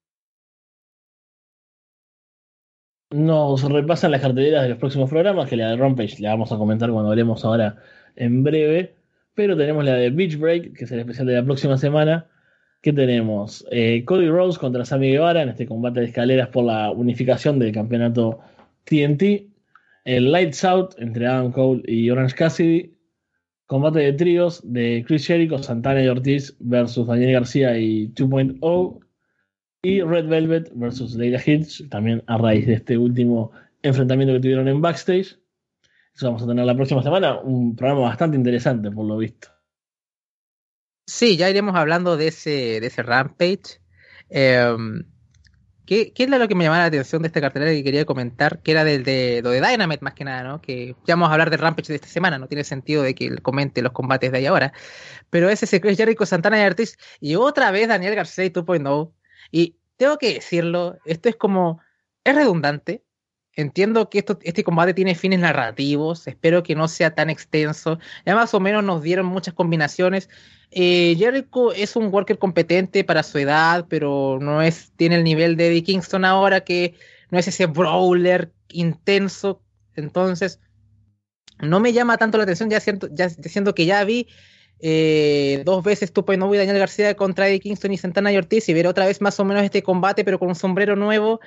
Nos repasan las carteleras de los próximos programas, que la de Rampage la vamos a comentar cuando hablemos ahora en breve. Pero tenemos la de Beach Break, que es el especial de la próxima semana. Que tenemos eh, Cody Rhodes contra Sammy Guevara en este combate de escaleras por la unificación del campeonato T N T. El Lights Out entre Adam Cole y Orange Cassidy. Combate de tríos de Chris Jericho, Santana y Ortiz versus Daniel García y dos punto cero. Y Red Velvet versus Leila Hitch, también a raíz de este último enfrentamiento que tuvieron en backstage. Eso vamos a tener la próxima semana, un programa bastante interesante por lo visto. Sí, ya iremos hablando de ese, de ese Rampage. Eh, ¿qué, qué es lo que me llamaba la atención de esta cartelera que quería comentar? Que era del de, lo de Dynamite más que nada, ¿no? Que ya vamos a hablar del Rampage de esta semana, no tiene sentido de que comente los combates de ahí ahora. Pero ese es Chris Jericho, Santana y Ortiz. Y otra vez Daniel García y dos punto cero. Y tengo que decirlo, esto es como, es redundante. Entiendo que esto, este combate tiene fines narrativos, espero que no sea tan extenso. Ya más o menos nos dieron muchas combinaciones. Eh, Jericho es un worker competente para su edad, pero no es, tiene el nivel de Eddie Kingston ahora, que no es ese brawler intenso. Entonces, no me llama tanto la atención, ya siento, ya siento que ya vi eh, dos veces Tupo Inoue y Daniel García contra Eddie Kingston y Santana y Ortiz, y ver otra vez más o menos este combate, pero con un sombrero nuevo.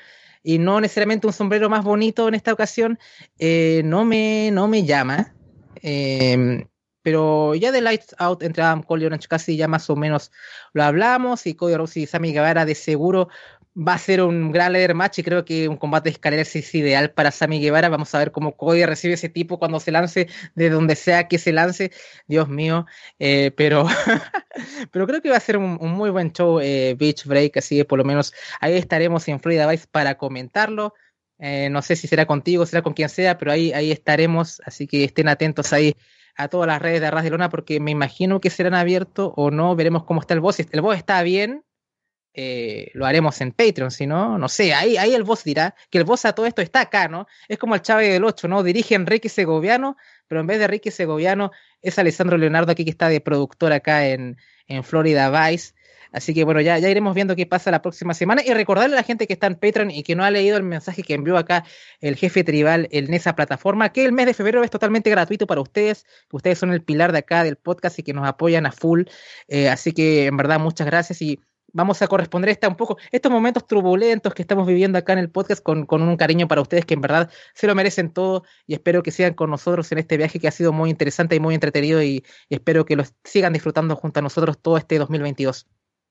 y no necesariamente un sombrero más bonito en esta ocasión, eh, no, me, no me llama. Eh, pero ya de Lights Out entre Adam Cole y Orange Cassidy ya más o menos lo hablamos, y Cody Rhodes y Sammy Guevara de seguro va a ser un gran ladder match, y creo que un combate de escaleras es ideal para Sammy Guevara. Vamos a ver cómo Cody recibe ese tipo cuando se lance, de donde sea que se lance, Dios mío, eh, pero pero creo que va a ser un, un muy buen show, eh, Beach Break, así que por lo menos ahí estaremos en Florida Vice para comentarlo. Eh, no sé si será contigo, será con quien sea, pero ahí, ahí estaremos, así que estén atentos ahí a todas las redes de Arras de Lona, porque me imagino que serán abiertos o no, veremos cómo está el boss. Si el boss está bien, eh, lo haremos en Patreon, si no, no sé, ahí, ahí el boss dirá, que el boss a todo esto está acá, ¿no? Es como el Chave del ocho, ¿no? Dirige Enrique Segoviano, pero en vez de Enrique Segoviano es Alessandro Leonardo aquí, que está de productor acá en, en Florida Vice. Así que bueno, ya, ya iremos viendo qué pasa la próxima semana, y recordarle a la gente que está en Patreon y que no ha leído el mensaje que envió acá el jefe tribal en esa plataforma, que el mes de febrero es totalmente gratuito para ustedes, que ustedes son el pilar de acá del podcast y que nos apoyan a full, eh, así que en verdad muchas gracias, y vamos a corresponder esta un poco, estos momentos turbulentos que estamos viviendo acá en el podcast con, con un cariño para ustedes que en verdad se lo merecen todo, y espero que sigan con nosotros en este viaje que ha sido muy interesante y muy entretenido, y, y espero que lo sigan disfrutando junto a nosotros todo este dos mil veintidós.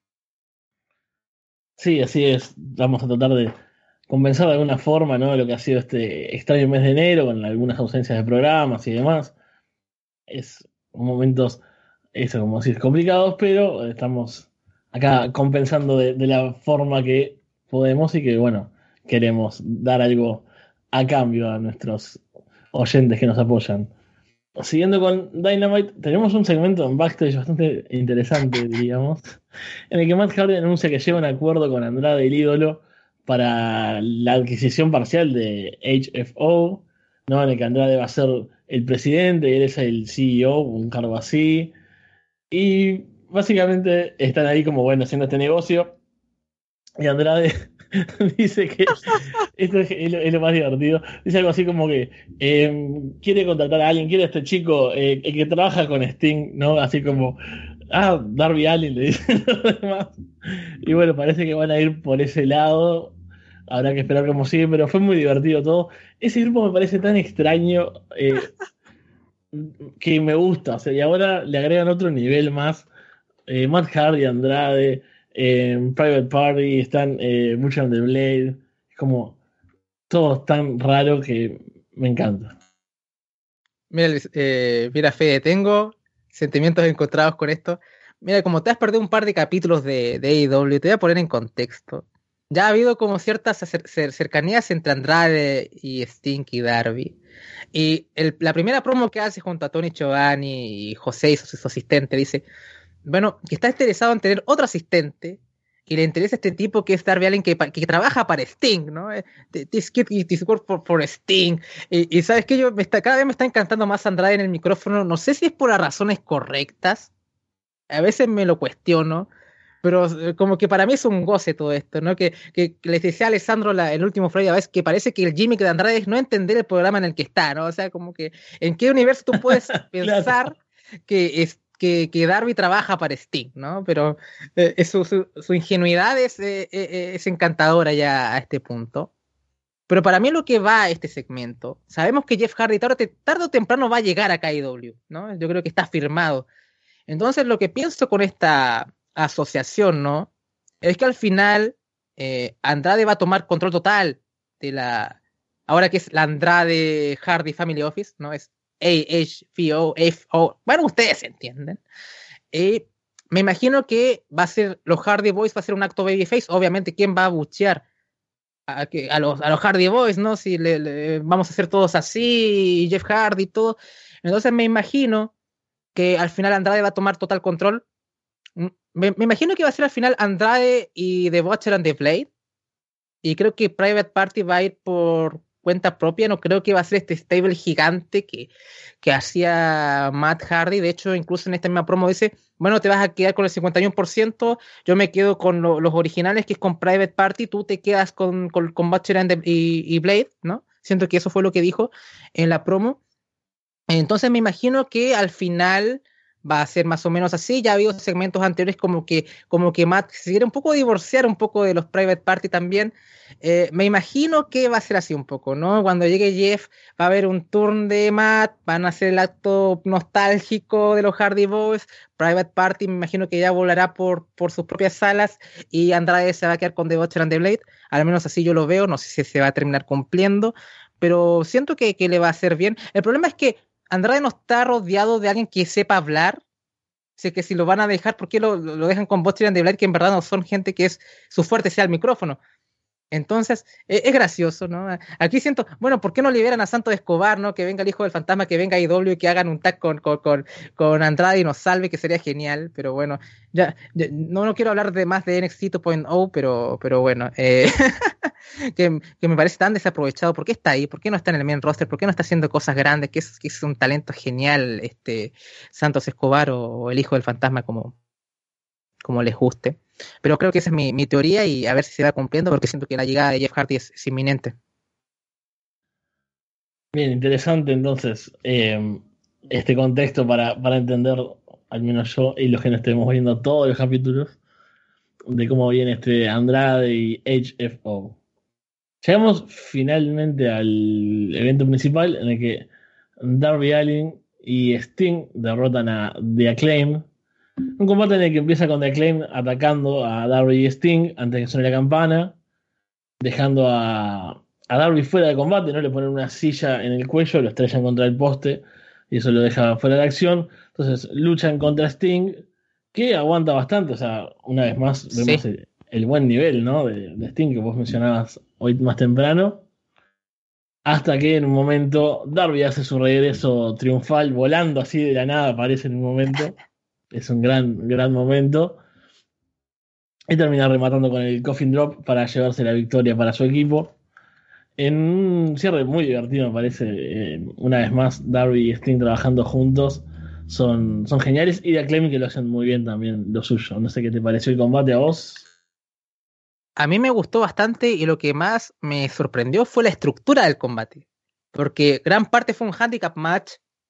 Sí, así es. Vamos a tratar de compensar de alguna forma, ¿no? Lo que ha sido este extraño mes de enero, con algunas ausencias de programas y demás. Es momentos, eso, como decir, complicados, pero estamos acá compensando de, de la forma que podemos, y que, bueno, queremos dar algo a cambio a nuestros oyentes que nos apoyan. Siguiendo con Dynamite, tenemos un segmento en backstage bastante interesante, diríamos, en el que Matt Hardy anuncia que lleva un acuerdo con Andrade, el ídolo, para la adquisición parcial de H F O, ¿no? En el que Andrade va a ser el presidente y él es el C E O, un cargo así. Y básicamente están ahí como, bueno, haciendo este negocio. Y Andrade dice que, esto es, es lo, es lo más divertido, dice algo así como que eh, quiere contratar a alguien, quiere a este chico, eh, el que trabaja con Sting, ¿no? Así como, ah, Darby Allin, le dicen los demás. Y bueno, parece que van a ir por ese lado. Habrá que esperar cómo sigue, pero fue muy divertido todo. Ese grupo me parece tan extraño, eh, que me gusta. O sea, y ahora le agregan otro nivel más. Eh, Matt Hardy, Andrade, eh, Private Party, están eh, Butcher and the Blade. Es como todo es tan raro que me encanta. Mira, Luis, eh, mira, Fede, tengo sentimientos encontrados con esto. Mira, como te has perdido un par de capítulos de, de A E W, te voy a poner en contexto. Ya ha habido como ciertas cer- cer- cercanías entre Andrade y Sting y Darby. Y el- la primera promo que hace junto a Tony Giovanni y José, su, su asistente, dice, bueno, que está interesado en tener otro asistente, y le interesa este tipo que es Darby Allin, que, pa- que trabaja para Sting, ¿no? Eh, This kid is work for, for Sting. Y, y sabes que yo me está, cada vez me está encantando más Andrade en el micrófono. No sé si es por las razones correctas. A veces me lo cuestiono. Pero eh, como que para mí es un goce todo esto, ¿no? Que, que, que les decía a Alessandro la, el último Friday, a veces que parece que el gimmick de Andrade es no entender el programa en el que está, ¿no? O sea, como que ¿en qué universo tú puedes pensar Claro. que, es, que, que Darby trabaja para Sting, ¿no? Pero eh, su, su, su ingenuidad es, eh, eh, es encantadora ya a este punto. Pero para mí lo que va a este segmento, sabemos que Jeff Hardy tarde, tarde o temprano va a llegar a K I W, ¿no? Yo creo que está firmado. Entonces lo que pienso con esta asociación, ¿no? Es que al final eh, Andrade va a tomar control total de la, ahora que es la Andrade Hardy Family Office, ¿no? Es A H V O, F O, bueno, ustedes entienden. Eh, Me imagino que va a ser, los Hardy Boys va a ser un acto babyface, obviamente, ¿quién va a buchear a, que, a, los, a los Hardy Boys, ¿no? Si le, le, vamos a hacer todos así, Jeff Hardy y todo. Entonces me imagino que al final Andrade va a tomar total control. Me, me imagino que va a ser al final Andrade y The Butcher and the Blade. Y creo que Private Party va a ir por cuenta propia. No creo que va a ser este stable gigante que, que hacía Matt Hardy. De hecho, incluso en esta misma promo dice, bueno, te vas a quedar con el cincuenta y uno por ciento, yo me quedo con lo, los originales, que es con Private Party, tú te quedas con, con, con Butcher and the, y, y Blade, ¿no? Siento que eso fue lo que dijo en la promo. Entonces me imagino que al final va a ser más o menos así. Ya ha habido segmentos anteriores como que, como que Matt se quiere un poco divorciar un poco de los Private Party también. Eh, me imagino que va a ser así un poco, ¿no? Cuando llegue Jeff va a haber un turn de Matt, van a hacer el acto nostálgico de los Hardy Boys, Private Party me imagino que ya volará por, por sus propias salas y Andrade se va a quedar con The Butcher and the Blade, al menos así yo lo veo, no sé si se va a terminar cumpliendo, pero siento que, que le va a hacer bien. El problema es que Andrade no está rodeado de alguien que sepa hablar. Sé que si lo van a dejar, ¿por qué lo, lo dejan con Butcher and the Blade? Que en verdad no son gente que es su fuerte sea el micrófono. Entonces, eh, es gracioso, ¿no? Aquí siento, bueno, ¿por qué no liberan a Santos Escobar, ¿no? Que venga el hijo del fantasma, que venga I W y que hagan un tag con, con, con, con Andrade y nos salve, que sería genial, pero bueno, ya, ya no, no quiero hablar de más de N X T dos punto cero, pero, pero bueno, eh, que, que me parece tan desaprovechado. ¿Por qué está ahí? ¿Por qué no está en el main roster? ¿Por qué no está haciendo cosas grandes? Que es, que es un talento genial, este Santos Escobar o, o el hijo del fantasma, como, como les guste. Pero creo que esa es mi, mi teoría y a ver si se va cumpliendo porque siento que la llegada de Jeff Hardy es, es inminente. Bien, interesante entonces eh, este contexto para, para entender, al menos yo y los que nos estemos viendo todos los capítulos, de cómo viene este Andrade y H F O. Llegamos finalmente al evento principal en el que Darby Allin y Sting derrotan a The Acclaim. Un combate en el que empieza con The Acclaim atacando a Darby y Sting antes de que suene la campana, dejando a, a Darby fuera de combate, no le ponen una silla en el cuello, lo estrellan contra el poste y eso lo deja fuera de acción. Entonces luchan contra Sting, que aguanta bastante. O sea, una vez más vemos Sí. el, el buen nivel, ¿no? de, de Sting que vos mencionabas hoy más temprano. Hasta que en un momento Darby hace su regreso triunfal, volando así de la nada, aparece en un momento. Es un gran, gran momento. Y termina rematando con el Coffin Drop para llevarse la victoria para su equipo. En un cierre muy divertido, me parece. Eh, una vez más, Darby y Sting trabajando juntos son, son geniales. Y de Acclaim que lo hacen muy bien también, lo suyo. No sé qué te pareció el combate a vos. A mí me gustó bastante y lo que más me sorprendió fue la estructura del combate. Porque gran parte fue un handicap match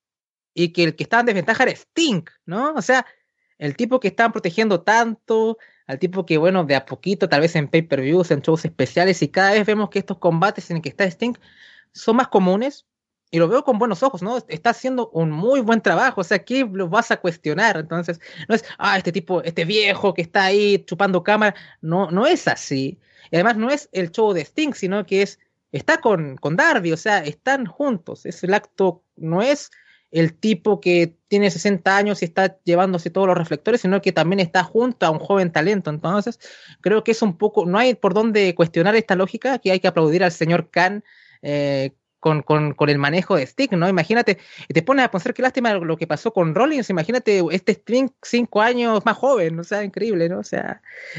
y que el que estaba en desventaja era Sting, ¿no? O sea, el tipo que estaban protegiendo tanto, al tipo que, bueno, de a poquito, tal vez en pay-per-views, en shows especiales, y cada vez vemos que estos combates en el que está Sting son más comunes, y lo veo con buenos ojos, ¿no? Está haciendo un muy buen trabajo, o sea, ¿qué lo vas a cuestionar? Entonces, no es, ah, este tipo, este viejo que está ahí chupando cámara, no, no es así. Y además no es el show de Sting, sino que es, está con, con Darby, o sea, están juntos, es el acto, no es el tipo que tiene sesenta años y está llevándose todos los reflectores, sino que también está junto a un joven talento. Entonces, creo que es un poco, no hay por dónde cuestionar esta lógica, que hay que aplaudir al señor Khan eh, con, con, con el manejo de Sting, ¿no? Imagínate, te pones a pensar qué lástima lo que pasó con Rollins, imagínate este Sting cinco años más joven, o sea, increíble, ¿no? O sea,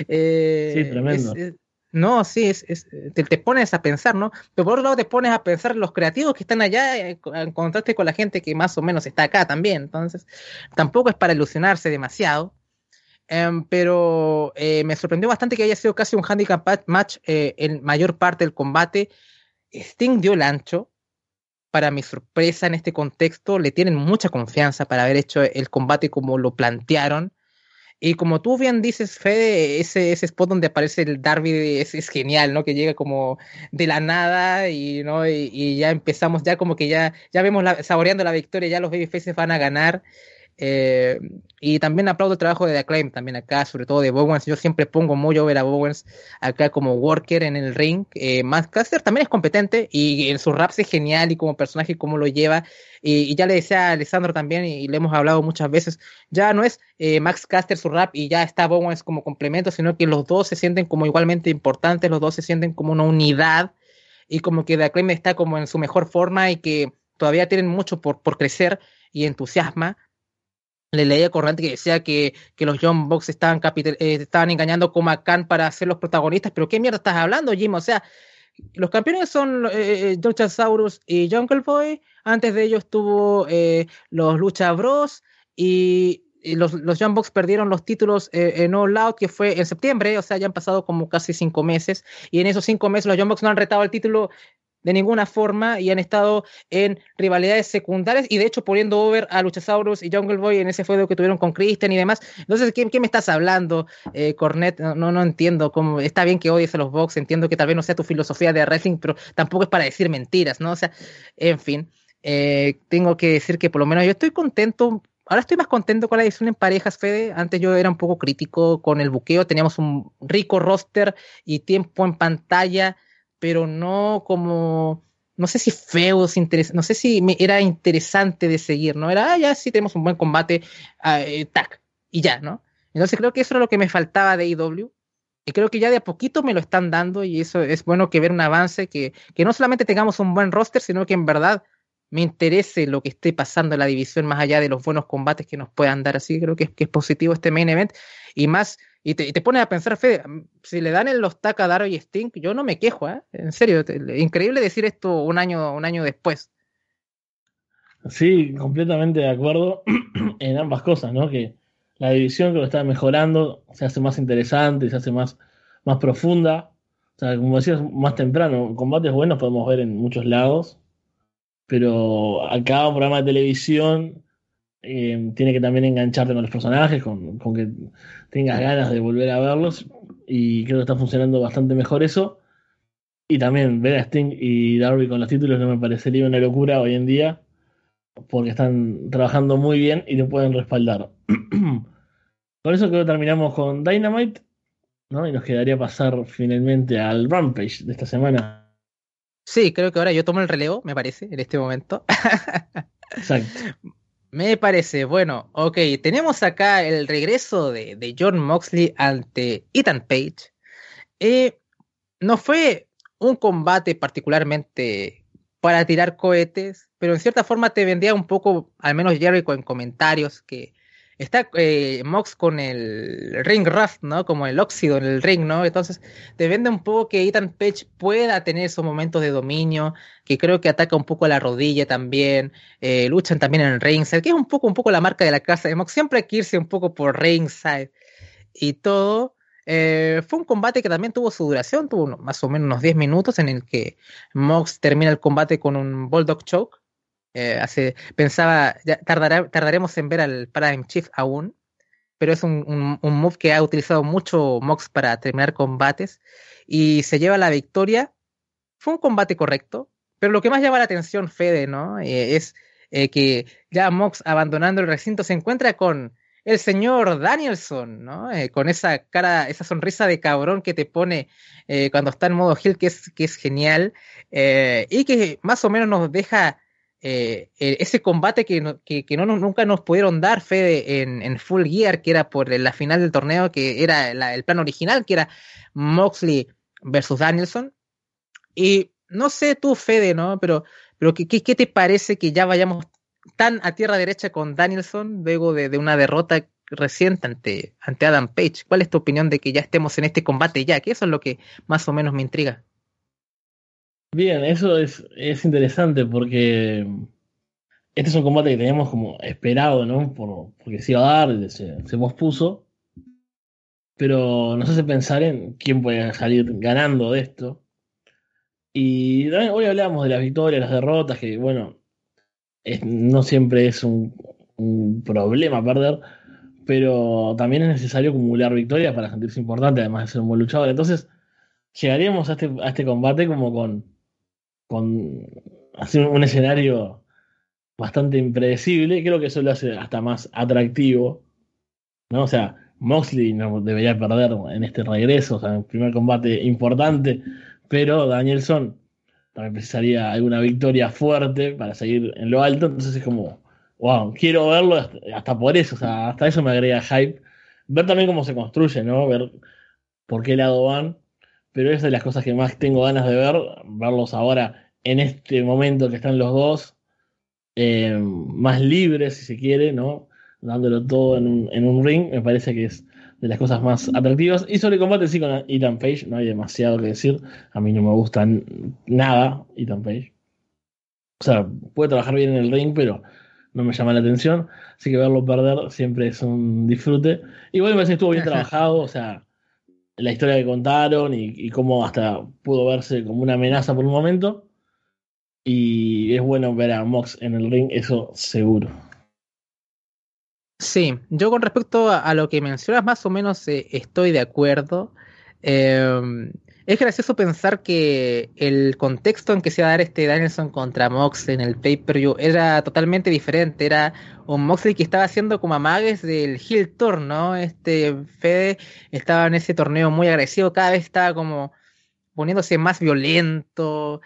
Sí, eh, es, tremendo. es no, sí, es, es, te, te pones a pensar, ¿no? Pero por otro lado te pones a pensar los creativos que están allá eh, en contraste con la gente que más o menos está acá también. Entonces, tampoco es para ilusionarse demasiado. Um, pero eh, me sorprendió bastante que haya sido casi un handicap match eh, en mayor parte del combate. Sting dio el ancho. Para mi sorpresa en este contexto, le tienen mucha confianza para haber hecho el combate como lo plantearon. Y como tú bien dices, Fede, ese, ese spot donde aparece el Darby es, es genial, ¿no? Que llega como de la nada y, ¿no? Y, y ya empezamos, ya como que ya, ya vemos la, saboreando la victoria, ya los babyfaces van a ganar. Eh, y también aplaudo el trabajo de The Acclaim también acá, sobre todo de Bowens. Yo siempre pongo muy over a Bowens acá como worker en el ring. Eh, Max Caster también es competente y en sus raps es genial y como personaje cómo lo lleva. Y, y ya le decía a Alessandro también y, y le hemos hablado muchas veces, ya no es eh, Max Caster su rap y ya está Bowens como complemento, sino que los dos se sienten como igualmente importantes, los dos se sienten como una unidad y como que The Acclaim está como en su mejor forma y que todavía tienen mucho por, por crecer y entusiasma. Le leía corriente que decía que, que los Young Bucks estaban, capital, eh, estaban engañando como a Khan para ser los protagonistas, pero ¿qué mierda estás hablando, Jim? O sea, los campeones son eh, Luchasaurus y Jungle Boy, antes de ellos tuvo eh, los Lucha Bros y, y los, los Young Bucks perdieron los títulos eh, en All Out, que fue en septiembre, o sea, ya han pasado como casi cinco meses, y en esos cinco meses los Young Bucks no han retado el título de ninguna forma y han estado en rivalidades secundarias y de hecho poniendo over a Luchasaurus y Jungle Boy en ese feudo que tuvieron con Christian y demás. Entonces, ¿qué, qué me estás hablando, eh, Cornet? No, no, no entiendo cómo. Está bien que odies a los Bucks, entiendo que tal vez no sea tu filosofía de wrestling, pero tampoco es para decir mentiras, ¿no? O sea, en fin, eh, tengo que decir que por lo menos yo estoy contento. Ahora estoy más contento con la edición en parejas, Fede. Antes yo era un poco crítico con el buqueo. Teníamos un rico roster y tiempo en pantalla, pero no como, no sé si feudos, interes- no sé si me, era interesante de seguir, ¿no? Era, ah, ya sí tenemos un buen combate, ah, eh, tac, y ya, ¿no? Entonces creo que eso era lo que me faltaba de A E W. Y creo que ya de a poquito me lo están dando y eso es bueno que ver un avance, que, que no solamente tengamos un buen roster, sino que en verdad me interese lo que esté pasando en la división más allá de los buenos combates que nos puedan dar. Así que creo que es, que es positivo este main event y más, y te, y te pones a pensar, Fede, si le dan en los tac a Darby y Sting, yo no me quejo, ¿eh? En serio, te, increíble decir esto un año, un año después. Sí, completamente de acuerdo en ambas cosas, ¿no? Que la división creo que está mejorando, se hace más interesante, se hace más, más profunda. O sea, como decías más temprano, combates buenos podemos ver en muchos lados, pero acá un programa de televisión eh, tiene que también engancharte con los personajes, con, con que tengas ganas de volver a verlos, y creo que está funcionando bastante mejor eso. Y también ver a Sting y Darby con los títulos no me parecería una locura hoy en día porque están trabajando muy bien y te pueden respaldar. Con eso creo que terminamos con Dynamite, ¿no? Y nos quedaría pasar finalmente al Rampage de esta semana. Sí, creo que ahora yo tomo el relevo, me parece, en este momento. Exacto. Me parece, bueno, ok, tenemos acá el regreso de, de Jon Moxley ante Ethan Page. Eh, no fue un combate particularmente para tirar cohetes, pero en cierta forma te vendía un poco, al menos Jericho en comentarios, que está eh, Mox con el ring rust, ¿no? Como el óxido en el ring, ¿no? Entonces te vende un poco que Ethan Page pueda tener esos momentos de dominio, que creo que ataca un poco a la rodilla también, eh, luchan también en el ringside, que es un poco, un poco la marca de la casa de Mox, siempre hay que irse un poco por ringside y todo. Eh, fue un combate que también tuvo su duración, tuvo uno- más o menos unos diez minutos en el que Mox termina el combate con un Bulldog Choke. Eh, hace, pensaba, ya tardará- tardaremos en ver al Paradigm Chief aún, pero es un, un, un move que ha utilizado mucho Mox para terminar combates y se lleva la victoria. Fue un combate correcto, pero lo que más llama la atención, Fede, ¿no? Eh, es eh, que ya Mox abandonando el recinto se encuentra con el señor Danielson, ¿no? Eh, con esa cara, esa sonrisa de cabrón que te pone eh, cuando está en modo heel, que es, que es genial, eh, y que más o menos nos deja eh, eh, ese combate que, no, que, que no, nos- nunca nos pudieron dar, Fede, en, en Full Gear, que era por la final del torneo, que era la- el plan original, que era Moxley versus Danielson. Y no sé tú, Fede, ¿no? Pero, pero ¿qué, qué, qué te parece que ya vayamos tan a tierra derecha con Danielson luego de, de una derrota reciente ante, ante Adam Page? ¿Cuál es tu opinión de que ya estemos en este combate ya? Que eso es lo que más o menos me intriga. Bien, eso es, es interesante porque este es un combate que teníamos como esperado, ¿no? Por, porque se iba a dar, se, se pospuso, pero nos hace pensar en quién puede salir ganando de esto. Y también hoy hablamos de las victorias, las derrotas, que bueno, es- no siempre es un, un problema perder, pero también es necesario acumular victorias para sentirse importante, además de ser un buen luchador. Entonces, llegaríamos a este, a este combate como con, con así un, un escenario bastante impredecible. Creo que eso lo hace hasta más atractivo, ¿no? O sea, Moxley no debería perder en este regreso, o sea, en el primer combate importante, pero Danielson también precisaría alguna victoria fuerte para seguir en lo alto, entonces es como, wow, quiero verlo hasta, hasta por eso, o sea, hasta eso me agrega hype. Ver también cómo se construye, ¿no? Ver por qué lado van, pero es de las cosas que más tengo ganas de ver, verlos ahora en este momento que están los dos, eh, más libres si se quiere, ¿no? Dándolo todo en un, en un ring, me parece que es de las cosas más atractivas. Y sobre el combate sí con Ethan Page, no hay demasiado que decir, a mí no me gusta n- nada Ethan Page. O sea, puede trabajar bien en el ring, pero no me llama la atención. Así que verlo perder siempre es un disfrute. Igual me parece que estuvo bien trabajado, o sea, la historia que contaron y, y cómo hasta pudo verse como una amenaza por un momento. Y es bueno ver a Mox en el ring, eso seguro. Sí, yo con respecto a, a lo que mencionas, más o menos eh, estoy de acuerdo. Eh, es gracioso pensar que el contexto en que se iba a dar este Danielson contra Mox en el pay-per-view era totalmente diferente. Era un Moxley que estaba haciendo como amagues del heel turn, ¿no? Este Fede estaba en ese torneo muy agresivo, cada vez estaba como poniéndose más violento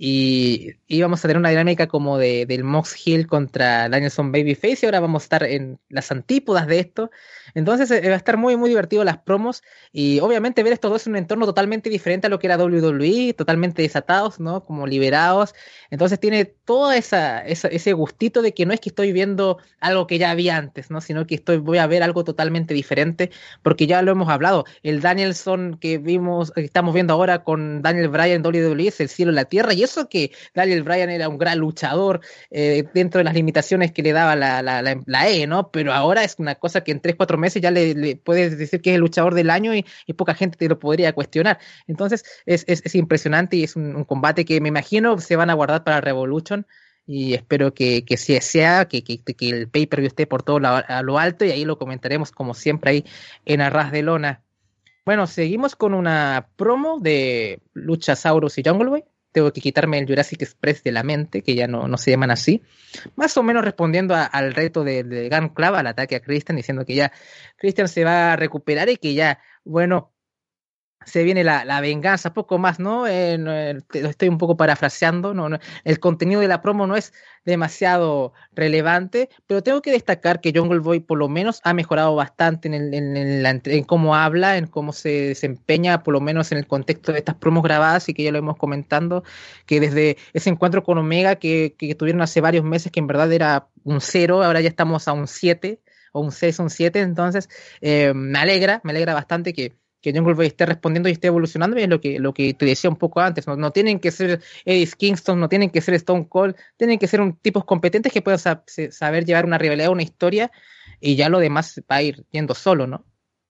y íbamos a tener una dinámica como de, del Mox Hill contra Danielson Babyface y ahora vamos a estar en las antípodas de esto. Entonces eh, va a estar muy muy divertido las promos y obviamente ver estos dos en un entorno totalmente diferente a lo que era W W E, totalmente desatados, ¿no? Como liberados. Entonces tiene toda esa, esa ese gustito de que no es que estoy viendo algo que ya había antes, ¿no? Sino que estoy voy a ver algo totalmente diferente porque ya lo hemos hablado. El Danielson que vimos, que estamos viendo ahora con Daniel Bryan en W W E es el cielo y la tierra, y eso que Daniel Bryan era un gran luchador eh, dentro de las limitaciones que le daba la, la, la, la E, ¿no? Pero ahora es una cosa que en tres cuatro meses ya le, le puedes decir que es el luchador del año y, y poca gente te lo podría cuestionar. Entonces es, es, es impresionante y es un, un combate que me imagino se van a guardar para Revolution y espero que, que sí sea, que, que, que el pay-per-view esté por todo lo, a lo alto y ahí lo comentaremos como siempre ahí en Arras de Lona. Bueno, seguimos con una promo de Luchasaurus y Jungle Boy. Tengo que quitarme el Jurassic Express de la mente, que ya no, no se llaman así. Más o menos respondiendo a, al reto de, de Gun Club, al ataque a Christian, diciendo que ya Christian se va a recuperar y que ya, bueno, se viene la, la venganza, poco más, ¿no? Eh, no, eh, te- lo estoy un poco parafraseando, no, no, el contenido de la promo no es demasiado relevante, pero tengo que destacar que Jungle Boy por lo menos ha mejorado bastante en, el, en, en la entre- en cómo habla, en cómo se desempeña, por lo menos en el contexto de estas promos grabadas y que ya lo hemos comentando, que desde ese encuentro con Omega que, que tuvieron hace varios meses, que en verdad era un cero, ahora ya estamos a un siete o un seis, un siete, entonces eh, me alegra, me alegra bastante que que Jungle Boy esté respondiendo y esté evolucionando, y es lo que, lo que te decía un poco antes, no, no tienen que ser Eddie Kingston, no tienen que ser Stone Cold, tienen que ser un tipos competentes que puedan sa- saber llevar una rivalidad, una historia, y ya lo demás va a ir yendo solo, ¿no?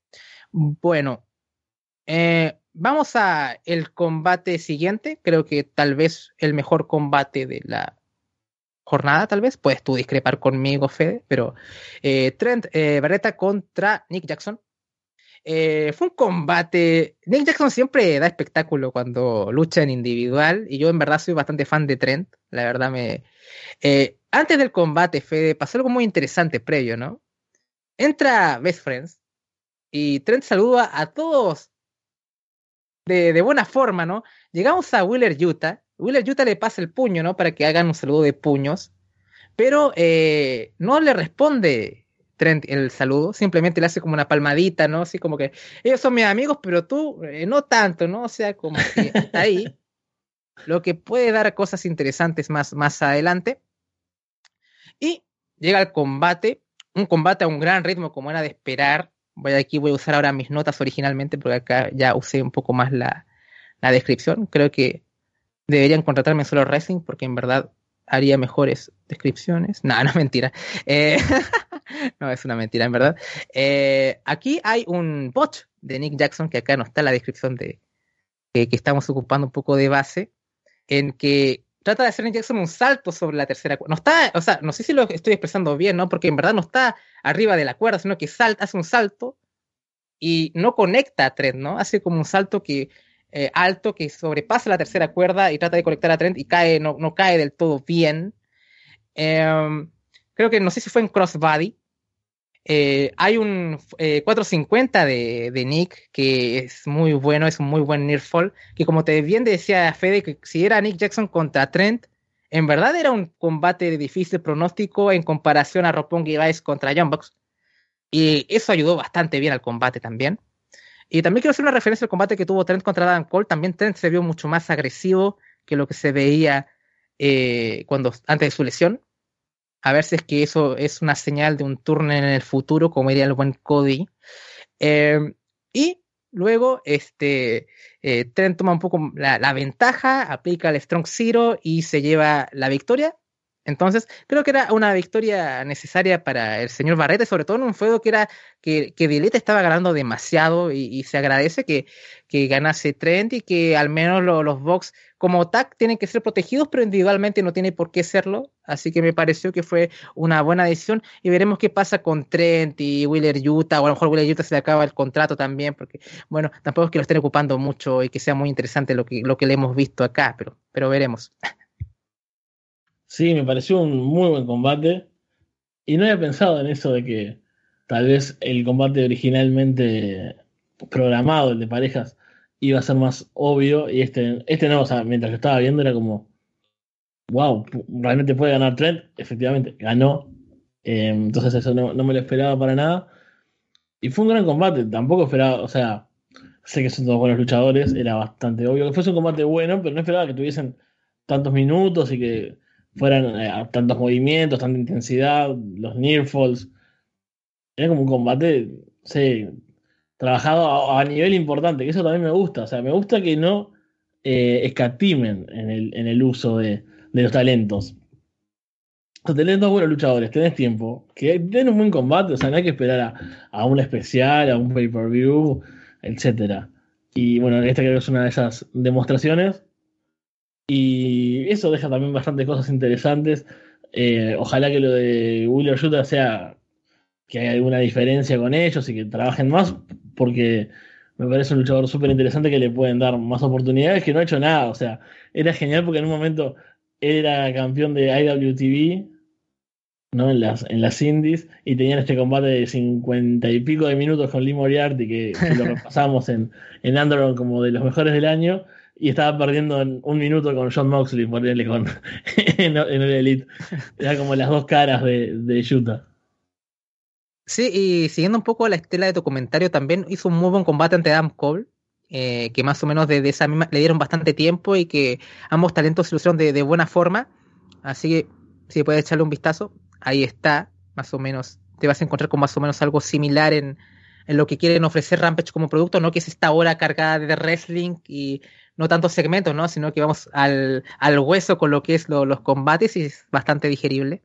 Bueno, eh, vamos a el combate siguiente, creo que tal vez el mejor combate de la jornada, tal vez, puedes tú discrepar conmigo, Fede, pero eh, Trent eh, Barreta contra Nick Jackson. Eh, fue un combate. Nick Jackson siempre da espectáculo cuando lucha en individual. Y yo en verdad soy bastante fan de Trent. La verdad me. Eh, antes del combate, Fede, pasó algo muy interesante previo, ¿no? Entra Best Friends y Trent saluda a todos de, de buena forma, ¿no? Llegamos a Wheeler Utah. Wheeler Utah le pasa el puño, ¿no? Para que hagan un saludo de puños. Pero eh, no le responde Trent el saludo, simplemente le hace como una palmadita, ¿no? Así como que ellos son mis amigos, pero tú eh, no tanto, ¿no? O sea, como que hasta ahí, lo que puede dar cosas interesantes más, más adelante. Y llega el combate, un combate a un gran ritmo como era de esperar. Voy aquí, voy a usar ahora mis notas originalmente, porque acá ya usé un poco más la, la descripción. Creo que deberían contratarme en Solo Wrestling porque en verdad haría mejores descripciones. No, no, mentira. Eh, no, es una mentira, en verdad. Eh, aquí hay un bot de Nick Jackson, que acá no está en la descripción de que, que estamos ocupando un poco de base, en que trata de hacer Nick Jackson un salto sobre la tercera cuerda. No está, o sea, no sé si lo estoy expresando bien, ¿no? Porque en verdad no está arriba de la cuerda, sino que salta, hace un salto y no conecta a Trent, ¿no? Hace como un salto que eh, alto que sobrepasa la tercera cuerda y trata de conectar a Trent y cae, no, no cae del todo bien. Eh, creo que no sé si fue en Crossbody. Eh, hay un eh, cuatrocientos cincuenta de, de Nick que es muy bueno, es un muy buen nearfall, que como te bien decía Fede, que si era Nick Jackson contra Trent, en verdad era un combate de difícil pronóstico en comparación a Roppongi Vice contra Young Bucks, y eso ayudó bastante bien al combate también. Y también quiero hacer una referencia al combate que tuvo Trent contra Adam Cole. También Trent se vio mucho más agresivo que lo que se veía eh, cuando, antes de su lesión. A ver si es que eso es una señal de un turno en el futuro, como diría el buen Cody. Eh, y luego este, eh, Trent toma un poco la, la ventaja, aplica el Strong Zero y se lleva la victoria. Entonces, creo que era una victoria necesaria para el señor Barreta, sobre todo en un feudo que era que, que Delete estaba ganando demasiado y, y se agradece que, que ganase Trent y que al menos lo, los Bucks como tag tienen que ser protegidos, pero individualmente no tiene por qué serlo. Así que me pareció que fue una buena decisión y veremos qué pasa con Trent y Wheeler Yuta, o a lo mejor Wheeler Yuta se le acaba el contrato también, porque bueno, tampoco es que lo estén ocupando mucho y que sea muy interesante lo que, lo que le hemos visto acá, pero, pero veremos. Sí, me pareció un muy buen combate. Y no había pensado en eso de que tal vez el combate originalmente programado, el de parejas, iba a ser más obvio. Y este, este no, o sea, mientras lo estaba viendo era como, wow, realmente puede ganar Trent. Efectivamente, ganó. Eh, entonces eso no, no me lo esperaba para nada. Y fue un gran combate, tampoco esperaba, o sea, sé que son todos buenos luchadores, era bastante obvio que fuese un combate bueno, pero no esperaba que tuviesen tantos minutos y que fueran eh, tantos movimientos, tanta intensidad, los near falls. Era como un combate, sí, trabajado a, a nivel importante, que eso también me gusta. O sea, me gusta que no eh, escatimen en el, en el uso de, de los talentos. O sea, tenés dos buenos luchadores, tenés tiempo, que den un buen combate, o sea, no hay que esperar a, a un especial, a un pay-per-view, etcétera. Y bueno, esta creo que es una de esas demostraciones. Y eso deja también bastantes cosas interesantes. Eh, ojalá que lo de Wheeler Yuta sea que haya alguna diferencia con ellos y que trabajen más, porque me parece un luchador súper interesante que le pueden dar más oportunidades, que no ha hecho nada. O sea, era genial porque en un momento él era campeón de I W T V, ¿no? En las, en las indies, y tenían este combate de cincuenta y pico de minutos con Lee Moriarty, que, que lo repasamos en, en Underground como de los mejores del año, y estaba perdiendo en un minuto con Jon Moxley, ponerle con en, en el Elite. Era como las dos caras de, de Utah. Sí, y siguiendo un poco la estela de tu comentario, también hizo un muy buen combate ante Adam Cole, eh, que más o menos de, de esa misma le dieron bastante tiempo y que ambos talentos se lucieron de, de buena forma. Así que si puedes echarle un vistazo, ahí está, más o menos, te vas a encontrar con más o menos algo similar en, en lo que quieren ofrecer Rampage como producto, no que es esta hora cargada de wrestling y no tantos segmentos, ¿no? Sino que vamos al, al hueso con lo que es lo, los combates y es bastante digerible.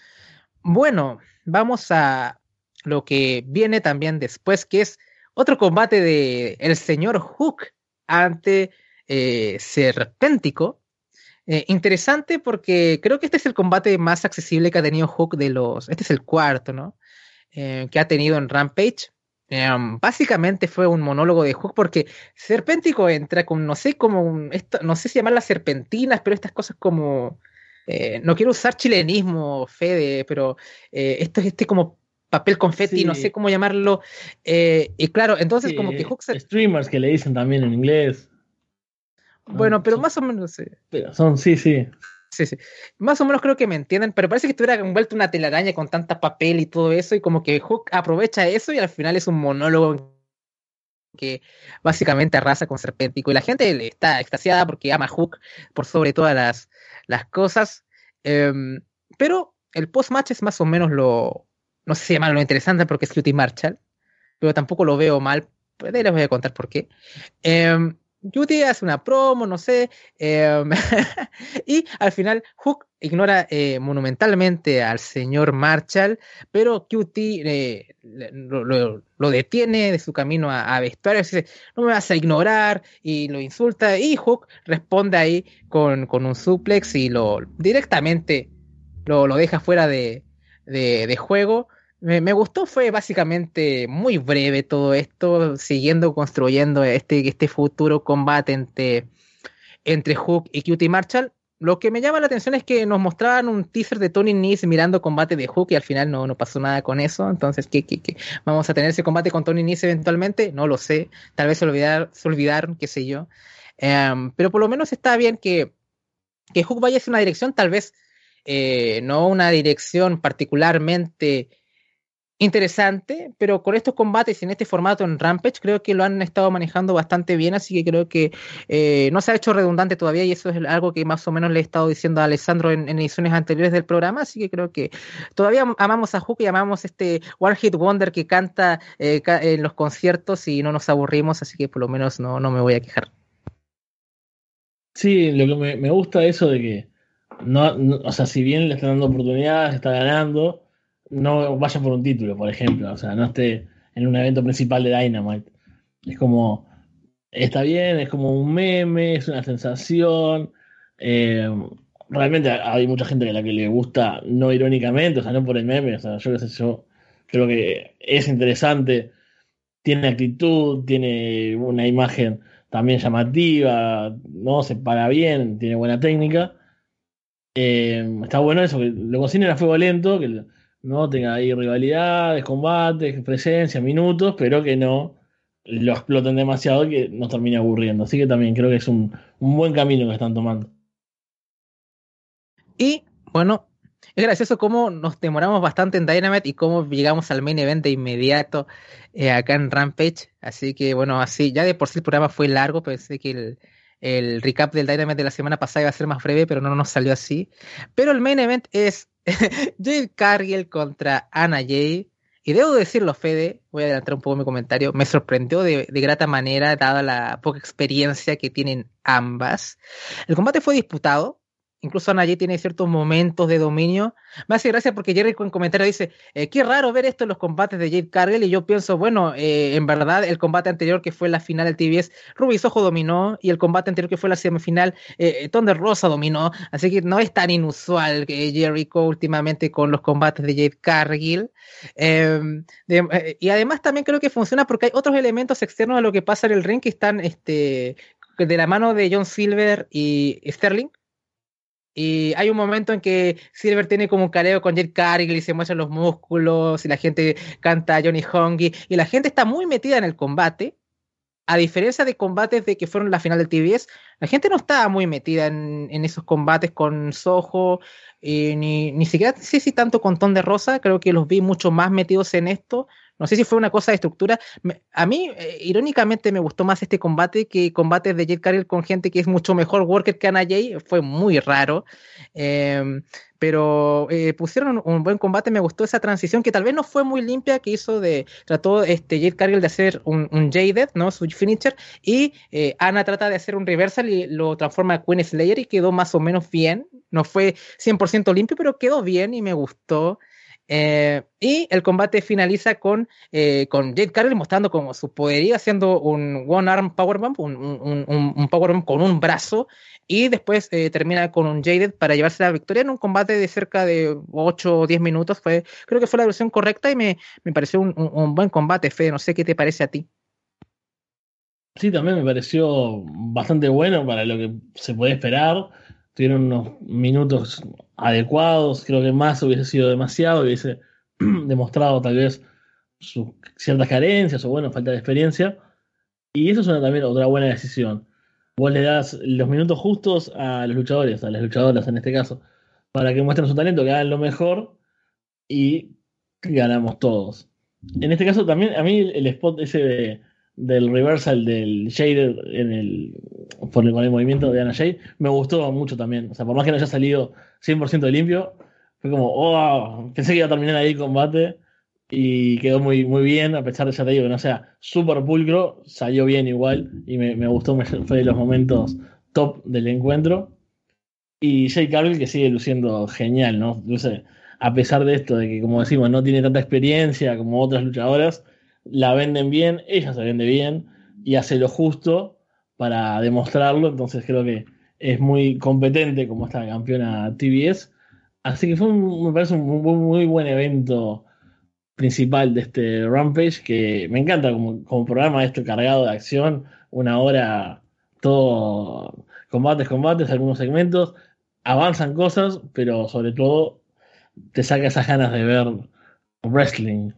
Bueno, vamos a lo que viene también después, que es otro combate de el señor Hook ante eh, Serpéntico. Eh, interesante porque creo que este es el combate más accesible que ha tenido Hook de los... Este es el cuarto, ¿no? Eh, que ha tenido en Rampage. Eh, básicamente fue un monólogo de Hook porque Serpéntico entra con, no sé, como un, esto, no sé si llamarlas serpentinas, pero estas cosas como... Eh, no quiero usar chilenismo, Fede, pero eh, esto es este como papel confeti, no sé Sí, cómo llamarlo. Eh, y claro, entonces como que sí, Hook se... streamers que le dicen también en inglés. ¿No? Bueno, pero Son, más o menos... sí. pero son, sí, sí. Sí, sí. Más o menos creo que me entienden, pero parece que estuviera envuelto una telaraña con tanta papel y todo eso, y como que Hook aprovecha eso y al final es un monólogo que básicamente arrasa con Serpéntico. Y la gente le está extasiada porque ama a Hook por sobre todas las, las cosas. Em, pero el post-match es más o menos lo, no sé si llamarlo lo interesante porque es Q T Marshall, pero tampoco lo veo mal. Pues de ahí les voy a contar por qué. Eh, Cutie hace una promo, no sé, eh, y al final Hook ignora eh, monumentalmente al señor Marshall, pero Cutie eh, lo, lo, lo detiene de su camino a, a vestuario, dice, no me vas a ignorar, y lo insulta, y Hook responde ahí con, con un suplex y lo directamente lo, lo deja fuera de, de, de juego. Me, me gustó, fue básicamente muy breve todo esto, siguiendo construyendo este, este futuro combate entre, entre Hook y Cutie Marshall. Lo que me llama la atención es que nos mostraban un teaser de Tony Nese mirando combate de Hook y al final no, no pasó nada con eso. Entonces, ¿qué, qué, qué? ¿Vamos a tener ese combate con Tony Nese eventualmente? No lo sé. Tal vez se, olvidar, se olvidaron, qué sé yo. Um, pero por lo menos está bien que, que Hook vaya hacia una dirección, tal vez eh, no una dirección particularmente interesante, pero con estos combates en este formato en Rampage creo que lo han estado manejando bastante bien, así que creo que eh, no se ha hecho redundante todavía y eso es algo que más o menos le he estado diciendo a Alessandro en, en ediciones anteriores del programa, así que creo que todavía amamos a Hook y amamos este One Hit Wonder que canta eh, ca en los conciertos y no nos aburrimos, así que por lo menos no, no me voy a quejar. Sí, lo que me, me gusta eso de que no, no, o sea, si bien le están dando oportunidades, está ganando, no vaya por un título, por ejemplo. O sea, no esté en un evento principal de Dynamite. Es como, está bien, es como un meme, es una sensación. eh, Realmente hay mucha gente a la que le gusta, no irónicamente, o sea, no por el meme, o sea, yo qué sé, yo creo que es interesante, tiene actitud, tiene una imagen también llamativa, ¿no? Se para bien, tiene buena técnica. Eh, está bueno eso, que lo cocinen a fuego lento, que no tenga ahí rivalidades, combates, presencia, minutos, pero que no lo exploten demasiado que nos termine aburriendo. Así que también creo que es un, un buen camino que están tomando. Y bueno, es gracioso cómo nos demoramos bastante en Dynamite y cómo llegamos al main event de inmediato eh, acá en Rampage. Así que bueno, así ya de por sí el programa fue largo, pensé que el, el recap del Dynamite de la semana pasada iba a ser más breve, pero no nos salió así. Pero el main event es Jade Cargill contra Anna Jay. Y debo decirlo, Fede, voy a adelantar un poco mi comentario, me sorprendió de, de grata manera, dada la poca experiencia que tienen ambas. El combate fue disputado, incluso Anna Jay tiene ciertos momentos de dominio. Me hace gracia porque Jerry en comentario dice, eh, qué raro ver esto en los combates de Jade Cargill, y yo pienso, bueno, eh, en verdad el combate anterior que fue la final del T B S, Ruby Soho dominó, y el combate anterior que fue la semifinal, eh, Thunder Rosa dominó, así que no es tan inusual que Jericho últimamente con los combates de Jade Cargill. Eh, de, eh, y además también creo que funciona porque hay otros elementos externos a lo que pasa en el ring que están este, de la mano de John Silver y Sterling. Y hay un momento en que Silver tiene como un careo con Jade Cargill y se muestran los músculos y la gente canta Johnny Hongi y la gente está muy metida en el combate. A diferencia de combates de que fueron la final del T B S, la gente no estaba muy metida en, en esos combates con Soho, eh, ni, ni siquiera sé si tanto con Ton de Rosa, creo que los vi mucho más metidos en esto. No sé si fue una cosa de estructura. Me- a mí, eh, irónicamente, me gustó más este combate que combates de Jade Cargill con gente que es mucho mejor worker que Anna Jay. Fue muy raro. Eh, pero eh, pusieron un buen combate. Me gustó esa transición que tal vez no fue muy limpia que hizo de trató este Jade Cargill de hacer un, un Jaded, ¿no? Su finisher, y eh, Ana trata de hacer un reversal y lo transforma a Queen Slayer y quedó más o menos bien. No fue cien por ciento limpio, pero quedó bien y me gustó. Eh, y el combate finaliza con, eh, con Jade Cargill mostrando como su poderío, haciendo un One Arm Powerbomb, un, un, un, un Powerbomb con un brazo, y después eh, termina con un Jaded para llevarse la victoria en un combate de cerca de ocho o diez minutos. Fue, creo que fue la versión correcta y me, me pareció un, un, un buen combate, Fede. No sé qué te parece a ti. Sí, también me pareció bastante bueno para lo que se puede esperar. Tuvieron unos minutos adecuados, creo que más hubiese sido demasiado, hubiese demostrado tal vez sus ciertas carencias o bueno, falta de experiencia. Y eso es una, también otra buena decisión. Vos le das los minutos justos a los luchadores, a las luchadoras en este caso, para que muestren su talento, que hagan lo mejor y ganamos todos. En este caso también, a mí el spot ese de- del reversal del Shade en el, por el, con el movimiento de Anna Jay me gustó mucho también. O sea, por más que no haya salido cien por ciento limpio, fue como, oh, pensé que iba a terminar ahí el combate y quedó muy, muy bien, a pesar de, ya te digo, que no sea súper pulcro, salió bien igual y me, me gustó, me- fue de los momentos top del encuentro. Y Jay Cargill que sigue luciendo genial, ¿no? Luce, a pesar de esto, de que como decimos, no tiene tanta experiencia como otras luchadoras, la venden bien, ella se vende bien y hace lo justo para demostrarlo, entonces creo que es muy competente como esta campeona T B S. Así que fue un- me parece un muy, muy buen evento principal de este Rampage, que me encanta como, como programa esto cargado de acción, una hora, todo combates, combates, algunos segmentos, avanzan cosas, pero sobre todo te saca esas ganas de ver wrestling.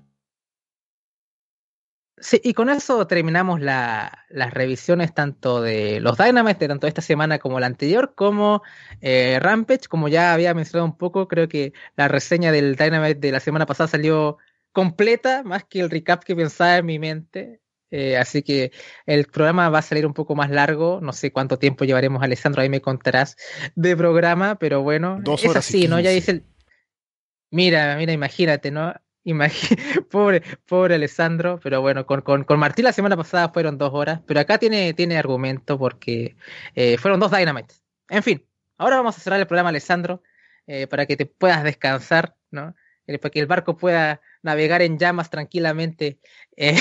Sí, y con eso terminamos la, las revisiones tanto de los Dynamites, de tanto esta semana como la anterior, como eh, Rampage. Como ya había mencionado un poco, creo que la reseña del Dynamite de la semana pasada salió completa, más que el recap que pensaba en mi mente. Eh, así que el programa va a salir un poco más largo. No sé cuánto tiempo llevaremos, Alessandro, ahí me contarás de programa, pero bueno, Dos es horas y así, ¿no? Ya dice quince. el, Mira, mira, imagínate, ¿no? Imagi- pobre, pobre Alessandro, pero bueno, con, con, con Martín la semana pasada fueron dos horas, pero acá tiene, tiene argumento porque eh, fueron dos Dynamites. En fin, ahora vamos a cerrar el programa, Alessandro, eh, para que te puedas descansar, ¿no? Eh, para que el barco pueda navegar en llamas tranquilamente. Eh,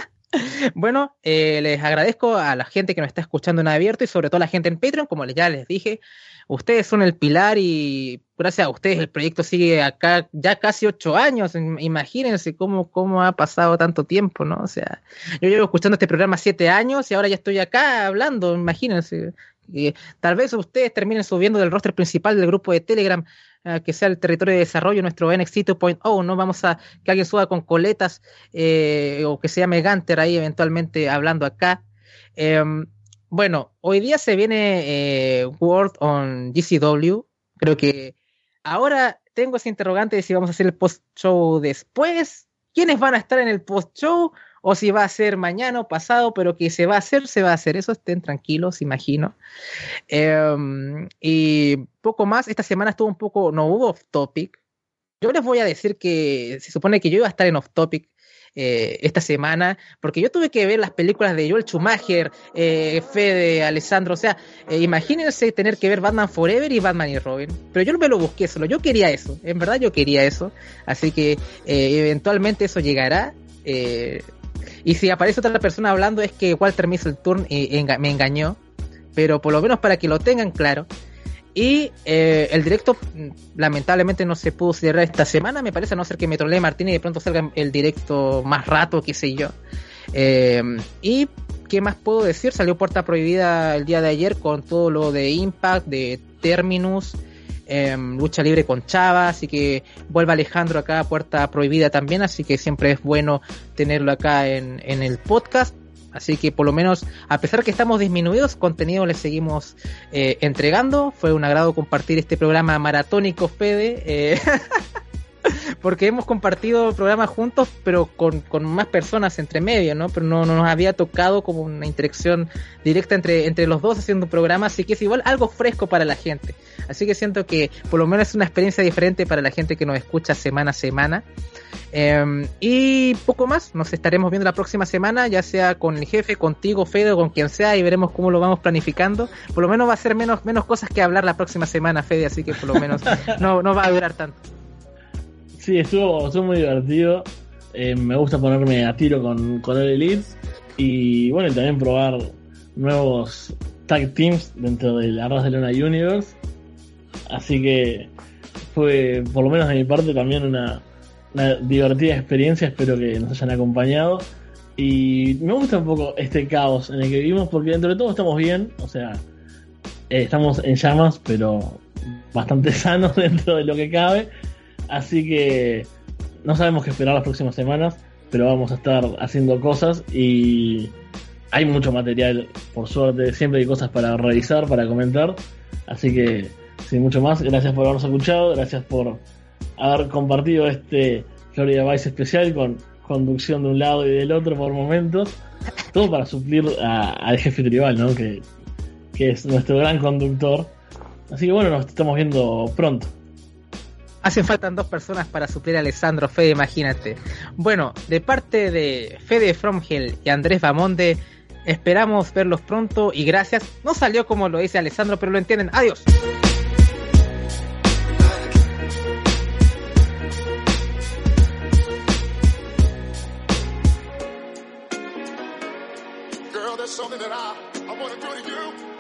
bueno, eh, les agradezco a la gente que nos está escuchando en abierto y sobre todo a la gente en Patreon, como ya les dije, ustedes son el pilar y gracias a ustedes el proyecto sigue acá ya casi ocho años. Imagínense cómo, cómo ha pasado tanto tiempo, ¿no? O sea, yo llevo escuchando este programa siete años y ahora ya estoy acá hablando, imagínense. Eh, tal vez ustedes terminen subiendo del roster principal del grupo de Telegram, uh, que sea el territorio de desarrollo, nuestro N X T dos punto cero, ¿no? Vamos a que alguien suba con coletas, eh, o que se llame Gunter ahí eventualmente hablando acá. Eh, bueno, hoy día se viene eh, World on G C W. Creo que ahora tengo ese interrogante de si vamos a hacer el post-show después, quiénes van a estar en el post-show, o si va a ser mañana o pasado, pero que se va a hacer, se va a hacer. Eso estén tranquilos, imagino. Eh, y poco más, esta semana estuvo un poco, no hubo off-topic. Yo les voy a decir que se supone que yo iba a estar en off-topic eh, esta semana, porque yo tuve que ver las películas de Joel Schumacher, eh, Fede, Alessandro, o sea, eh, imagínense tener que ver Batman Forever y Batman y Robin, pero yo no me lo busqué solo, yo quería eso, en verdad yo quería eso, así que eh, eventualmente eso llegará. eh, Y si aparece otra persona hablando es que Walter Mistletoe eh, enga- me engañó, pero por lo menos para que lo tengan claro. Y eh, el directo lamentablemente no se pudo celebrar esta semana, me parece, a no ser que me trolee Martín y de pronto salga el directo más rato, qué sé yo. Eh, y ¿qué más puedo decir? Salió Puerta Prohibida el día de ayer con todo lo de Impact, de Terminus, Eh, lucha libre con Chava, así que vuelve Alejandro acá a Puerta Prohibida también, así que siempre es bueno tenerlo acá en, en el podcast, así que por lo menos, a pesar que estamos disminuidos, contenido les seguimos eh, entregando. Fue un agrado compartir este programa maratónico, Fede, eh, porque hemos compartido programas juntos, pero con, con más personas entre medio, ¿no? Pero no, no nos había tocado como una interacción directa entre, entre los dos haciendo un programa, así que es igual algo fresco para la gente. Así que siento que por lo menos es una experiencia diferente para la gente que nos escucha semana a semana. Eh, y poco más, nos estaremos viendo la próxima semana, ya sea con el jefe, contigo, Fede, o con quien sea, y veremos cómo lo vamos planificando. Por lo menos va a ser menos, menos cosas que hablar la próxima semana, Fede, así que por lo menos no, no va a durar tanto. Sí, estuvo, estuvo muy divertido. Eh, me gusta ponerme a tiro con, con el Elite. Y bueno, y también probar nuevos tag teams dentro de la Barcelona Universe. Así que fue, por lo menos de mi parte, también una, una divertida experiencia. Espero que nos hayan acompañado. Y me gusta un poco este caos en el que vivimos, porque dentro de todo estamos bien. O sea, eh, estamos en llamas, pero bastante sanos dentro de lo que cabe. Así que no sabemos qué esperar las próximas semanas, pero vamos a estar haciendo cosas y hay mucho material, por suerte, siempre hay cosas para revisar, para comentar. Así que, sin mucho más, gracias por habernos escuchado, gracias por haber compartido este Florida Vice especial con conducción de un lado y del otro por momentos. Todo para suplir a- al jefe tribal, ¿no? Que, que es nuestro gran conductor. Así que bueno, nos estamos viendo pronto. Hacen falta dos personas para suplir a Alessandro, Fede, imagínate. Bueno, de parte de Fede From Hell y Andrés Bamonde, esperamos verlos pronto y gracias. No salió como lo dice Alessandro, pero lo entienden. Adiós. Girl, there's something that I, I want to do to you.